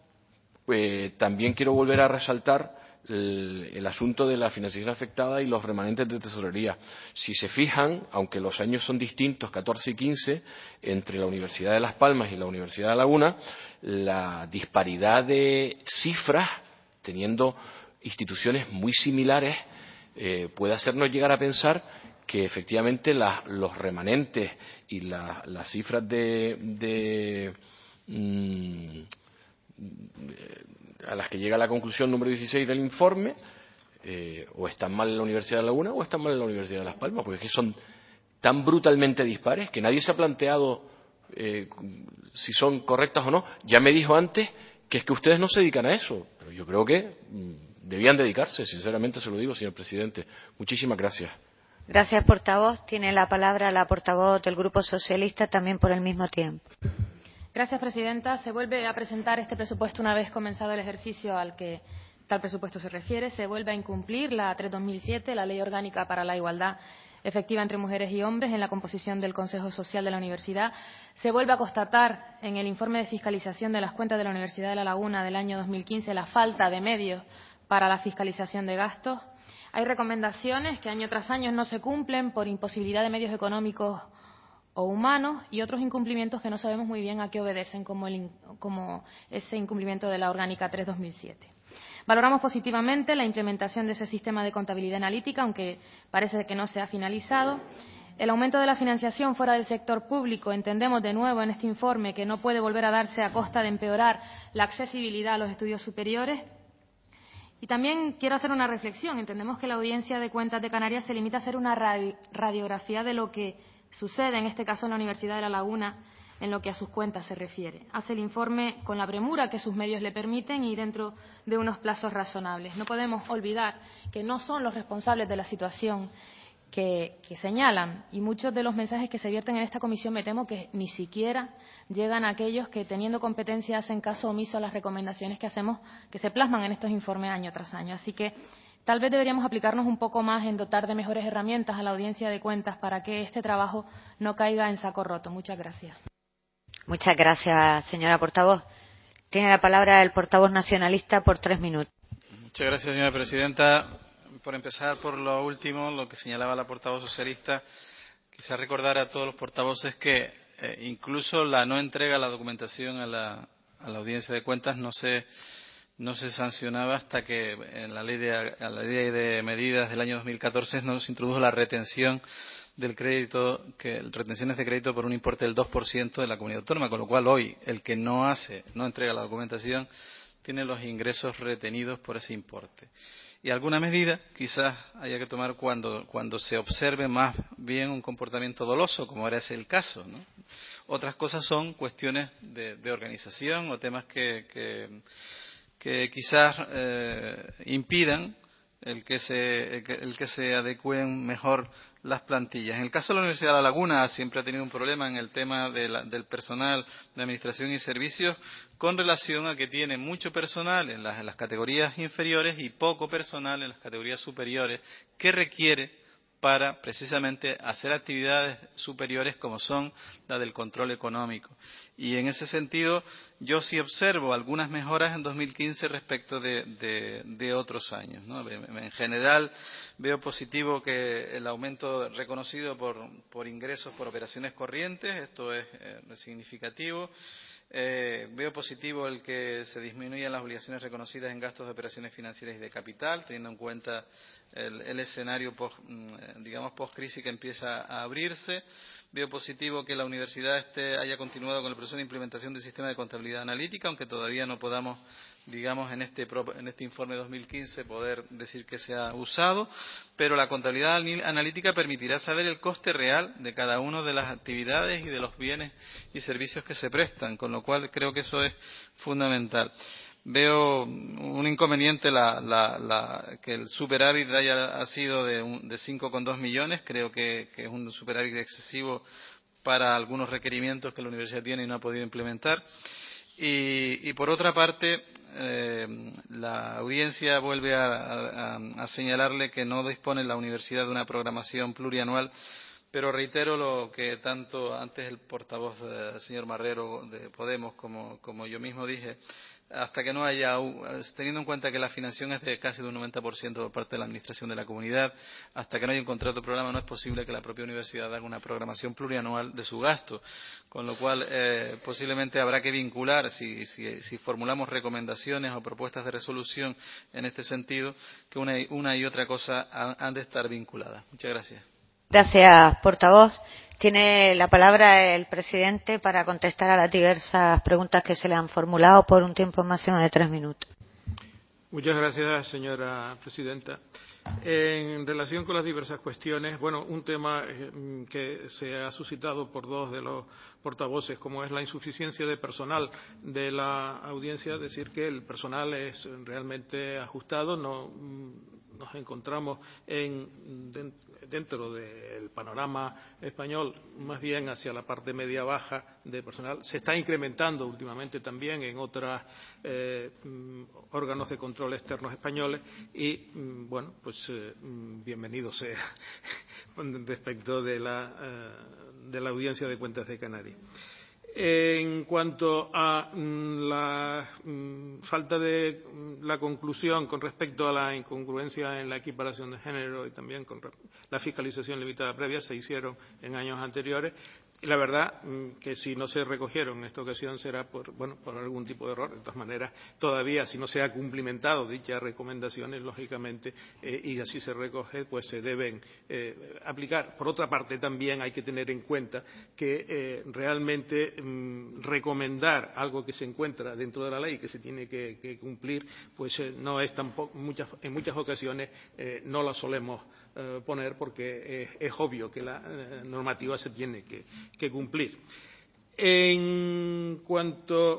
también quiero volver a resaltar el asunto de la financiación afectada y los remanentes de tesorería. Si se fijan, aunque los años son distintos, 14 y 15, entre la Universidad de Las Palmas y la Universidad de La Laguna, la disparidad de cifras, teniendo instituciones muy similares, puede hacernos llegar a pensar que efectivamente los remanentes y las cifras a las que llega la conclusión número 16 del informe o están mal en la Universidad de La Laguna o están mal en la Universidad de Las Palmas, porque es que son tan brutalmente dispares que nadie se ha planteado si son correctas o no. Ya me dijo antes que es que ustedes no se dedican a eso, pero yo creo que debían dedicarse, sinceramente se lo digo, señor presidente. Muchísimas gracias. Gracias, portavoz. Tiene la palabra la portavoz del Grupo Socialista, también por el mismo tiempo. Gracias, presidenta. Se vuelve a presentar este presupuesto una vez comenzado el ejercicio al que tal presupuesto se refiere. Se vuelve a incumplir la 3/2007, la Ley Orgánica para la Igualdad Efectiva entre Mujeres y Hombres en la composición del Consejo Social de la Universidad. Se vuelve a constatar en el informe de fiscalización de las cuentas de la Universidad de La Laguna del año 2015 la falta de medios para la fiscalización de gastos. Hay recomendaciones que año tras año no se cumplen por imposibilidad de medios económicos o humanos y otros incumplimientos que no sabemos muy bien a qué obedecen, como ese incumplimiento de la Orgánica 3/2007. Valoramos positivamente la implementación de ese sistema de contabilidad analítica, aunque parece que no se ha finalizado. El aumento de la financiación fuera del sector público, entendemos de nuevo en este informe que no puede volver a darse a costa de empeorar la accesibilidad a los estudios superiores. Y también quiero hacer una reflexión. Entendemos que la Audiencia de Cuentas de Canarias se limita a hacer una radiografía de lo que sucede, en este caso en la Universidad de La Laguna, en lo que a sus cuentas se refiere. Hace el informe con la premura que sus medios le permiten y dentro de unos plazos razonables. No podemos olvidar que no son los responsables de la situación que señalan, y muchos de los mensajes que se vierten en esta comisión me temo que ni siquiera llegan a aquellos que, teniendo competencia, hacen caso omiso a las recomendaciones que hacemos, que se plasman en estos informes año tras año. Así que tal vez deberíamos aplicarnos un poco más en dotar de mejores herramientas a la Audiencia de Cuentas para que este trabajo no caiga en saco roto. Muchas gracias. Muchas gracias, señora portavoz. Tiene la palabra el portavoz nacionalista por 3 minutos. Muchas gracias, señora presidenta. Por empezar por lo último, lo que señalaba la portavoz socialista, quisiera recordar a todos los portavoces que incluso la no entrega de la documentación a la Audiencia de Cuentas no se sancionaba hasta que en la ley de medidas del año 2014 nos introdujo la retención del crédito, retenciones de crédito por un importe del 2% de la comunidad autónoma, con lo cual hoy el que no entrega la documentación tienen los ingresos retenidos por ese importe. Y alguna medida quizás haya que tomar cuando se observe más bien un comportamiento doloso, como ahora es el caso, ¿no? Otras cosas son cuestiones de organización o temas que quizás impidan el que se adecúen mejor las plantillas. En el caso de la Universidad de La Laguna siempre ha tenido un problema en el tema del personal de administración y servicios con relación a que tiene mucho personal en las categorías inferiores y poco personal en las categorías superiores, que requiere para precisamente hacer actividades superiores como son la del control económico. Y en ese sentido yo sí observo algunas mejoras en 2015 respecto de otros años, ¿no? En general veo positivo que el aumento reconocido por ingresos por operaciones corrientes, esto es significativo. Veo positivo el que se disminuyan las obligaciones reconocidas en gastos de operaciones financieras y de capital, teniendo en cuenta el escenario post-crisis que empieza a abrirse. Veo positivo que la universidad haya continuado con el proceso de implementación del sistema de contabilidad analítica, aunque todavía no podamos, digamos, en este informe 2015 poder decir que se ha usado, pero la contabilidad analítica permitirá saber el coste real de cada una de las actividades y de los bienes y servicios que se prestan, con lo cual creo que eso es fundamental. Veo un inconveniente que el superávit ha sido de 5,2 millones, creo que es un superávit excesivo para algunos requerimientos que la universidad tiene y no ha podido implementar. Y por otra parte, la audiencia vuelve a señalarle que no dispone la universidad de una programación plurianual, pero reitero lo que tanto antes el portavoz, señor Marrero, de Podemos, como yo mismo dije, hasta que no haya, teniendo en cuenta que la financiación es de casi de un 90% por parte de la Administración de la Comunidad, hasta que no haya un contrato programa no es posible que la propia universidad haga una programación plurianual de su gasto, con lo cual posiblemente habrá que vincular, si formulamos recomendaciones o propuestas de resolución en este sentido, que una y otra cosa han de estar vinculadas. Muchas gracias. Gracias, portavoz. Tiene la palabra el presidente para contestar a las diversas preguntas que se le han formulado por un tiempo máximo de 3 minutos. Muchas gracias, señora presidenta. En relación con las diversas cuestiones, un tema que se ha suscitado por dos de los portavoces, como es la insuficiencia de personal de la audiencia, decir que el personal es realmente ajustado, nos encontramos dentro del panorama español, más bien hacia la parte media-baja de personal. Se está incrementando últimamente también en otros órganos de control externos españoles y, bienvenido sea respecto de la audiencia de cuentas de Canarias. En cuanto a la falta de la conclusión con respecto a la incongruencia en la equiparación de género y también con la fiscalización limitada previa, se hicieron en años anteriores. Y la verdad que si no se recogieron en esta ocasión será por algún tipo de error. De todas maneras, todavía si no se ha cumplimentado dichas recomendaciones, lógicamente, y así se recoge, pues se deben aplicar. Por otra parte, también hay que tener en cuenta que realmente recomendar algo que se encuentra dentro de la ley y que se tiene que cumplir, pues no es tampoco, en muchas ocasiones no la solemos poner porque es obvio que la normativa se tiene que cumplir. En cuanto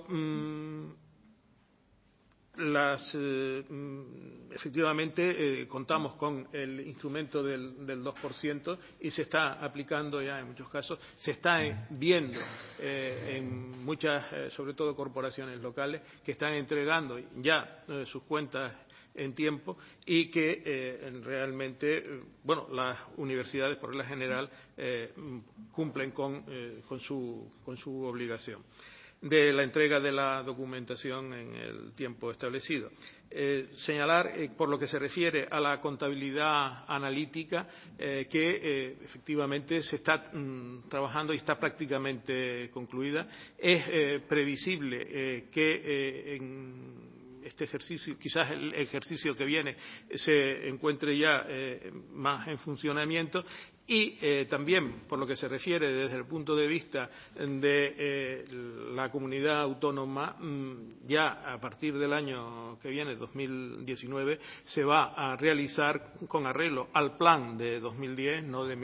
efectivamente contamos con el instrumento del 2% y se está aplicando ya en muchos casos, se está viendo en muchas, sobre todo corporaciones locales, que están entregando ya sus cuentas en tiempo y que realmente las universidades por regla general cumplen con su obligación de la entrega de la documentación en el tiempo establecido. Señalar, por lo que se refiere a la contabilidad analítica, que efectivamente se está trabajando y está prácticamente concluida. Es previsible que en este ejercicio, quizás el ejercicio que viene, se encuentre ya más en funcionamiento y también, por lo que se refiere desde el punto de vista de la comunidad autónoma, ya a partir del año que viene, 2019, se va a realizar con arreglo al plan de 2010, no de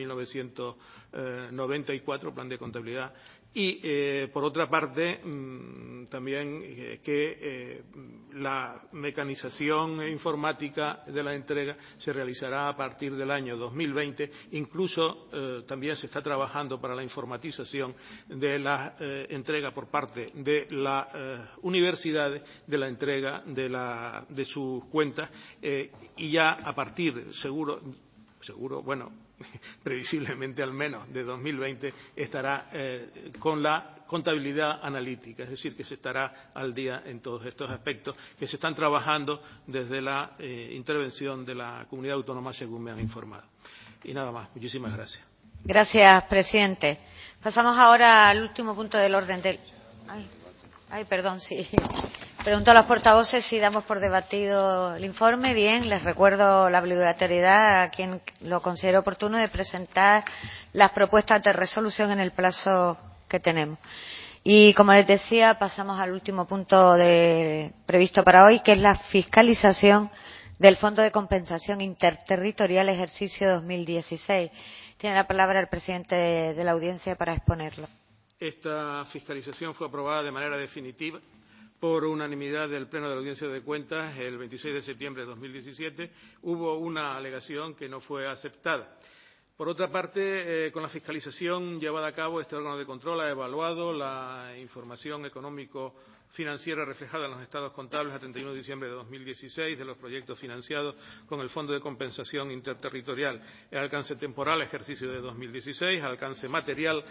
1994, plan de contabilidad. Y, por otra parte, también que la mecanización informática de la entrega se realizará a partir del año 2020. Incluso también se está trabajando para la informatización de la entrega por parte de las universidades, de la entrega de sus cuentas, y ya a partir, seguro, bueno, previsiblemente al menos de 2020, estará con la contabilidad analítica, es decir, que se estará al día en todos estos aspectos que se están trabajando desde la intervención de la comunidad autónoma, según me han informado. Y nada más. Muchísimas gracias. Gracias, presidente. Pasamos ahora al último punto del orden del... perdón, sí. Pregunto a los portavoces si damos por debatido el informe. Bien, les recuerdo la obligatoriedad a quien lo considere oportuno de presentar las propuestas de resolución en el plazo que tenemos. Y, como les decía, pasamos al último punto previsto para hoy, que es la fiscalización del Fondo de Compensación Interterritorial Ejercicio 2016. Tiene la palabra el presidente de la audiencia para exponerlo. Esta fiscalización fue aprobada de manera definitiva por unanimidad del Pleno de la Audiencia de Cuentas el 26 de septiembre de 2017. Hubo una alegación que no fue aceptada. Por otra parte, con la fiscalización llevada a cabo, este órgano de control ha evaluado la información económico-financiera reflejada en los estados contables a 31 de diciembre de 2016 de los proyectos financiados con el Fondo de Compensación Interterritorial. El alcance temporal, ejercicio de 2016, alcance material,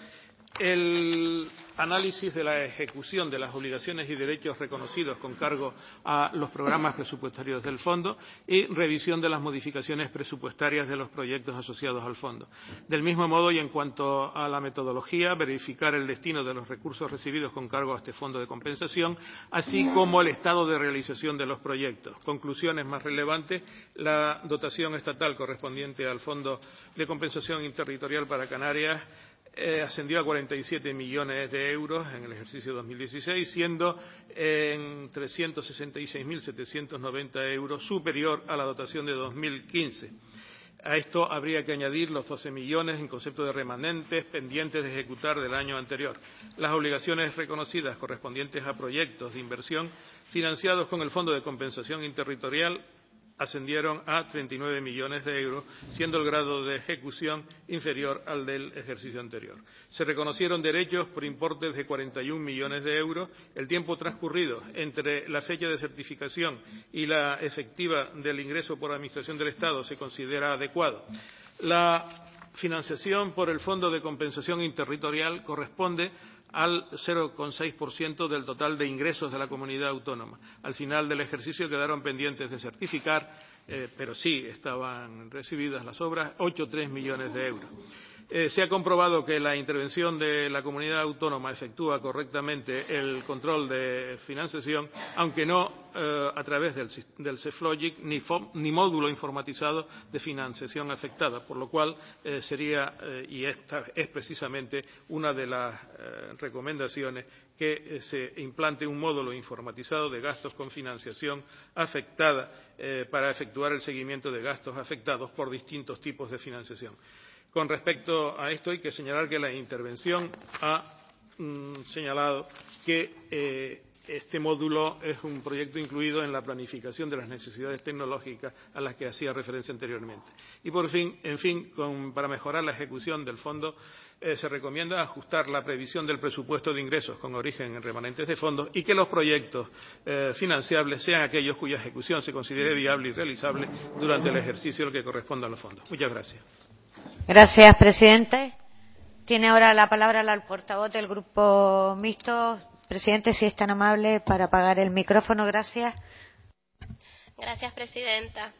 el análisis de la ejecución de las obligaciones y derechos reconocidos con cargo a los programas presupuestarios del Fondo y revisión de las modificaciones presupuestarias de los proyectos asociados al Fondo. Del mismo modo, y en cuanto a la metodología, verificar el destino de los recursos recibidos con cargo a este Fondo de Compensación, así como el estado de realización de los proyectos. Conclusiones más relevantes: la dotación estatal correspondiente al Fondo de Compensación Interterritorial para Canarias ascendió a 47 millones de euros en el ejercicio 2016, siendo en 366.790 euros superior a la dotación de 2015. A esto habría que añadir los 12 millones en concepto de remanentes pendientes de ejecutar del año anterior. Las obligaciones reconocidas correspondientes a proyectos de inversión financiados con el Fondo de Compensación Interterritorial ascendieron a 39 millones de euros, siendo el grado de ejecución inferior al del ejercicio anterior. Se reconocieron derechos por importes de 41 millones de euros. El tiempo transcurrido entre la fecha de certificación y la efectiva del ingreso por Administración del Estado se considera adecuado. La financiación por el Fondo de Compensación Interterritorial corresponde al 0,6% del total de ingresos de la comunidad autónoma. Al final del ejercicio quedaron pendientes de certificar, pero sí estaban recibidas las obras, 8,3 millones de euros. Se ha comprobado que la intervención de la comunidad autónoma efectúa correctamente el control de financiación, aunque no a través del CEFLOGIC ni módulo informatizado de financiación afectada, por lo cual sería, y esta es precisamente una de las recomendaciones, que se implante un módulo informatizado de gastos con financiación afectada para efectuar el seguimiento de gastos afectados por distintos tipos de financiación. Con respecto a esto, hay que señalar que la intervención ha señalado que este módulo es un proyecto incluido en la planificación de las necesidades tecnológicas a las que hacía referencia anteriormente. Y por fin, para mejorar la ejecución del fondo, se recomienda ajustar la previsión del presupuesto de ingresos con origen en remanentes de fondos y que los proyectos financiables sean aquellos cuya ejecución se considere viable y realizable durante el ejercicio al que correspondan los fondos. Muchas gracias. Gracias, presidente. Tiene ahora la palabra el portavoz del Grupo Mixto. Presidente, si es tan amable para apagar el micrófono. Gracias. Gracias, presidenta.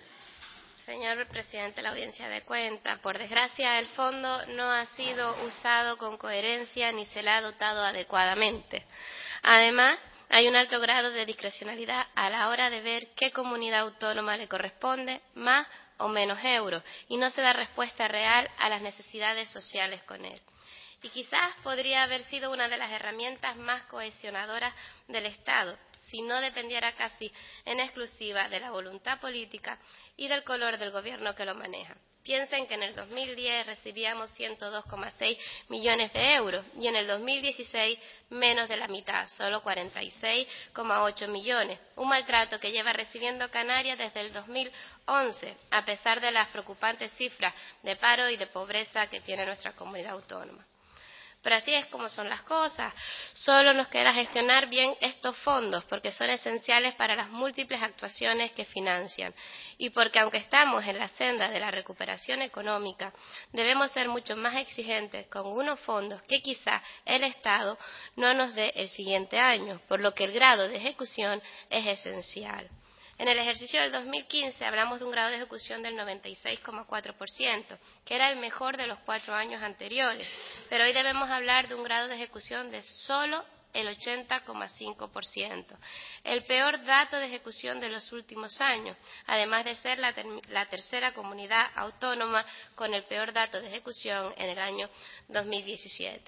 Señor presidente de la Audiencia de Cuentas, por desgracia el fondo no ha sido usado con coherencia ni se le ha dotado adecuadamente. Además, hay un alto grado de discrecionalidad a la hora de ver qué comunidad autónoma le corresponde más o menos euros y no se da respuesta real a las necesidades sociales con él. Y quizás podría haber sido una de las herramientas más cohesionadoras del Estado, si no dependiera casi en exclusiva de la voluntad política y del color del gobierno que lo maneja. Piensen que en el 2010 recibíamos 102,6 millones de euros y en el 2016 menos de la mitad, solo 46,8 millones. Un maltrato que lleva recibiendo Canarias desde el 2011, a pesar de las preocupantes cifras de paro y de pobreza que tiene nuestra comunidad autónoma. Pero así es como son las cosas. Solo nos queda gestionar bien estos fondos porque son esenciales para las múltiples actuaciones que financian y porque aunque estamos en la senda de la recuperación económica, debemos ser mucho más exigentes con unos fondos que quizá el Estado no nos dé el siguiente año, por lo que el grado de ejecución es esencial. En el ejercicio del 2015 hablamos de un grado de ejecución del 96,4%, que era el mejor de los 4 años anteriores, pero hoy debemos hablar de un grado de ejecución de solo el 80,5%, el peor dato de ejecución de los últimos años, además de ser la tercera comunidad autónoma con el peor dato de ejecución en el año 2016.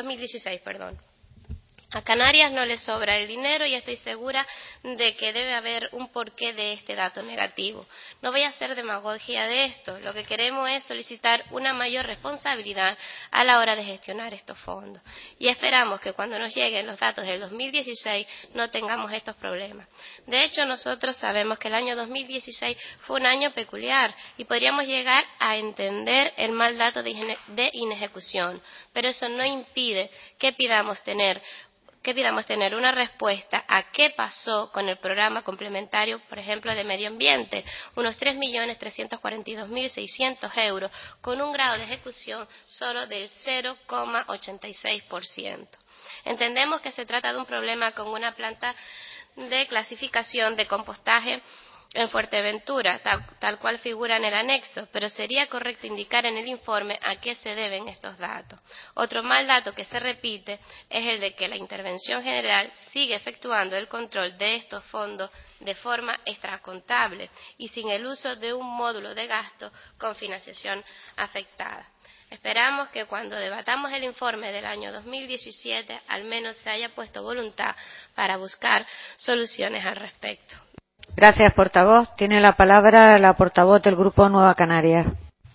A Canarias no le sobra el dinero y estoy segura de que debe haber un porqué de este dato negativo. No voy a hacer demagogia de esto. Lo que queremos es solicitar una mayor responsabilidad a la hora de gestionar estos fondos. Y esperamos que cuando nos lleguen los datos del 2016 no tengamos estos problemas. De hecho, nosotros sabemos que el año 2016 fue un año peculiar y podríamos llegar a entender el mal dato de inejecución. Pero eso no impide que pidamos tener una respuesta a qué pasó con el programa complementario, por ejemplo, de medio ambiente, unos 3.342.600 euros, con un grado de ejecución solo del 0,86%. Entendemos que se trata de un problema con una planta de clasificación de compostaje en Fuerteventura, tal cual figura en el anexo, pero sería correcto indicar en el informe a qué se deben estos datos. Otro mal dato que se repite es el de que la Intervención General sigue efectuando el control de estos fondos de forma extracontable y sin el uso de un módulo de gasto con financiación afectada. Esperamos que cuando debatamos el informe del año 2017 al menos se haya puesto voluntad para buscar soluciones al respecto. Gracias, portavoz. Tiene la palabra la portavoz del Grupo Nueva Canarias.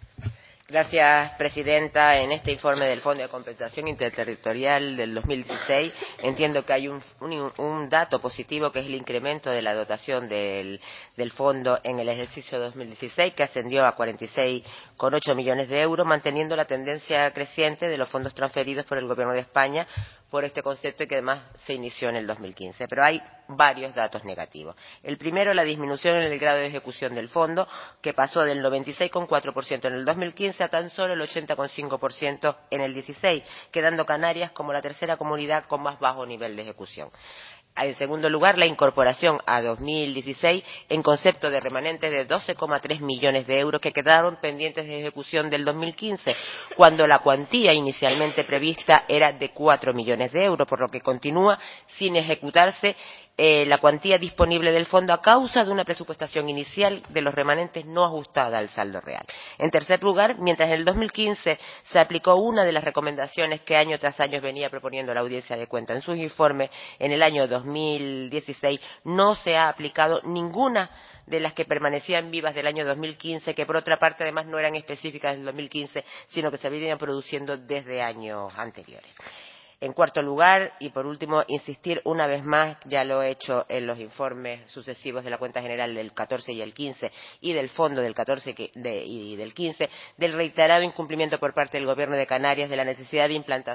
Gracias, presidenta. En este informe del Fondo de Compensación Interterritorial del 2016 entiendo que hay un dato positivo, que es el incremento de la dotación del fondo en el ejercicio 2016, que ascendió a 46,8 millones de euros, manteniendo la tendencia creciente de los fondos transferidos por el Gobierno de España por este concepto y que además se inició en el 2015. Pero hay varios datos negativos. El primero, la disminución en el grado de ejecución del fondo, que pasó del 96,4% en el 2015 a tan solo el 80,5% en el 16, quedando Canarias como la tercera comunidad con más bajo nivel de ejecución. En segundo lugar, la incorporación a 2016 en concepto de remanentes de 12,3 millones de euros que quedaron pendientes de ejecución del 2015, cuando la cuantía inicialmente prevista era de 4 millones de euros, por lo que continúa sin ejecutarse la cuantía disponible del fondo a causa de una presupuestación inicial de los remanentes no ajustada al saldo real. En tercer lugar, mientras en el 2015 se aplicó una de las recomendaciones que año tras año venía proponiendo la Audiencia de Cuentas en sus informes, en el año 2016 no se ha aplicado ninguna de las que permanecían vivas del año 2015, que por otra parte además no eran específicas del 2015, sino que se venían produciendo desde años anteriores. En cuarto lugar, y por último, insistir una vez más, ya lo he hecho en los informes sucesivos de la Cuenta General del 14 y el 15 y del Fondo del 14 y del 15, del reiterado incumplimiento por parte del Gobierno de Canarias de la necesidad de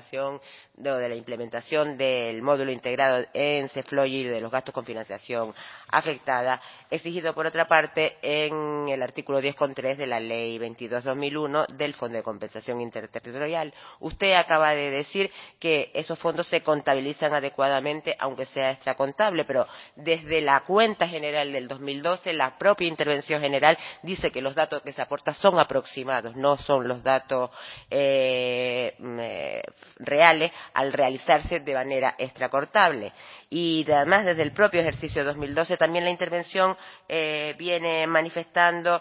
de la implementación del módulo integrado en CEFLOGI y de los gastos con financiación afectada, exigido por otra parte en el artículo 10.3 de la Ley 22/2001 del Fondo de Compensación Interterritorial. Usted acaba de decir que esos fondos se contabilizan adecuadamente, aunque sea extracontable, pero desde la cuenta general del 2012, la propia intervención general dice que los datos que se aportan son aproximados, no son los datos reales al realizarse de manera extracontable. Y además, desde el propio ejercicio 2012, también la intervención viene manifestando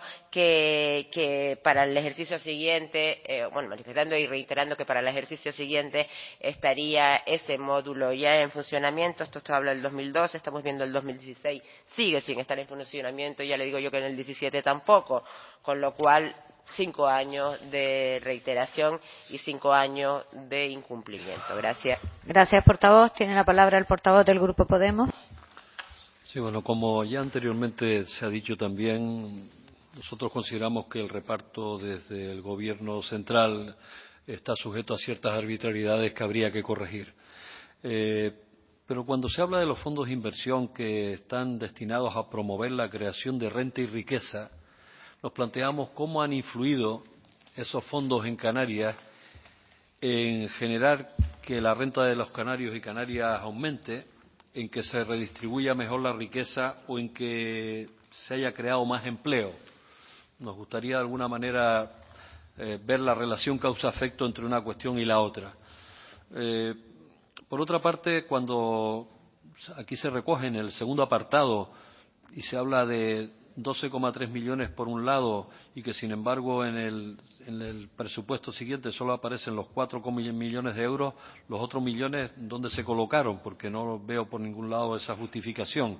que para el ejercicio siguiente, manifestando y reiterando que para el ejercicio siguiente estaría ese módulo ya en funcionamiento. Esto habla del 2012, estamos viendo el 2016, sigue sin estar en funcionamiento, ya le digo yo que en el 17 tampoco, con lo cual 5 años de reiteración y 5 años de incumplimiento. Gracias. Gracias, portavoz. Tiene la palabra el portavoz del Grupo Podemos. Sí, bueno, como ya anteriormente se ha dicho también, nosotros consideramos que el reparto desde el Gobierno central está sujeto a ciertas arbitrariedades que habría que corregir. Pero cuando se habla de los fondos de inversión que están destinados a promover la creación de renta y riqueza, nos planteamos cómo han influido esos fondos en Canarias en generar que la renta de los canarios y canarias aumente, en que se redistribuya mejor la riqueza o en que se haya creado más empleo. Nos gustaría de alguna manera ver la relación causa-efecto entre una cuestión y la otra. Por otra parte, cuando aquí se recoge en el segundo apartado y se habla de 12,3 millones por un lado y que sin embargo en el presupuesto siguiente solo aparecen los 4 millones de euros, los otros millones ¿dónde se colocaron? Porque no veo por ningún lado esa justificación.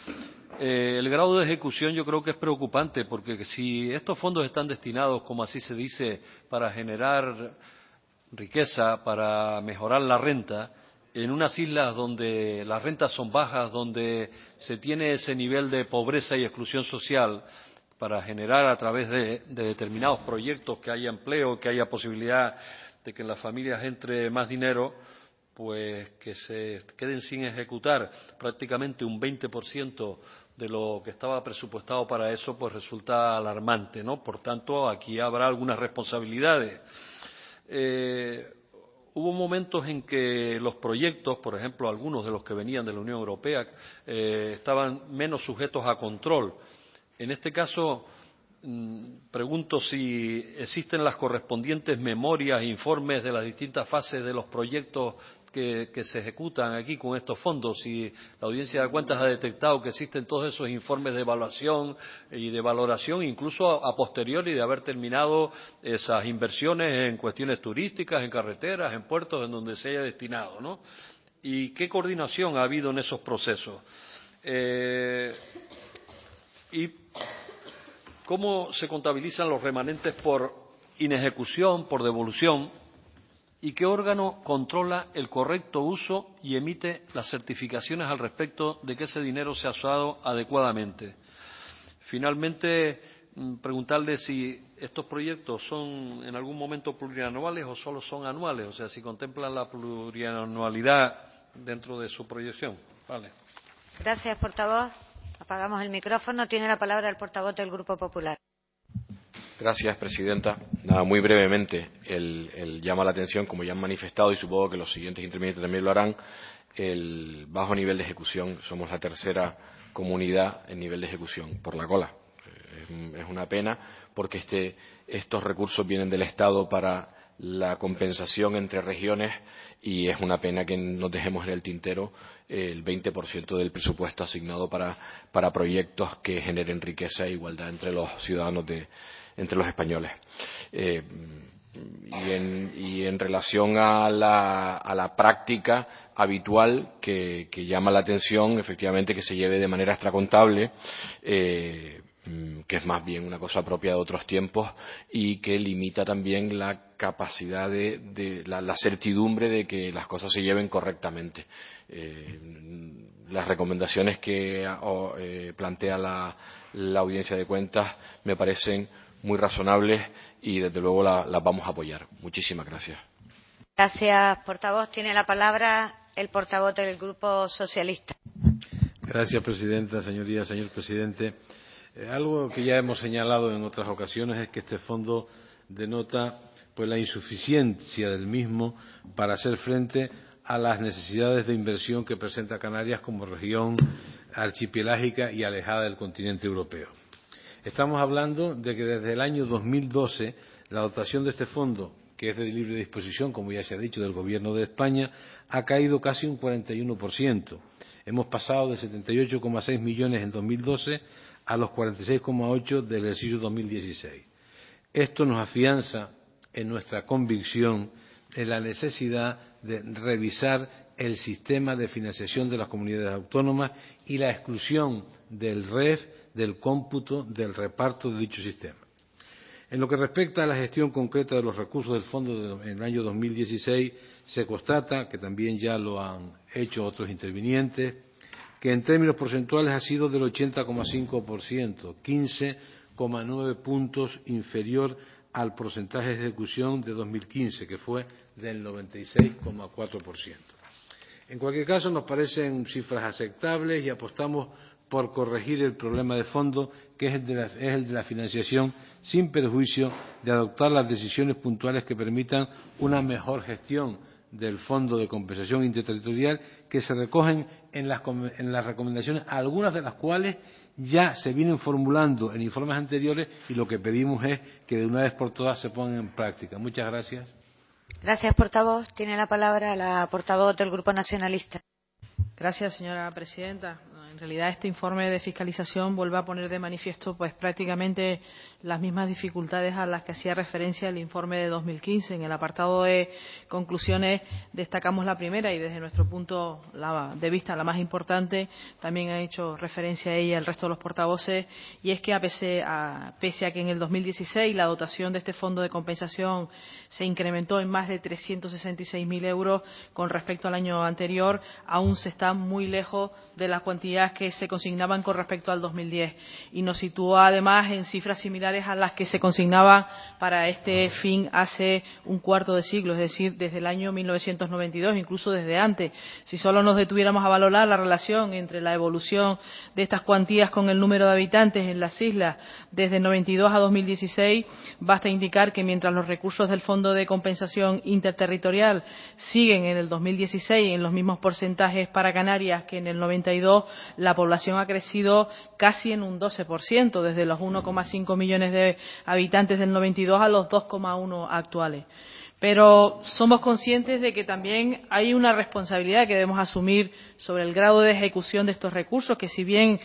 El grado de ejecución yo creo que es preocupante porque si estos fondos están destinados, como así se dice, para generar riqueza, para mejorar la renta, en unas islas donde las rentas son bajas, donde se tiene ese nivel de pobreza y exclusión social, para generar a través de determinados proyectos que haya empleo, que haya posibilidad de que en las familias entre más dinero, pues que se queden sin ejecutar prácticamente un 20% de lo que estaba presupuestado para eso, pues resulta alarmante, ¿no? Por tanto, aquí habrá algunas responsabilidades. Hubo momentos en que los proyectos, por ejemplo, algunos de los que venían de la Unión Europea, estaban menos sujetos a control. En este caso, pregunto si existen las correspondientes memorias e informes de las distintas fases de los proyectos que se ejecutan aquí con estos fondos. Si la Audiencia de Cuentas ha detectado que existen todos esos informes de evaluación y de valoración, incluso a posteriori de haber terminado esas inversiones en cuestiones turísticas, en carreteras, en puertos, en donde se haya destinado, ¿no? ¿Y qué coordinación ha habido en esos procesos? ¿Y cómo se contabilizan los remanentes por inejecución, por devolución? ¿Y qué órgano controla el correcto uso y emite las certificaciones al respecto de que ese dinero se ha usado adecuadamente? Finalmente, preguntarle si estos proyectos son en algún momento plurianuales o solo son anuales, o sea, si contemplan la plurianualidad dentro de su proyección. Vale. Gracias, portavoz. Apagamos el micrófono. Tiene la palabra el portavoz del Grupo Popular. Gracias, presidenta. Nada, muy brevemente, el llama la atención, como ya han manifestado, y supongo que los siguientes intervinientes también lo harán, el bajo nivel de ejecución. Somos la tercera comunidad en nivel de ejecución, por la cola. Es una pena porque estos recursos vienen del Estado para la compensación entre regiones y es una pena que nos dejemos en el tintero el 20% del presupuesto asignado para proyectos que generen riqueza e igualdad entre los ciudadanos entre los españoles. Y en relación a la práctica habitual que llama la atención, efectivamente, que se lleve de manera extracontable, que es más bien una cosa propia de otros tiempos y que limita también la capacidad de la certidumbre de que las cosas se lleven correctamente. Las recomendaciones que plantea la Audiencia de Cuentas me parecen muy razonables y desde luego las vamos a apoyar. Muchísimas gracias. Gracias, portavoz. Tiene la palabra el portavoz del Grupo Socialista. Gracias, presidenta, señorías, señor presidente. Algo que ya hemos señalado en otras ocasiones es que este fondo denota pues la insuficiencia del mismo para hacer frente a las necesidades de inversión que presenta Canarias como región archipelágica y alejada del continente europeo. Estamos hablando de que desde el año 2012 la dotación de este fondo, que es de libre disposición, como ya se ha dicho, del Gobierno de España, ha caído casi un 41%. Hemos pasado de 78,6 millones en 2012 a los 46,8 del ejercicio 2016. Esto nos afianza en nuestra convicción en la necesidad de revisar el sistema de financiación de las comunidades autónomas y la exclusión del REF del cómputo del reparto de dicho sistema. En lo que respecta a la gestión concreta de los recursos del Fondo en el año 2016, se constata, que también ya lo han hecho otros intervinientes, que en términos porcentuales ha sido del 80,5%, 15,9 puntos inferior al porcentaje de ejecución de 2015, que fue del 96,4%. En cualquier caso, nos parecen cifras aceptables y apostamos por corregir el problema de fondo, que es el de la financiación, sin perjuicio de adoptar las decisiones puntuales que permitan una mejor gestión del Fondo de Compensación Interterritorial, que se recogen en las recomendaciones, algunas de las cuales ya se vienen formulando en informes anteriores, y lo que pedimos es que de una vez por todas se pongan en práctica. Muchas gracias. Gracias, portavoz. Tiene la palabra la portavoz del Grupo Nacionalista. Gracias, señora presidenta. En realidad, este informe de fiscalización vuelve a poner de manifiesto pues prácticamente las mismas dificultades a las que hacía referencia el informe de 2015. En el apartado de conclusiones destacamos la primera y desde nuestro punto de vista la más importante, también ha hecho referencia a ella el resto de los portavoces, y es que pese a que en el 2016 la dotación de este fondo de compensación se incrementó en más de 366.000 euros con respecto al año anterior, aún se está muy lejos de las cuantías que se consignaban con respecto al 2010, y nos sitúa además en cifras similares a las que se consignaban para este fin hace un cuarto de siglo, es decir, desde el año 1992, incluso desde antes. Si solo nos detuviéramos a valorar la relación entre la evolución de estas cuantías con el número de habitantes en las islas desde 92 a 2016, basta indicar que mientras los recursos del Fondo de Compensación Interterritorial siguen en el 2016 en los mismos porcentajes para Canarias que en el 92, la población ha crecido casi en un 12%, desde los 1,5 millones de habitantes del 92 a los 2,1 actuales. Pero somos conscientes de que también hay una responsabilidad que debemos asumir sobre el grado de ejecución de estos recursos, que si bien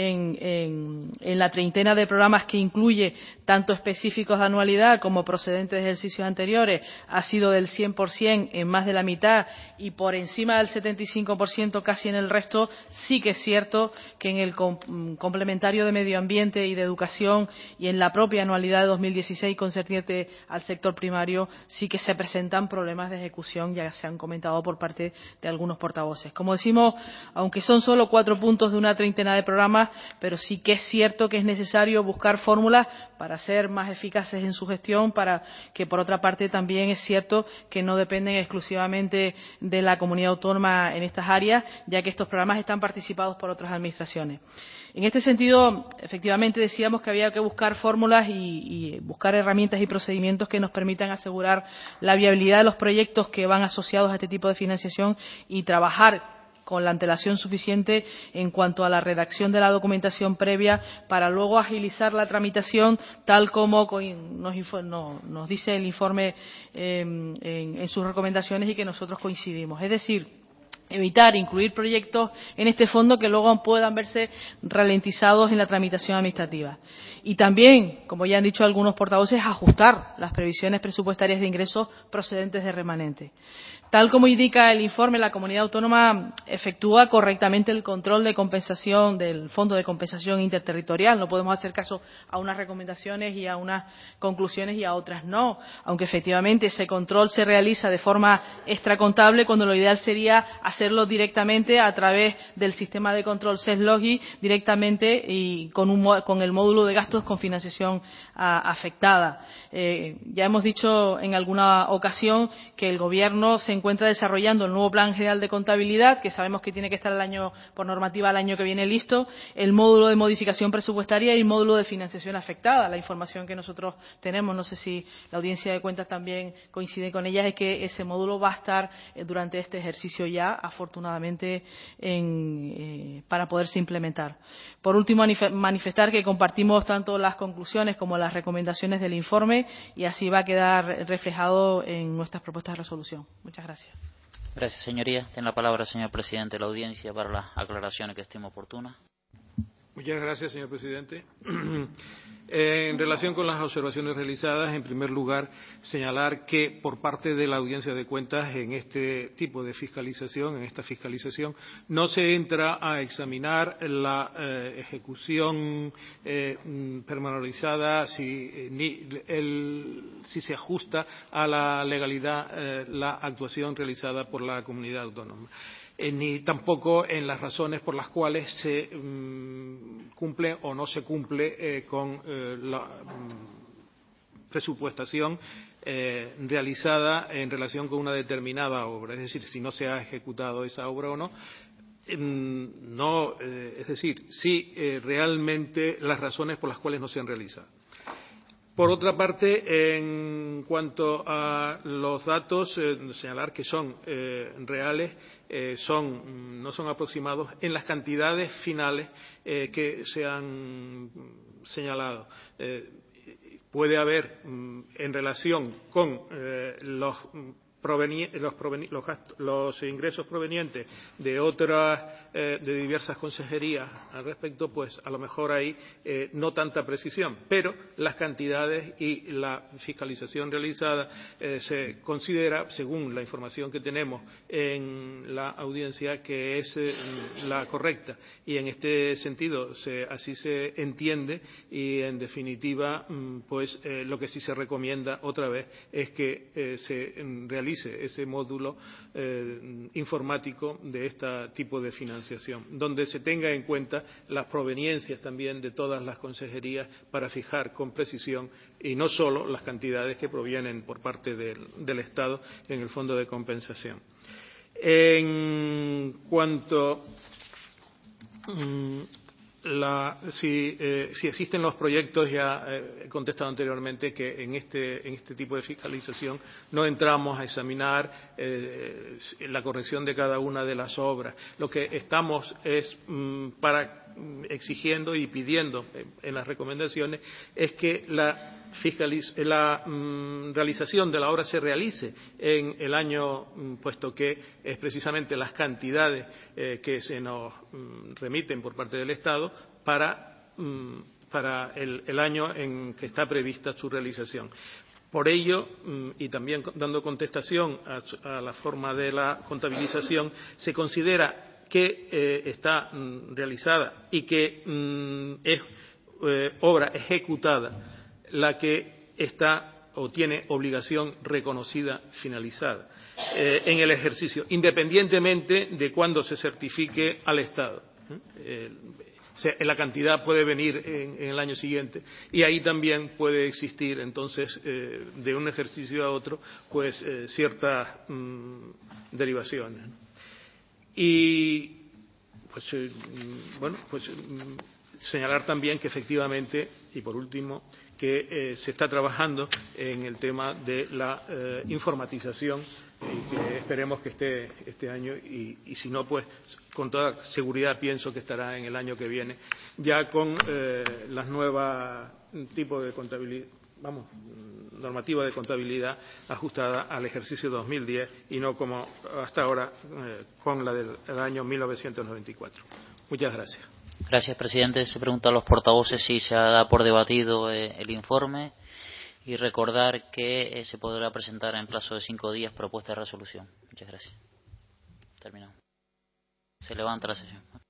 en la treintena de programas que incluye tanto específicos de anualidad como procedentes de ejercicios anteriores ha sido del 100% en más de la mitad y por encima del 75% casi en el resto, sí que es cierto que en el complementario de medio ambiente y de educación y en la propia anualidad de 2016 concerniente al sector primario sí que se presentan problemas de ejecución, ya se han comentado por parte de algunos portavoces. Como decimos, aunque son solo 4 puntos de una treintena de programas, pero sí que es cierto que es necesario buscar fórmulas para ser más eficaces en su gestión, para que, por otra parte, también es cierto que no dependen exclusivamente de la comunidad autónoma en estas áreas, ya que estos programas están participados por otras administraciones. En este sentido, efectivamente, decíamos que había que buscar fórmulas y buscar herramientas y procedimientos que nos permitan asegurar la viabilidad de los proyectos que van asociados a este tipo de financiación y trabajar con la antelación suficiente en cuanto a la redacción de la documentación previa para luego agilizar la tramitación tal como nos dice el informe en sus recomendaciones y que nosotros coincidimos. Es decir, evitar incluir proyectos en este fondo que luego puedan verse ralentizados en la tramitación administrativa. Y también, como ya han dicho algunos portavoces, ajustar las previsiones presupuestarias de ingresos procedentes de remanente. Tal como indica el informe, la comunidad autónoma efectúa correctamente el control de compensación del Fondo de Compensación Interterritorial. No podemos hacer caso a unas recomendaciones y a unas conclusiones y a otras no, aunque efectivamente ese control se realiza de forma extracontable cuando lo ideal sería hacerlo directamente a través del sistema de control SESLOGI directamente y con el módulo de gastos con financiación afectada. Ya hemos dicho en alguna ocasión que el Gobierno se encuentra desarrollando el nuevo Plan General de Contabilidad, que sabemos que tiene que estar por normativa el año que viene listo, el módulo de modificación presupuestaria y el módulo de financiación afectada. La información que nosotros tenemos, no sé si la Audiencia de Cuentas también coincide con ella, es que ese módulo va a estar durante este ejercicio ya, afortunadamente, para poderse implementar. Por último, manifestar que compartimos tanto las conclusiones como las recomendaciones del informe y así va a quedar reflejado en nuestras propuestas de resolución. Muchas gracias. Gracias, señoría. Tiene la palabra el señor presidente de la Audiencia para las aclaraciones que estime oportunas. Muchas gracias, señor presidente. En relación con las observaciones realizadas, en primer lugar, señalar que por parte de la Audiencia de Cuentas en este tipo de fiscalización, en esta fiscalización, no se entra a examinar la ejecución pormenorizada, si se ajusta a la legalidad la actuación realizada por la comunidad autónoma. Ni tampoco en las razones por las cuales se cumple o no se cumple con la presupuestación realizada en relación con una determinada obra, es decir, si no se ha ejecutado esa obra o no. Es decir, si realmente las razones por las cuales no se han realizado. Por otra parte, en cuanto a los datos, señalar que son reales, no son aproximados en las cantidades finales que se han señalado. Puede haber, en relación con los ingresos provenientes de diversas consejerías al respecto, pues a lo mejor hay no tanta precisión, pero las cantidades y la fiscalización realizada se considera, según la información que tenemos en la audiencia, que es la correcta, y en este sentido así se entiende, y en definitiva pues lo que sí se recomienda otra vez es que se realice ese módulo informático de este tipo de financiación, donde se tenga en cuenta las proveniencias también de todas las consejerías para fijar con precisión y no solo las cantidades que provienen por parte del Estado en el Fondo de Compensación. En cuanto si existen los proyectos, ya he contestado anteriormente que en este tipo de fiscalización no entramos a examinar la corrección de cada una de las obras. Lo que estamos es exigiendo y pidiendo en las recomendaciones es que la realización de la obra se realice en el año, puesto que es precisamente las cantidades que se nos remiten por parte del Estado para el año en que está prevista su realización. Por ello, y también dando contestación a la forma de la contabilización, se considera que está realizada y que es obra ejecutada la que está o tiene obligación reconocida finalizada en el ejercicio, independientemente de cuándo se certifique al Estado. La cantidad puede venir en el año siguiente y ahí también puede existir entonces de un ejercicio a otro pues ciertas derivaciones. Y señalar también que efectivamente, y por último, que se está trabajando en el tema de la informatización y que esperemos que esté este año y si no, pues con toda seguridad pienso que estará en el año que viene, ya con las nuevas tipos de contabilidad, normativa de contabilidad ajustada al ejercicio 2010 y no como hasta ahora con la del año 1994. Muchas gracias. Gracias, presidente. Se pregunta a los portavoces si se da por debatido el informe y recordar que se podrá presentar en plazo de 5 días propuesta de resolución. Muchas gracias. Terminado. Se levanta la sesión.